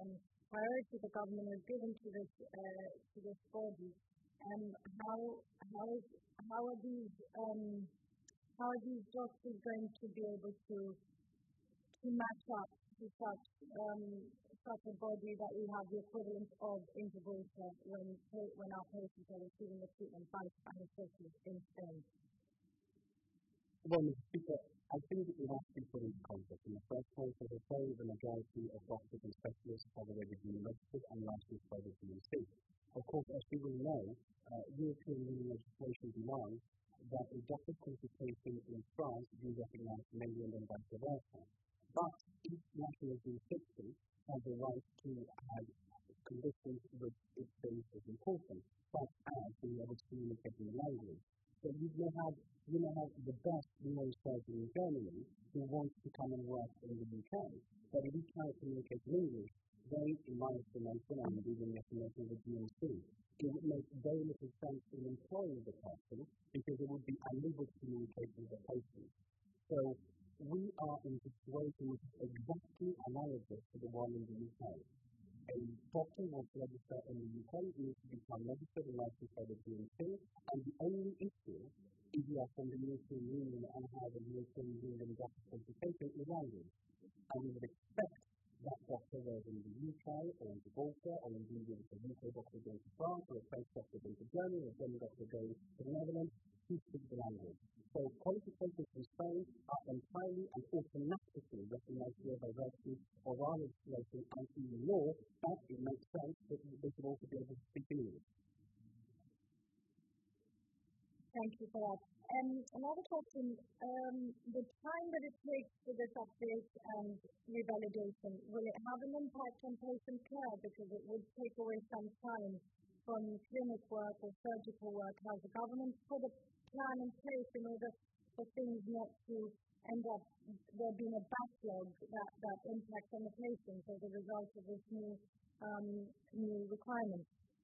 E: priority the government has given to this uh, to this body, um, how how is how are these um, how are these doctors going to be able to to match up to such um, such a body that we have the equivalent of in Gibraltar when when our patients are receiving the treatment by Spanish doctors in Spain?
F: Well, Mister Speaker, I think that we have to be put into context. In the first place, as I say, the majority of doctors and specialists have already been registered and licensed by the G M C. Of course, as we will know, uh, European Union legislation demands that a doctor's qualification in France be recognized in England and vice versa. But each national jurisdiction has the right to have conditions which it thinks is important, such as being able to communicate in the language. So you may have, you may have the best known surgeon in Germany who wants to come and work in the U K, but if he cannot communicate in English, then, in my estimation, and indeed in the estimation of the G M C, it would make very little sense in employing the person because it would be unable to communicate with the patient. So we are in a situation which is exactly analogous to the one in the U K. A doctor wants to register in the U K, needs to become registered and licensed by the G M C, and the only issue if you are from the European Union and have a European Union doctor qualification is language. And we would expect that doctor, whether in the U K or in Gibraltar, or indeed if a U K doctor goes to France, or a French doctor goes to Germany, or a German doctor goes to the Netherlands, to speak the language. So qualifications from Spain are entirely and automatically recognized here by virtue of our legislation and E U law, that it makes sense that they should also be able to speak English.
E: Thank you for that. Um, another question, um, the time that it takes for this update and revalidation, will it have an impact on patient care because it would take away some time from clinic work or surgical work? Has the government put a plan in place in order for things not to end up there being a backlog that, that impacts on the patients as a result of this new, um, new requirement?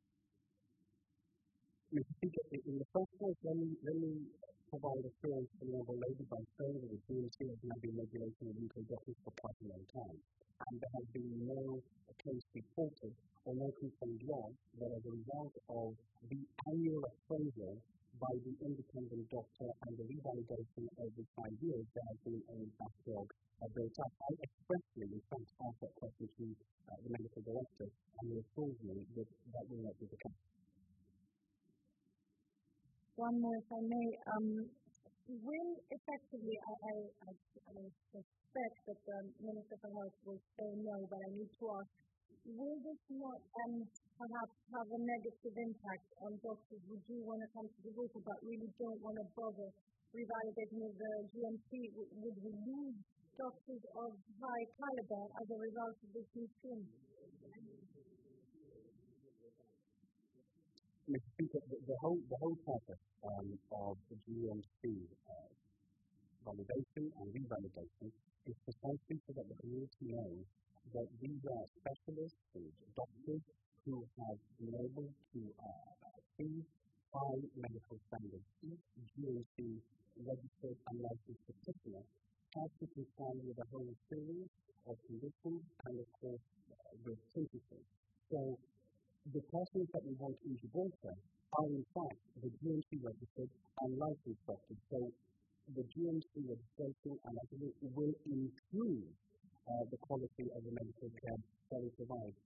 F: Mister Speaker, in the first place, let me, let me provide assurance to the Honourable Lady by saying that the G M C has now been regulating the U K doctors for quite a long time, and there has been no case reported or no confirmed law that as a result of the annual appraisal by the independent doctor and the revalidation every five years, there has been a backlog uh, built up. I expressly, in fact, asked that question to uh, the medical director, and he assured me that that will not be the case.
E: One more, if I may. Um, will effectively, I, I, I, I suspect that the Minister for Health will say no, but I need to ask, will this not um, perhaps have a negative impact on doctors who do want to come to the Gibraltar but really don't want to bother revalidating with the G M C? Would we lose doctors of high caliber as a result of this new scheme?
F: Mister Speaker, the, the whole the whole purpose um, of the G M C uh, validation and revalidation is precisely so that the community knows that these are specialists, doctors who have been able to uh, achieve high medical standards. Each G M C registered and licensed practitioner has to comply with a whole series of conditions and, of course, uh, with synthesis. So the persons that we want in Gibraltar are in fact the G M C registered and licensed doctors. So the G M C registration and licensing will improve uh, the quality of the medical care that we provide.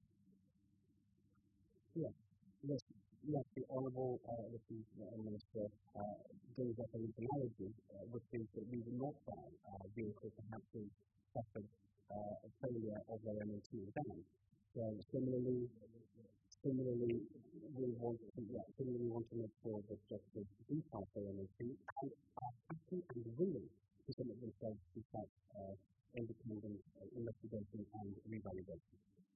F: Yes, yes, yes. The Honourable uh, Minister uh, gave us an analogy, uh, which is that we will not buy uh, vehicles that have to suffer uh, a failure of their M O T exam. So similarly, Similarly, we want to, yeah, similarly we want to make sure that doctors do pass their M O T and are happy and willing to submit themselves to such uh, independent uh, investigation and revalidation.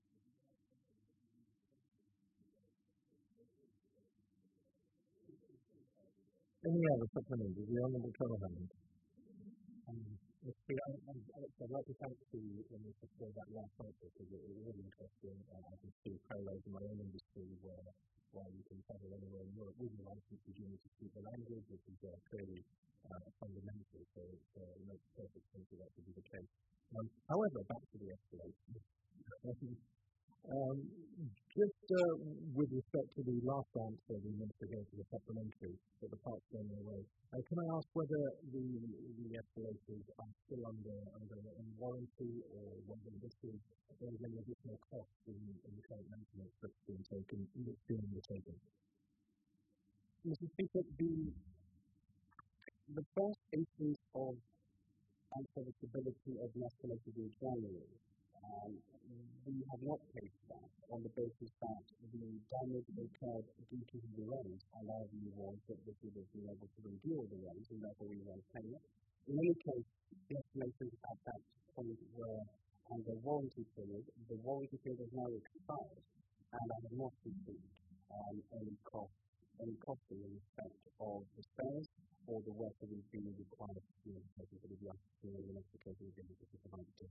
C: Any other supplementary? The Honourable Trevor
F: Um, I'd like to thank the Minister for that last answer because it was really interesting. Uh, I can see parallels in my own industry where, where you can travel anywhere in Europe with your license, you need to speak the language, which is uh, clearly uh, fundamental. So uh, it makes perfect sense that that should be the case. Um, however, back to the escalation.
C: Um, just uh, with respect to the last answer, the Minister gave to the supplementary, that the parts going away, uh, can I ask whether the, the escalators are still under, under any warranty, or whether this is, there is any additional cost in, in the current maintenance that's being taken, that's being undertaken?
F: Mister Speaker, the, the first instance of unserviceability of the escalators in January, um, we have not paid for that on the basis that the damage occurred due to the rains, and our view was that this would have been able to endure the rains, and therefore we weren't paying it. In any case, the escalators at that point were under warranty period. The warranty period has now expired, and I have not received um, any cost, any costing in respect of the spares or the work that is being required to be undertaken for the officer in the next occasion again to provide to.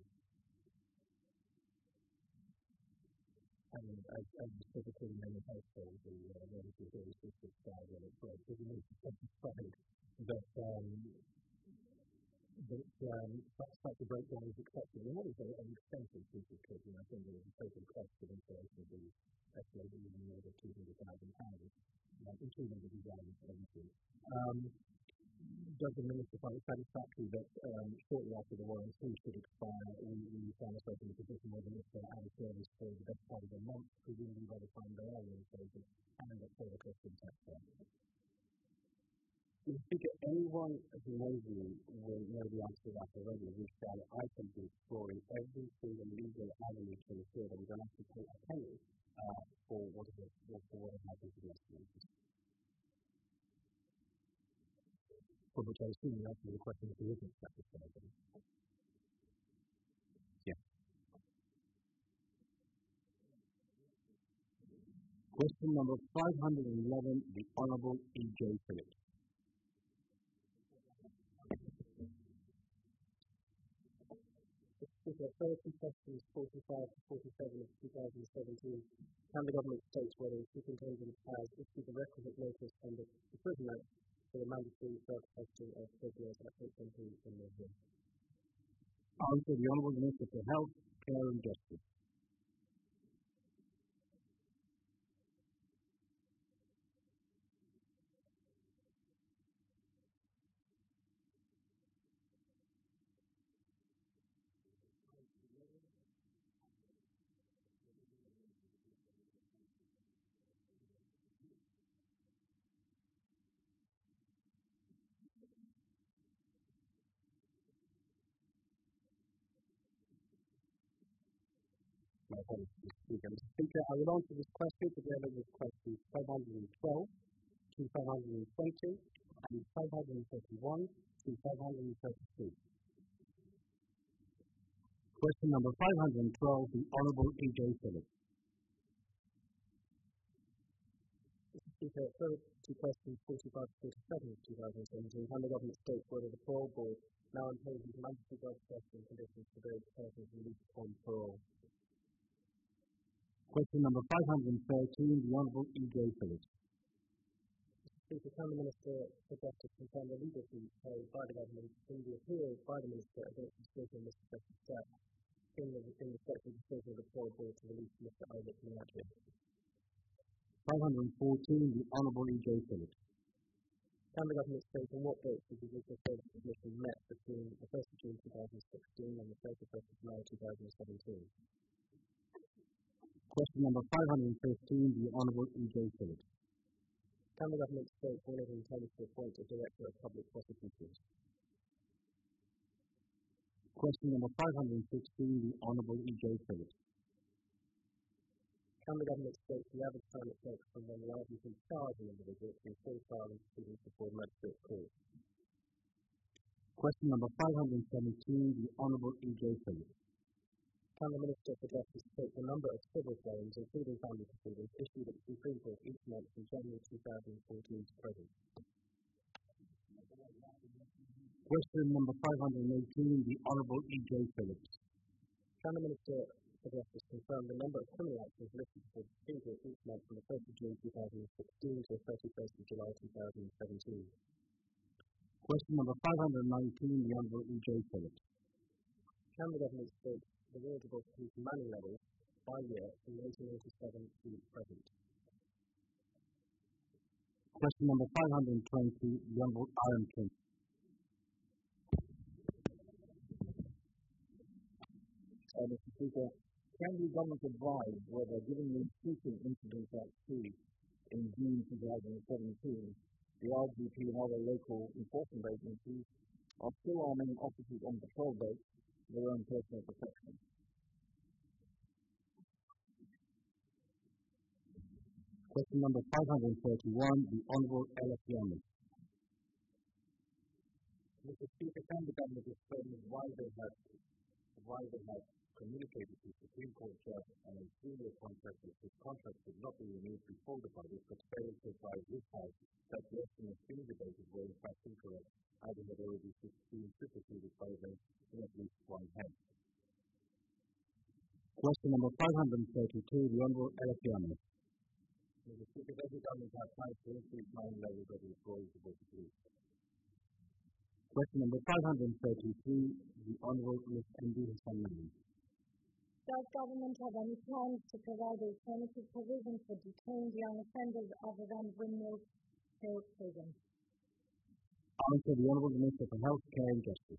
C: And as, as typically in many households, the uh, relative is just style when it's right. So we need to specify that um, that um, such, such a breakdown is accepted. And what is an expensive piece of kit? And I think there is a total cost of installation of the escalator in the order of two hundred thousand pounds, um, including the design and everything. Um, Does the Minister find it satisfactory that um, shortly after the warranty should expire, we, we found ourselves in a position where the Minister out of service for the best part of a month, presumably by the time they are reinstated, and at further cost of taxpayer?
F: Mister Speaker, anyone who knows me will know the answer to that already, which is I can be exploring every single legal avenue to ensure that we don't have to pay a penny uh, for what has happened to the escalators.
C: For which I assume the answer to the question is there isn't satisfactory.
A: Yeah.
C: Question number five hundred eleven, the Honourable E J Phillips.
B: Speaker, thirty questions forty-five to forty-seven of two thousand seventeen. Can the government state whether the superintendent has issued the requisite notice under the Prison Act for the mandatory drug testing of prisoners at H M P in the year?
C: Answer: the Honourable Minister for Health, Care and Justice.
F: My apologies, Mister Speaker. Mister Speaker, I will answer this question together with questions five hundred twelve to five hundred twenty and five hundred thirty-one to five hundred thirty-two.
C: Question number five hundred twelve, the Honourable E J Phillips.
B: Mister Speaker, further to questions forty-five to forty-seven of two thousand seventeen, can the government state whether the parole board now imposes mandatory drug testing conditions for those persons released on parole?
C: Question number five hundred thirteen, the Honourable E J Phillips.
B: Mister Speaker, can the Minister for Justice confirm the legal fees paid by the government in the appeal by the Minister against the decision of Mister Justice Jack in the in respect of the decision of the parole board to release Mister Isaac Niagia?
C: five hundred fourteen, the Honourable E J Phillips.
B: Can the government state on what dates the Judicial Service Commission met between the first of June two thousand sixteen and the thirty-first of May two thousand seventeen?
C: Question number five hundred fifteen, the Honourable E J Phillips.
B: Can the government state when it intends to appoint a Director of Public Prosecutions?
C: Question number five hundred sixteen, the Honourable E J Phillips.
B: Can the government state the average time it takes from when the liable to charge an individual to be full trial and proceedings before the magistrate court?
C: Question number five hundred seventeen, the Honourable E J Phillips.
B: Can the Minister for Justice state the number of civil claims, including family proceedings, issued at the Supreme Court each month from January two thousand fourteen to present?
C: Question number five hundred eighteen, the Honourable E J Phillips.
B: Can the Minister for Justice confirm the number of criminal actions listed before the Supreme Court each month from the first of June two thousand sixteen to the thirty-first of July two thousand seventeen?
C: Question number five hundred nineteen, the Honourable E J Phillips.
B: Can the government state the wardrobe police money levels
F: by year from eighteen eighty-seven to present.
D: Question number five hundred twenty, the Honourable Aaron King.
B: Uh, Mister Speaker, can the government advise whether, given the increasing incidence at sea in June twenty seventeen, the R G P and other local enforcement agencies are still arming officers on patrol boats for their own personal protection?
D: Question number five hundred thirty-one, the Honourable Ella Fiamma.
F: Mister Speaker, can the government explain why they have why they have communicated to the Supreme Court judge and a senior contractor that his contract would not be renewed before the budget, but failed to advise this House that the estimates being debated were in fact incorrect, as it had already been superseded by them in at least one head?
D: Question number five hundred thirty-two, the Honourable Ella Fiamma.
F: Mister Speaker, does the government have plans to increase mine levels of the employees of the police?
D: Question number five hundred thirty-three, the Honourable Miz Md Hassan Naim.
E: Does government have any plans to provide alternative provision for detained young offenders other than Windmill Hill Prison?
D: Answer, the Honourable Minister for Health, Care and Justice.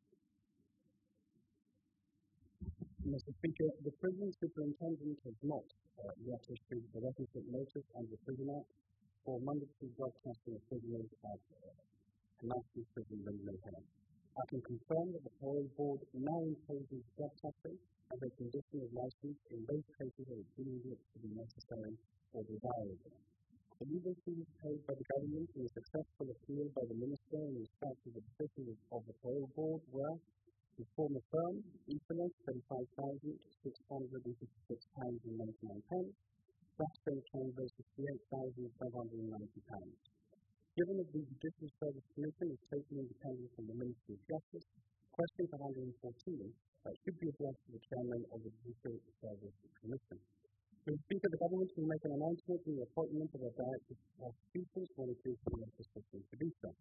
F: Mister Speaker, the prison superintendent has not uh, yet issued the requisite notice under the Prison Act for mandatory drug testing of prisoners at uh, National Prison Windmill Hill. I can confirm that the parole board now imposes drug testing as a condition of license in those cases that it deems it to be necessary or desirable. The legal fees paid by the government in a successful appeal by the Minister in respect to the decision of the parole board were the former firm, Ethernet, thirty-five thousand six hundred fifty-six pounds ninety-nine, Blackstone Chambers, sixty-eight thousand five hundred ninety pounds. Given that the Judicial Service Commission is totally independent from the Ministry of Justice, question one hundred fourteen uh, should be addressed to the Chairman of the Judicial Service Commission. Mister Speaker, the government will make an announcement in the appointment of a director of speakers when it is the necessary to do so.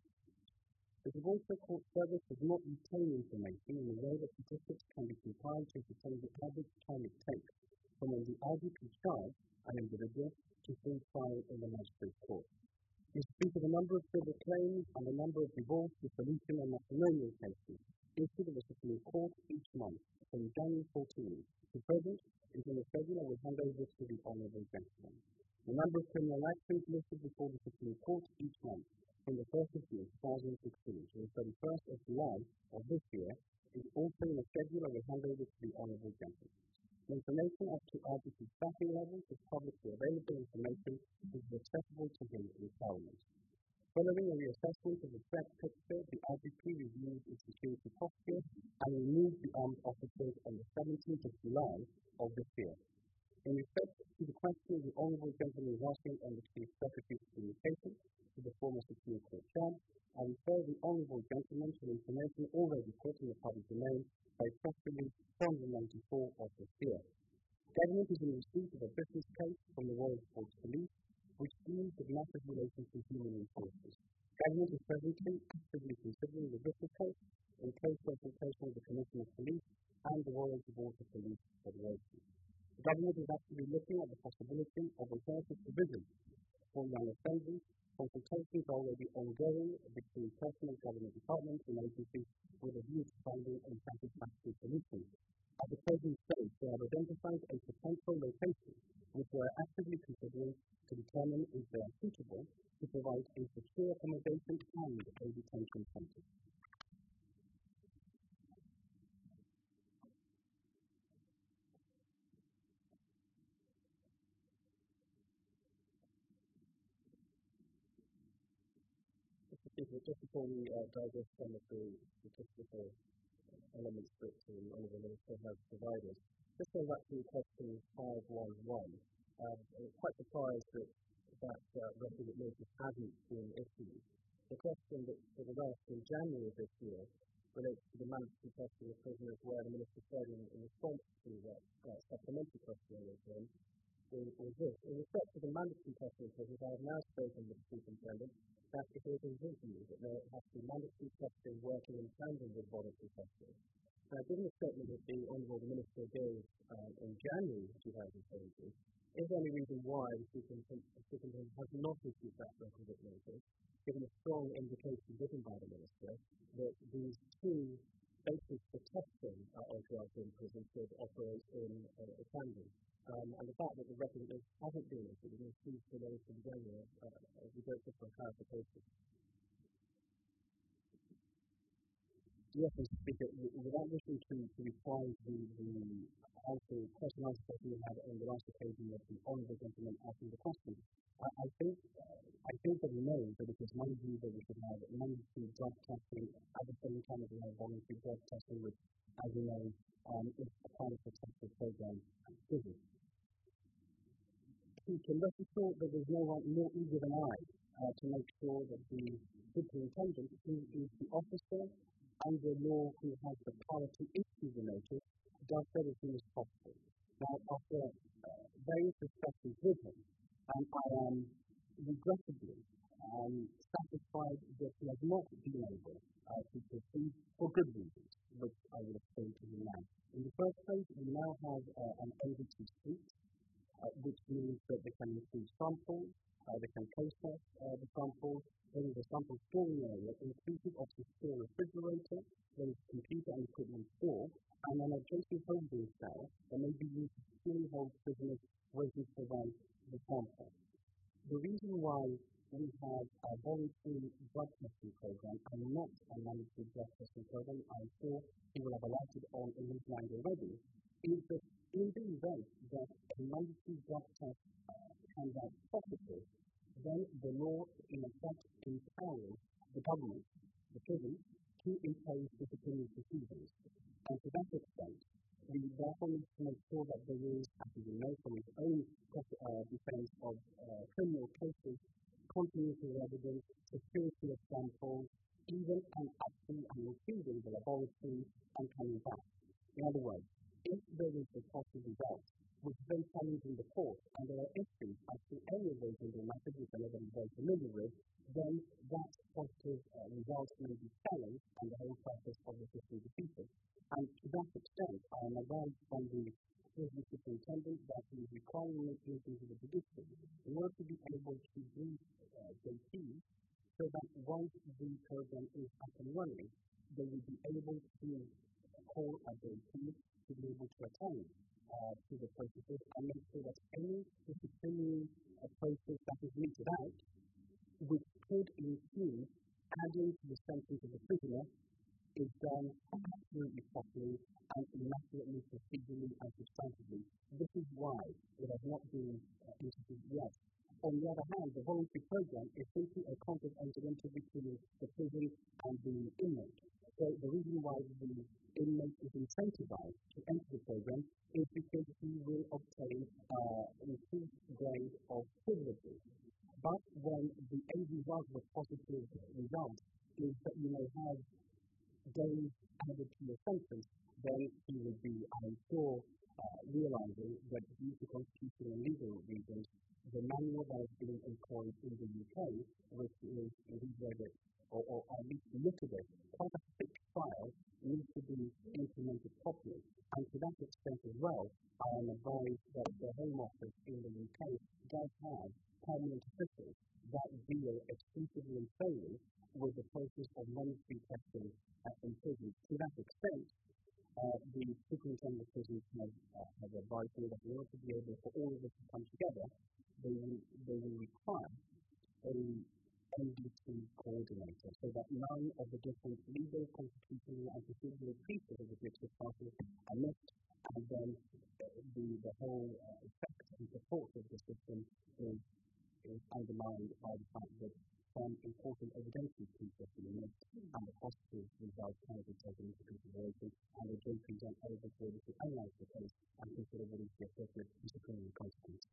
F: The Divorce Court Service does not retain information in a way that statistics can be compiled to determine the average time it takes from when the I D P charge an individual to full trial in the magistrate court. Mister Speaker, the number of civil claims and the number of divorce, dissolution and matrimonial cases issued at the Supreme Court each month from January fourteenth to present is in the schedule I will hand over to the Honourable Gentleman. The number of criminal actions listed before the Supreme Court each month from the first of June two thousand sixteen to the thirty-first of July of this year is also in the schedule I will hand over to the Honourable Gentleman. The information as to R G P staffing levels is publicly available information which is accessible to him in Parliament. Following a reassessment of the threat picture, the R G P reviewed its security posture and removed the armed officers on the seventeenth of July of this year. In respect to the question the Honourable Gentleman is asking on the Chief Secretary's communication to the former Supreme Court judge, I refer the Honourable Gentleman to the information already put in the public domain by press release four hundred ninety-four of this year. Government is in receipt of a business case from the Royal Sports Police which deals with matters relating to human resources. Government is presently actively considering the business case in close consultation with the Commissioner of Police and the Royal Gibraltar Police Federation. The government is actively looking at the possibility of alternative provisions for young offenders. Consultations are already ongoing between personal government departments and agencies with a view to finding a satisfactory solution. At the present stage, they have identified a potential location which we are actively considering to determine if they are suitable to provide a secure accommodation and a detention centre. Just before we uh, digest some of the statistical elements that the Honourable Minister has provided, just going back to question five one one, um, I'm quite surprised that that uh, requisite notice hasn't been issued. The question that, that was asked in January of this year relates to the mandatory testing of prisoners, where the Minister said in, in response to that uh, supplementary question with him, was this: in respect to the mandatory testing of prisoners, I have now spoken with the Superintendent that it is his view that there has to be mandatory testing working in tandem with voluntary testing. Uh, given the statement that the Honourable Minister gave uh, in January twenty seventeen, is there any reason why the Superintendent has not issued that requisite notice, given a strong indication given by the Minister that these two bases for testing uh, of drugs in prison should operate in uh, tandem? Um, and the fact that the representative hasn't been issued, and refused to notice in January, uh, we don't get for clarification. Yes, Mister Speaker, without wishing to, to reply to the answer, question answer question we had on the last occasion of the honourable gentleman asking the question, I, I think uh, I think that no, that it is my view that we should have mandatory drug testing at the same time as we have voluntary drug testing, which, as you know, um, is a part of the testing program at prison. To, to rest assured that there's no one more eager than I uh, to make sure that the superintendent, who is the officer under law who has the power to issue the notice, does so as soon as possible. Now, after uh, various discussions with him, um, I am regrettably um, satisfied that he has not been able uh, to proceed for good reasons, which I will explain to you now. In the first place, we now have uh, an overseas suite, uh, which means that they can receive samples, uh, they can process uh, the samples. There is a sample storing area inclusive of the store refrigerator, there is computer and equipment store, and an adjacent holding cell that may be used to securely hold prisoners waiting for them the sample. The reason why we have a voluntary drug testing program and not a mandatory drug testing program, I'm sure he will have elaborated on in his mind already, is that in the event that a mandatory drug test uh, comes out positive, then the law in effect empowers the government, the prison, to impose disciplinary procedures. And to that extent, we therefore need to make sure that there is, as we know from his own uh, defense of uh, criminal cases, continuity of evidence, security of samples, even and up to and including the laboratory and coming back. In other words, if there is a positive result, which then comes in the court, and there are issues as to any of those legal methods, which everybody is very familiar with, then that positive uh, result may be challenged and the whole process of the system defeated. And to that extent, I am advised from the prison superintendent that he is requiring meetings into the judiciary in order to be able to brief uh, J Ps so that once the program is up and running, they will be able to call a J P to be able to attend Uh, to the processes and make sure that any disciplinary uh, process that is meted out, which could include adding to the sentence of the prisoner, is done absolutely properly and immaculately, procedurally and substantively. This is why it has not been uh, introduced yet. On the other hand, the voluntary program is simply a contract entered into between the prison and the inmate. So the reason why the inmate is incentivized to enter the program is because he will obtain uh, an increased grade of privileges. But when the end result of a positive result is that you may have days added to your sentence, then he will be, I'm sure, uh, realizing that due to constitutional and legal reasons, the manual that is being employed in the U K, which is, indeed read it, or, or at least look at it, quite a thick file, needs to be implemented properly. And to that extent as well, I am advised that the Home Office in the U K does have permanent officials that deal exclusively and solely with the process of mandatory testing at in prisons. To that extent, uh, the superintendent of prisons has, uh, has advised me that in order to be able for all of this to come together, they will, they will require a N D T coordinator, so that none of the different legal, constitutional, and procedural pieces of the political party are missed, and then uh, the, the whole uh, effect and support of the system is, is undermined by the fact that some important evidentiary pieces have been missed, and the positive results cannot be taken into consideration, and the J Ps are able to able to analyse the case and consider what is the appropriate disciplinary consequence.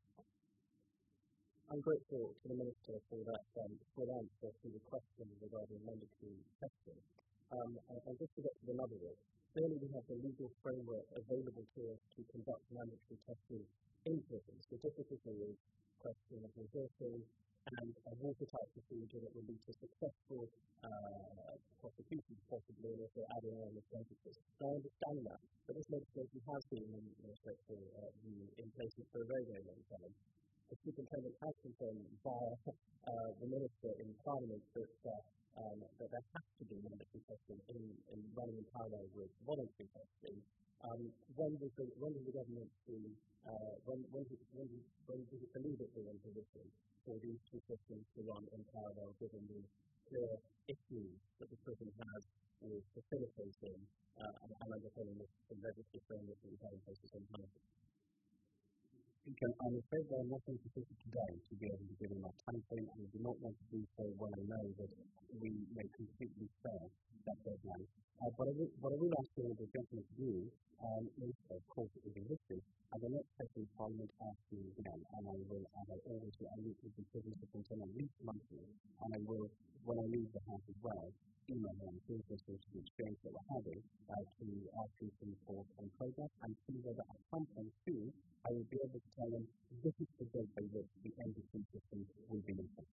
F: I'm grateful to the Minister for that um, full answer to the question regarding mandatory testing. Um, and, and just to get to the nub of it, clearly we have the legal framework available to us to conduct mandatory testing in prisons. The difficulty is a question of resources and a water expedite procedure that will lead to successful uh, prosecution, possibly, and also adding on the sentences. So I understand that, but this legislation has been in respect to uh, in place for a very, very long time. The superintendent has confirmed via uh, the minister in Parliament that, uh, um, that there has to be mandatory testing in, in running in parallel with voluntary testing. Um, when does the when does the government see uh, when when does, when does, when does it believe it will in position for these two systems to run in parallel, given the clear issues that the prison has with facilitating uh, and, and understanding the legislative framework that we have in place for some time?
C: Okay, I'm afraid there are nothing specific today to be able to give in my time frame, and I do not want to do so when I know that we may completely fail that deadline. Uh, but, I will, but I will ask you the gentleman's view, um, is, of course, it is existing, and the next session of Parliament asks me again, and I will, as I always do, I meet with the prison superintendent at least monthly, and I will, when I leave the House as well, email him through this sort of exchange that we're having uh, to ask him to report on progress and see whether at some point soon I will be able to tell him this is the date by which the N D C system will be in place.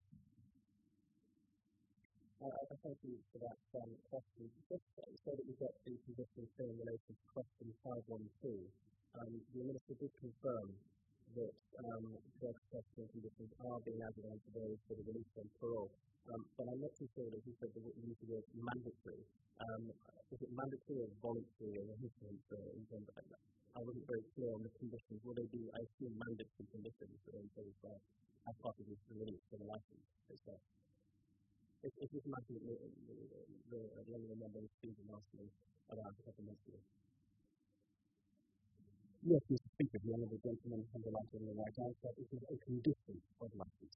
F: Uh, I thank you for that um, question. Just so that we get the position in relation to question five one two, um, the Minister did confirm that um, drug testing conditions are being added on to those that are released on parole. Um, but I'm not too sure that he said that it used the word mandatory. Um, is it mandatory or voluntary or hesitant uh, in terms of that? I wasn't very clear on the conditions. Will they be, I assume, mandatory conditions that are imposed by, as part of this release for the license itself? It, it is imagine the, the, the, the young member of Stephen asked me around a couple of months ago.
C: Yes, Mister Speaker, the honourable gentleman has the right on the right answer. It is a condition of license.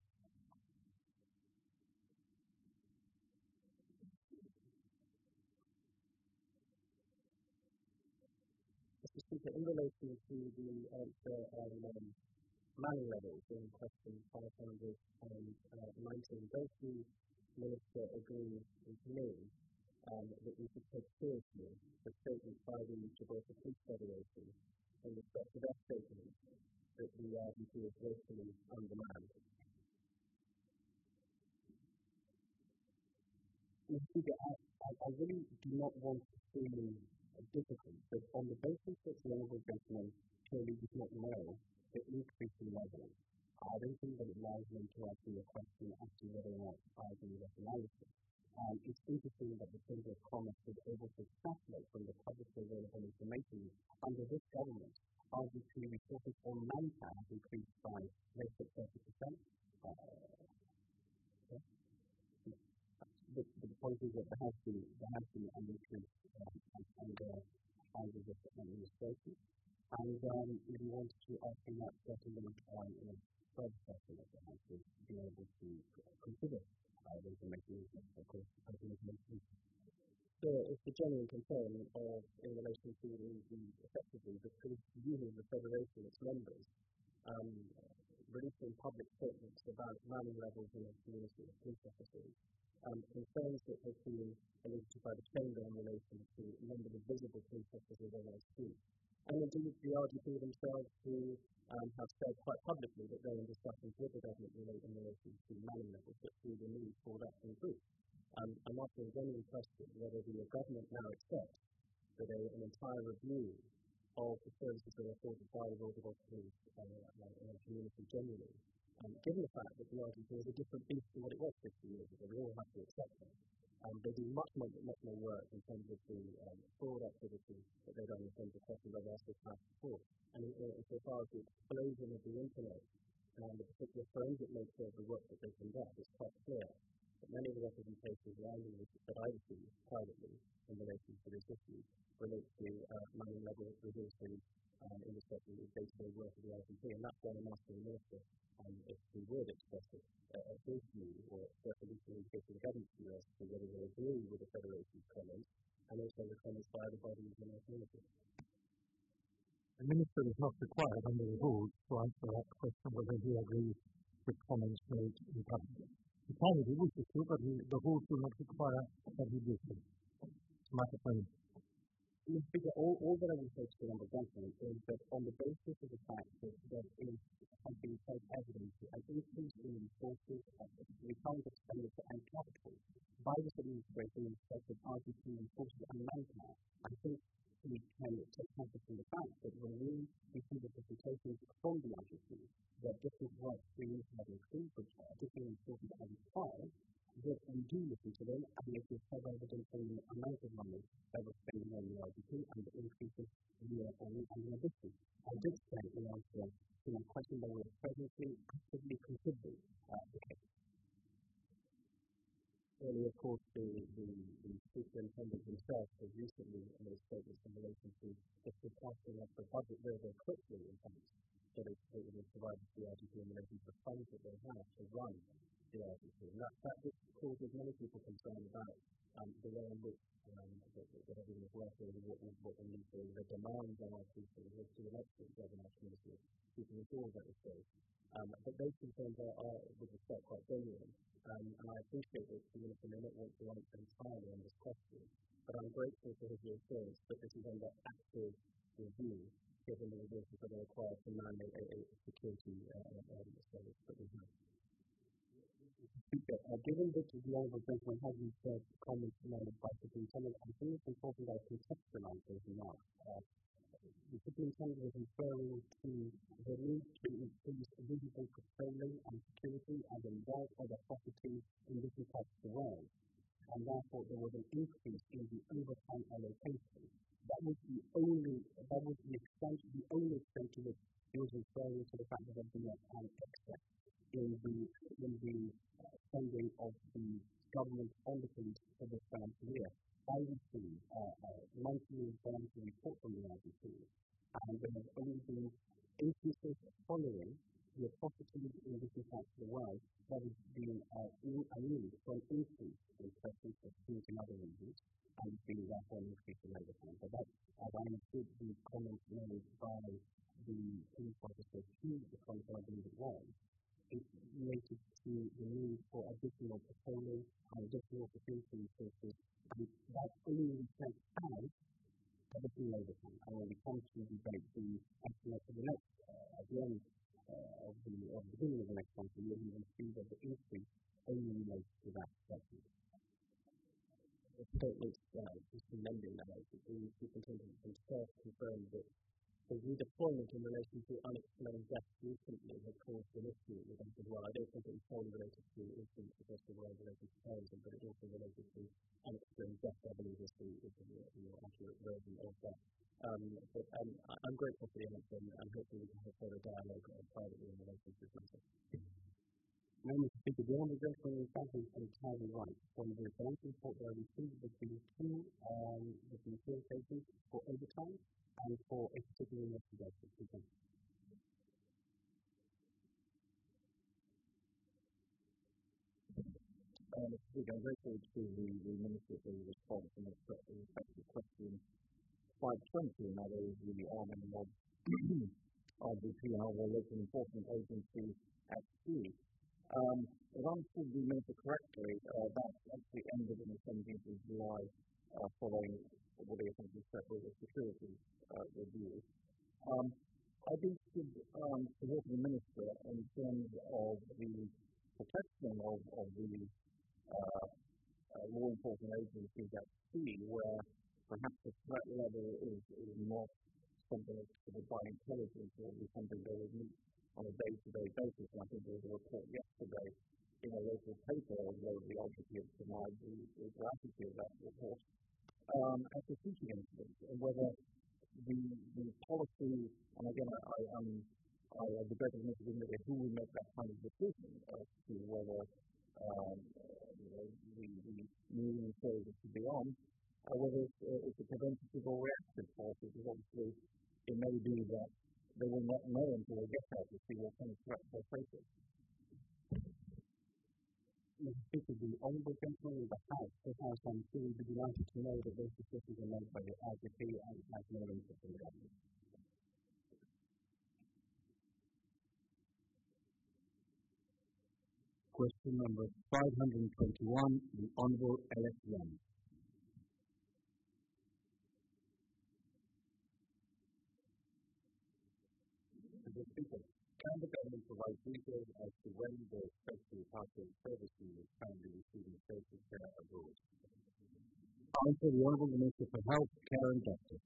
F: Mister Speaker, in relation to the answer on um, manning levels in question five hundred nineteen, does the Minister agree with me um, that we should take seriously the statement by the Gibraltar Police Federation in respect to their statement that the R D P is woefully undermanned?
C: Speaker, I, I, I really do not want to seem difficult, but on the basis that the honourable gentleman clearly does not know the increase in levels, I don't think that it allows me to ask you a question as to whether or not I agree with the analysis. Um, it's interesting that the Chamber of Commerce was able to extrapolate from the publicly available information under this government. R D P resources on manpower has increased by less than thirty percent. Uh, okay. The, the point is that there has been, there has been an increase uh, under houses of administration, and um, we want to ask him that settlement on a third session of the House to be able to consider uh, the information, of course, as an information.
F: So it's a genuine concern of, in relation to the, the effectively the using the Federation, its members, um, releasing public statements about manning levels in the community of police officers, um, concerns that have been elicited by the Chamber in relation to numbers of visible police officers on our streets. And indeed, the R D P themselves who um, have said quite publicly that they're in discussions with the government in relation to manning levels, but see the need for that to improve. Um, I'm asking a genuine question whether the government now accepts that a, an entire review of the services that are afforded by the Royal Gibraltar Police uh, uh, in the community generally, um, given the fact that the R D P is a different beast to what it was fifty years ago, we all have to accept that. Um, they do much more, much more work in terms of the um, fraud activity that they've done in terms of crossing over our past before. And in, in, so far as the explosion of the internet and the particular forensic nature of the work that they conduct, it's quite clear that many of the representations around the that I receive privately in relation to this issue relate to uh, manning level resources um, in respect to the day-to-day work of the R D P, and that's why I'm asking the Minister um, if he would express it, uh, his view, or express at least an indication of the government's view as to whether they agree with the Federation's comments, and also the comments by other bodies in our community.
C: The Minister is not required under the rules to answer that question whether he agrees with comments made in public. He can if he wishes to, but he, the rules do not require that he do so. Microphone.
F: Mister Speaker, all, all that I will say to the Honourable Gentleman is that on the basis of the fact that there is has been self-evident an increase in resources, recurrent expenditure and capital by this administration in respect of R G P resources and manpower, I think we can take comfort from the fact that when we receive the presentations from the R G P that different work streams have increased, which are different resources are required, that we do listen to them, and it is self-evident in the amount of money that we're spending on the R G P and the increases year on year. And in addition, I did say in answer to my question that we are presently actively considering uh, the case.
A: Earlier, of course, the, the, the superintendent himself has recently made statements in relation to the forecasting of the budget very, very quickly, in fact, that it, it will provide the R G P in relation to the funds that they have to run the R G P. And that, that just causes many people concern about um, the way in which um, that, that everything is working and what, what we need to, the demands on our people, the to elected government ministers, people with all that is said. Um, but those concerns are, are with respect, quite genuine. Um, and I appreciate that the Minister may not want to answer entirely on this question, but I'm grateful for his reassurance that this is under active review, given the resources that are required to man a, a, a security uh, um, service that we have.
F: Speaker, uh, given that the Honourable Gentleman hasn't said comments made by the Superintendent, I think it's important that I contextualise those remarks. Uh, the Superintendent was referring to the need to increase visible patrolling and security as a lot of the properties in different parts of the world, and therefore there was an increase in the overtime allocation. That was the only, that was the extent, the only extent to which he was referring to the fact that there had been an excess in the, in the uh, spending of the government on the police for this financial year. I received uh, uh, monthly financial report from the R G P, and there have only been increases following the atrocities in different parts of the world that has been uh, a need for an increase in presence of schools in other regions, and it's been therefore an increase in overtime. But that, as I understood the comments made by the police officers to the council, I believe it was, it's related to the need for additional patrolling and additional security resources, and that's only reflects as additional overtime. And when we come to debate the estimate for the next, uh, at the end uh, of the of the beginning of the next financial year, we will see that the increase only relates to that section. The statement uh, just amending that, the superintendent himself confirmed that the redeployment in relation to unexplained deaths recently had caused an issue with that as well. I don't think it was solely related to incidents across the world related to terrorism, but it also related to unexplained deaths, I believe, is the, is the, the more accurate version of that. Um, but um, I'm grateful for the answer, and hopefully we can have further dialogue uh, privately in relation to this matter. Now, Mister Speaker, the Honourable Gentleman is thanking entirely right. From the financial report that I received, there's been two, um, there's been two cases for overtime and for a particular investigation. Thank you.
A: Um, I'm grateful to the, the Minister for the response and respect to question five twenty, and that is the arming of R G P and other local enforcement agencies at sea. Um, if I understood the Minister correctly, uh, that actually ended on the seventeenth of July uh, following what they essentially said was a security uh, review. Um, I'd be interested um, to hear from the Minister in terms of the protection of, of the uh, uh, law enforcement agencies at sea, where perhaps the threat level is, is not something that's covered by intelligence, or is something they would meet on a day-to-day basis. And I think there was a report yesterday in a local paper, although the R G P has denied the, the veracity of that report, um, as a teaching incident, and whether the, the policy, and again, I, I, um, I have the better information that who will make that kind of decision as to whether um, you know, the, the new service should be on, uh, whether it's, uh, it's a preventative or reactive policy, because obviously it may be that they will not know until they get there to see what kind of threats they're facing.
F: Mister Speaker, the Honourable Gentleman in the House, the House, I'm sure would be delighted to know that those decisions are made by the R G P and has no interest in the government.
G: Question number five hundred twenty-one, the Honourable L S Young.
A: Can the government provide details as to when the special household service unit can be receiving social care abroad?
G: Answer the Honourable Minister for Health, Care and Justice.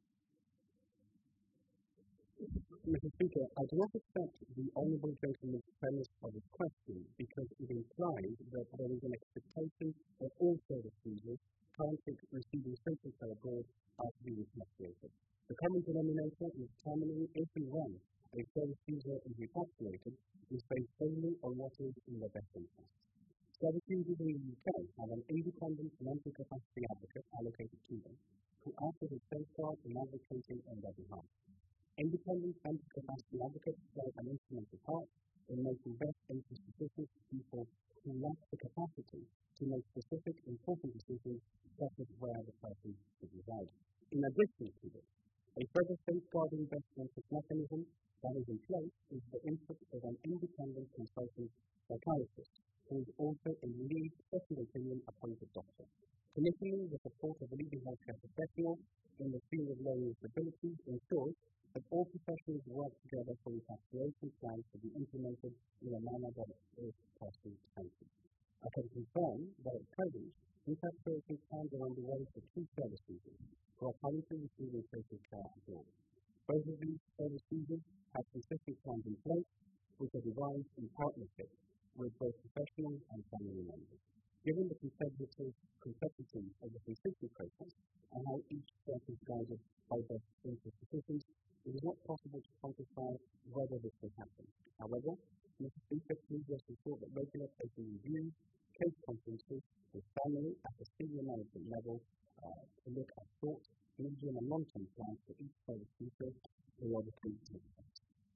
F: Mister Speaker, I do not accept the Honourable Gentleman's premise of his question because it implies that there is an expectation that all service users currently receiving social care abroad are to be repatriated. The common denominator in determining if and when a service user is repatriated is based solely on what is in their best interest. Service users in the U K have an independent mental capacity advocate allocated to them, who acts as a safeguard in advocating on their behalf. Independent mental capacity advocates play an instrumental part in making best interest decisions for people who lack the capacity to make specific important decisions such as where the person should reside. In addition to this, a further safeguarding best interest mechanism that is in place is the input of an independent consultant psychiatrist, who is also a lead second opinion appointed doctor. Commissioning the support of a leading healthcare professional in the field of learning disabilities ensures that all professionals work together for repatriation plans to be implemented in a manner that is person centered. I can confirm that at present, repatriation plans are underway for two service users who are currently receiving social care abroad. Both of these service users have specific plans in place, which are devised in partnership with both professionals and family members. Given the complexity of the constitution process and how each step is guided by best interest decisions, it is not possible to quantify whether this will happen. However, Mister Speaker, please rest assured that regular patient reviews, case conferences with family at the senior management level uh, to look at short, medium and long-term plans for each service user will obviously take place.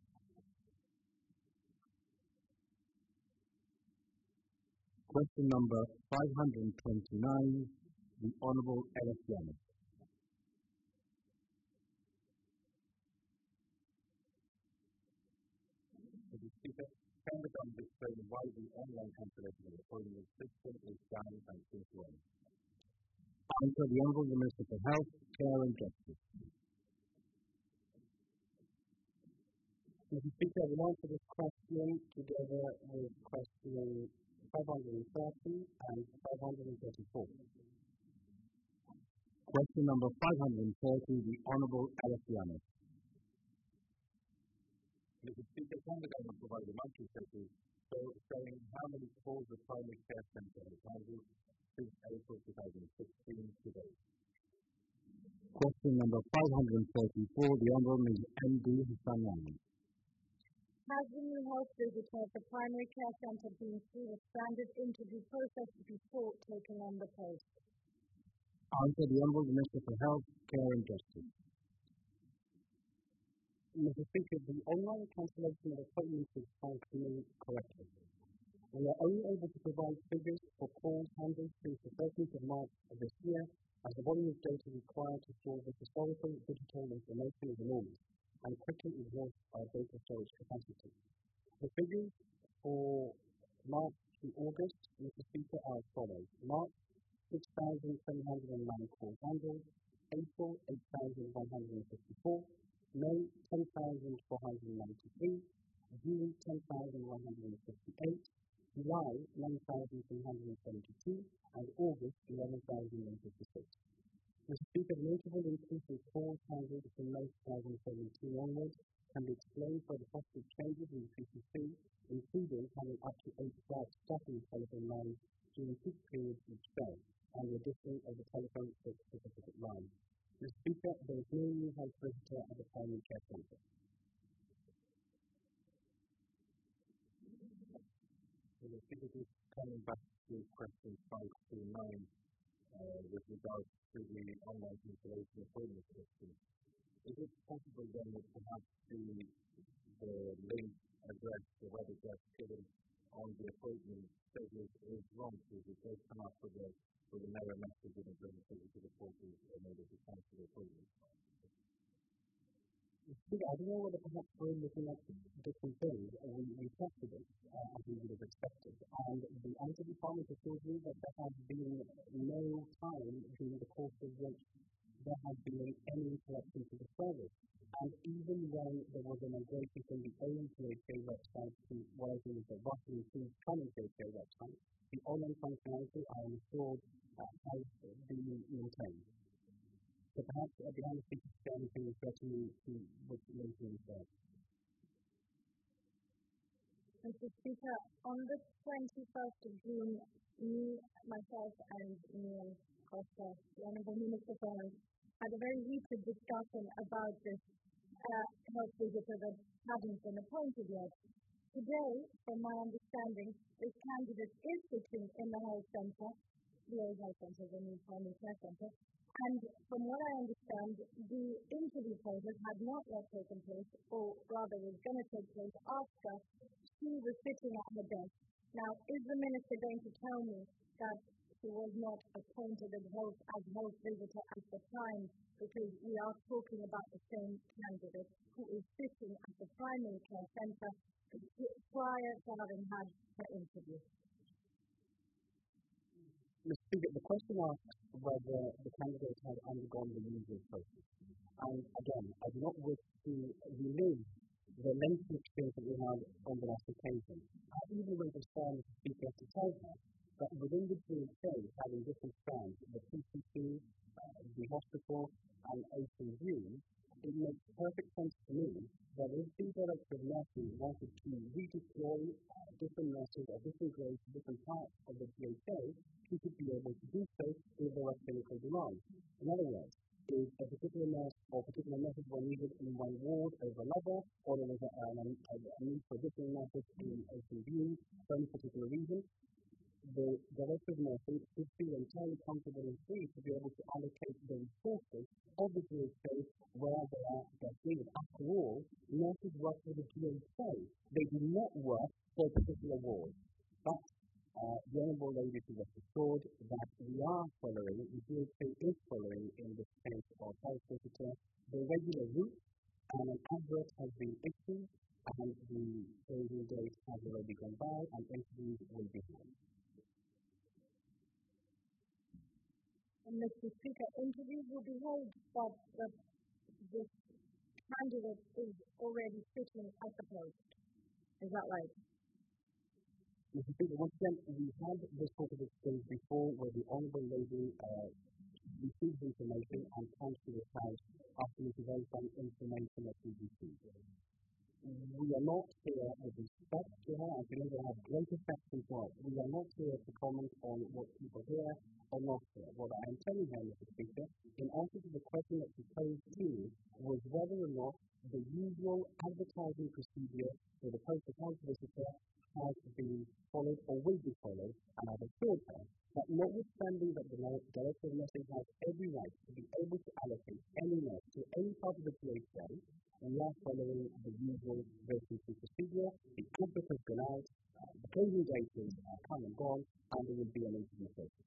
G: Question number five hundred twenty-nine, the Honourable Ellis Yanis.
A: Mister Speaker, can the government explain why the online cancellation of appointment system is down and since when?
G: Answer the Honourable Minister for Health, Care and Justice.
F: Mister Speaker, I will answer this question together with question five hundred thirty and five hundred thirty-four.
G: Question number five hundred thirty, the Honourable Ellis Yanis.
A: Mister Speaker, can the government provide a monthly figure showing how many calls the primary care centre has handled since April twenty sixteen to date?
G: Question number five hundred thirty-four, the Honourable Miz M D Hassan Rami.
E: Has the new health visitor at the primary care centre been through the standard interview process before taking on the post?
G: Answer the Honourable Minister for Health, Care and Justice.
F: Mister Speaker, the online cancellation of appointments is functioning correctly. We are only able to provide figures for calls handled since the thirteenth of March of this year, as the volume of data required to store the historical digital information is enormous and quickly exhausts our data storage capacity. The figures for March to August, Mister Speaker, are as follows. March, six thousand seven hundred nine calls handled. April, eight thousand one hundred fifty-four. May, ten thousand four hundred ninety-three. June, ten thousand one hundred fifty-eight. July, nine thousand three hundred seventy-two. And August, eleven thousand fifty-six. Mister Speaker, the notable increase in calls handled from May twenty seventeen onwards can be explained by the possible changes in the C C C, including having up to eight staff staffing the telephone lines during peak periods each day, and the addition of the telephone fixed certificate line. Mister Speaker, there is no new health visitor at the primary care centre.
A: Mister Speaker, just coming back to question five two nine. Uh, with regards to the online cancellation appointment system. Is it possible then that perhaps the, the link address, the web address given on the appointment schedule is wrong, because it does come up with a, with an error message in the to the portal in order to cancel the appointment?
F: I don't know whether perhaps we're looking at different things. We, we tested it uh, as we would have expected, and the I T department assured me that there has been no time during the course of which there had been any interruption to the service. And even when there was a migration from the old G H A website to what I think is the vastly improved current G H A website, the online functionality, I am assured, uh, has been maintained. So perhaps uh, behind the scenes, anything is better to what you mentioned there.
E: Mister Speaker, on the twenty-first of June, me, myself, and Neil Costa, the Honourable Minister for Health, had a very heated discussion about this uh, health visitor that hadn't been appointed yet. Today, from my understanding, this candidate is sitting in the health centre, the old health centre, the new primary care centre, and from what I understand, the interview process had not yet taken place, or rather was going to take place after she was sitting at her desk. Now, is the Minister going to tell me that she was not appointed as health, as health visitor at the time, because we are talking about the same candidate who is sitting at the primary care centre prior to having had her interview?
F: Mister Speaker, the question asks whether the candidate has undergone the usual process. And again, I do not wish to relive the lengthy experience that we had on the last occasion. I even went as far as the Speaker to tell her that within the G H A, having different strands, the P C C, uh, the hospital, and O C U, it makes perfect sense to me that if the Director of Nursing wanted to redeploy uh, different nurses at different grades to different parts of the G H A, she should be able to do so if there are clinical demands. In other words, if a particular nurse or particular nurses were needed in one ward over another, or there was a, a, a need for different nurses in O C U for any particular reason, the Director of Nursing should feel entirely comfortable and free to be able to allocate the resources of the G H A where they are best needed. After all, nurses work for the G H A. They do not work for a particular ward. But uh, the Honourable Lady is rest assured that we are following, the G H A is following in this case of health visitor, the regular route, and an advert has been issued, and the closing date has already gone by, and interviews will be held.
E: Mister Speaker, interviews will be held, but the, this candidate is already sitting at the post. Is that right?
F: Mister Speaker, once again, we had this sort of exchange before where the Honourable Lady uh, received information and comes to this house asking me to verify information that we received. We are not here with respect to her, and we never have great affection for her. We are not here to comment on what people hear or not hear. What I am telling her, Mister Speaker, in answer to the question that she posed to me, was whether or not the usual advertising procedure for the post of health visitor has been followed or will be followed, and I've assured her that notwithstanding that the Director of Nursing has every right to be able to allocate any nurse to any part of the G H A, we are following the usual vacancy procedure. The advert has gone out, uh, the closing date is uh, come and gone, and there will be an interview process.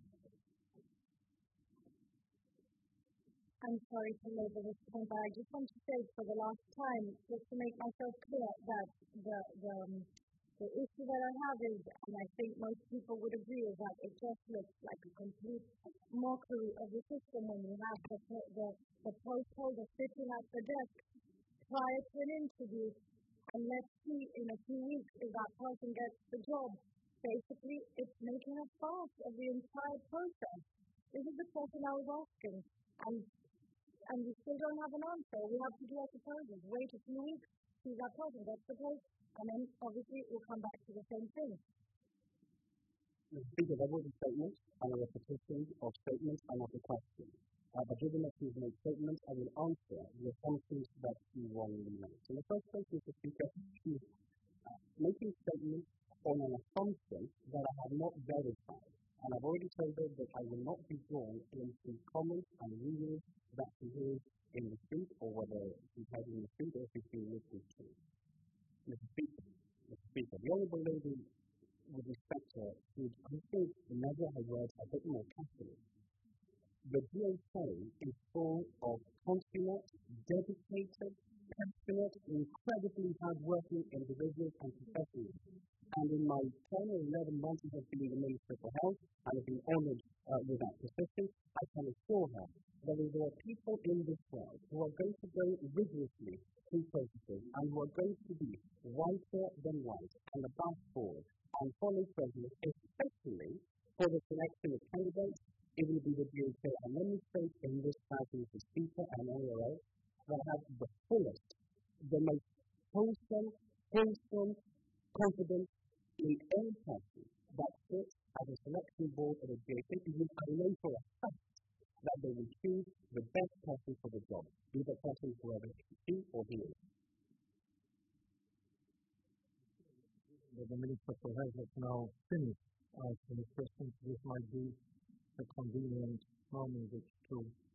E: I'm sorry to labour this point, but I just want to say for the last time, just to make myself clear, that the the, um, the issue that I have is, and I think most people would agree, is that it just looks like a complete mockery of the system when you have the the, the post holder sitting at the desk prior to an interview, and let's see in a few weeks if that person gets the job. Basically, it's making a farce of the entire process. This is the question I was asking, and and we still don't have an answer. We have to do our proposals, wait a few weeks, see that person gets the post, and then obviously we'll come back to the same thing.
F: Mister Speaker, there was a statement and a repetition of statements and of the question. Uh, but given that she's made statements, I will answer the assumptions that she wrongly made. In the first place, Mister Speaker, she's uh, making statements on an assumption that I have not verified. And I've already told her that I will not be drawn into comments and rumors that she hears in the street, or whether she's heard in the street or if she's been listened to. Mister Speaker, Mister Speaker, the Honourable Lady, with respect to her, should, I think, measure her words a bit more carefully. The G H A is full of consummate, dedicated, passionate, incredibly hard-working individuals and professionals. And in my ten or eleven months of being the Minister for Health, and have been honoured uh, with that position, I can assure her that if there For the selection of candidates, it will be the D O K administrator in this party, the Speaker and A O L, that have the fullest, the most wholesome, wholesome confidence in any party that sits as a selection board of the D O K. I know for a fact that they will choose the best person for the job, be the person whoever he or he is.
C: The Minister for Health has now finished asking the questions. This might be a convenient moment which to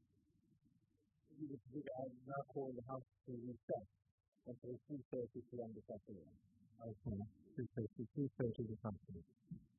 C: now call the House to recess until two thirty p m this afternoon. Okay, two thirty this afternoon.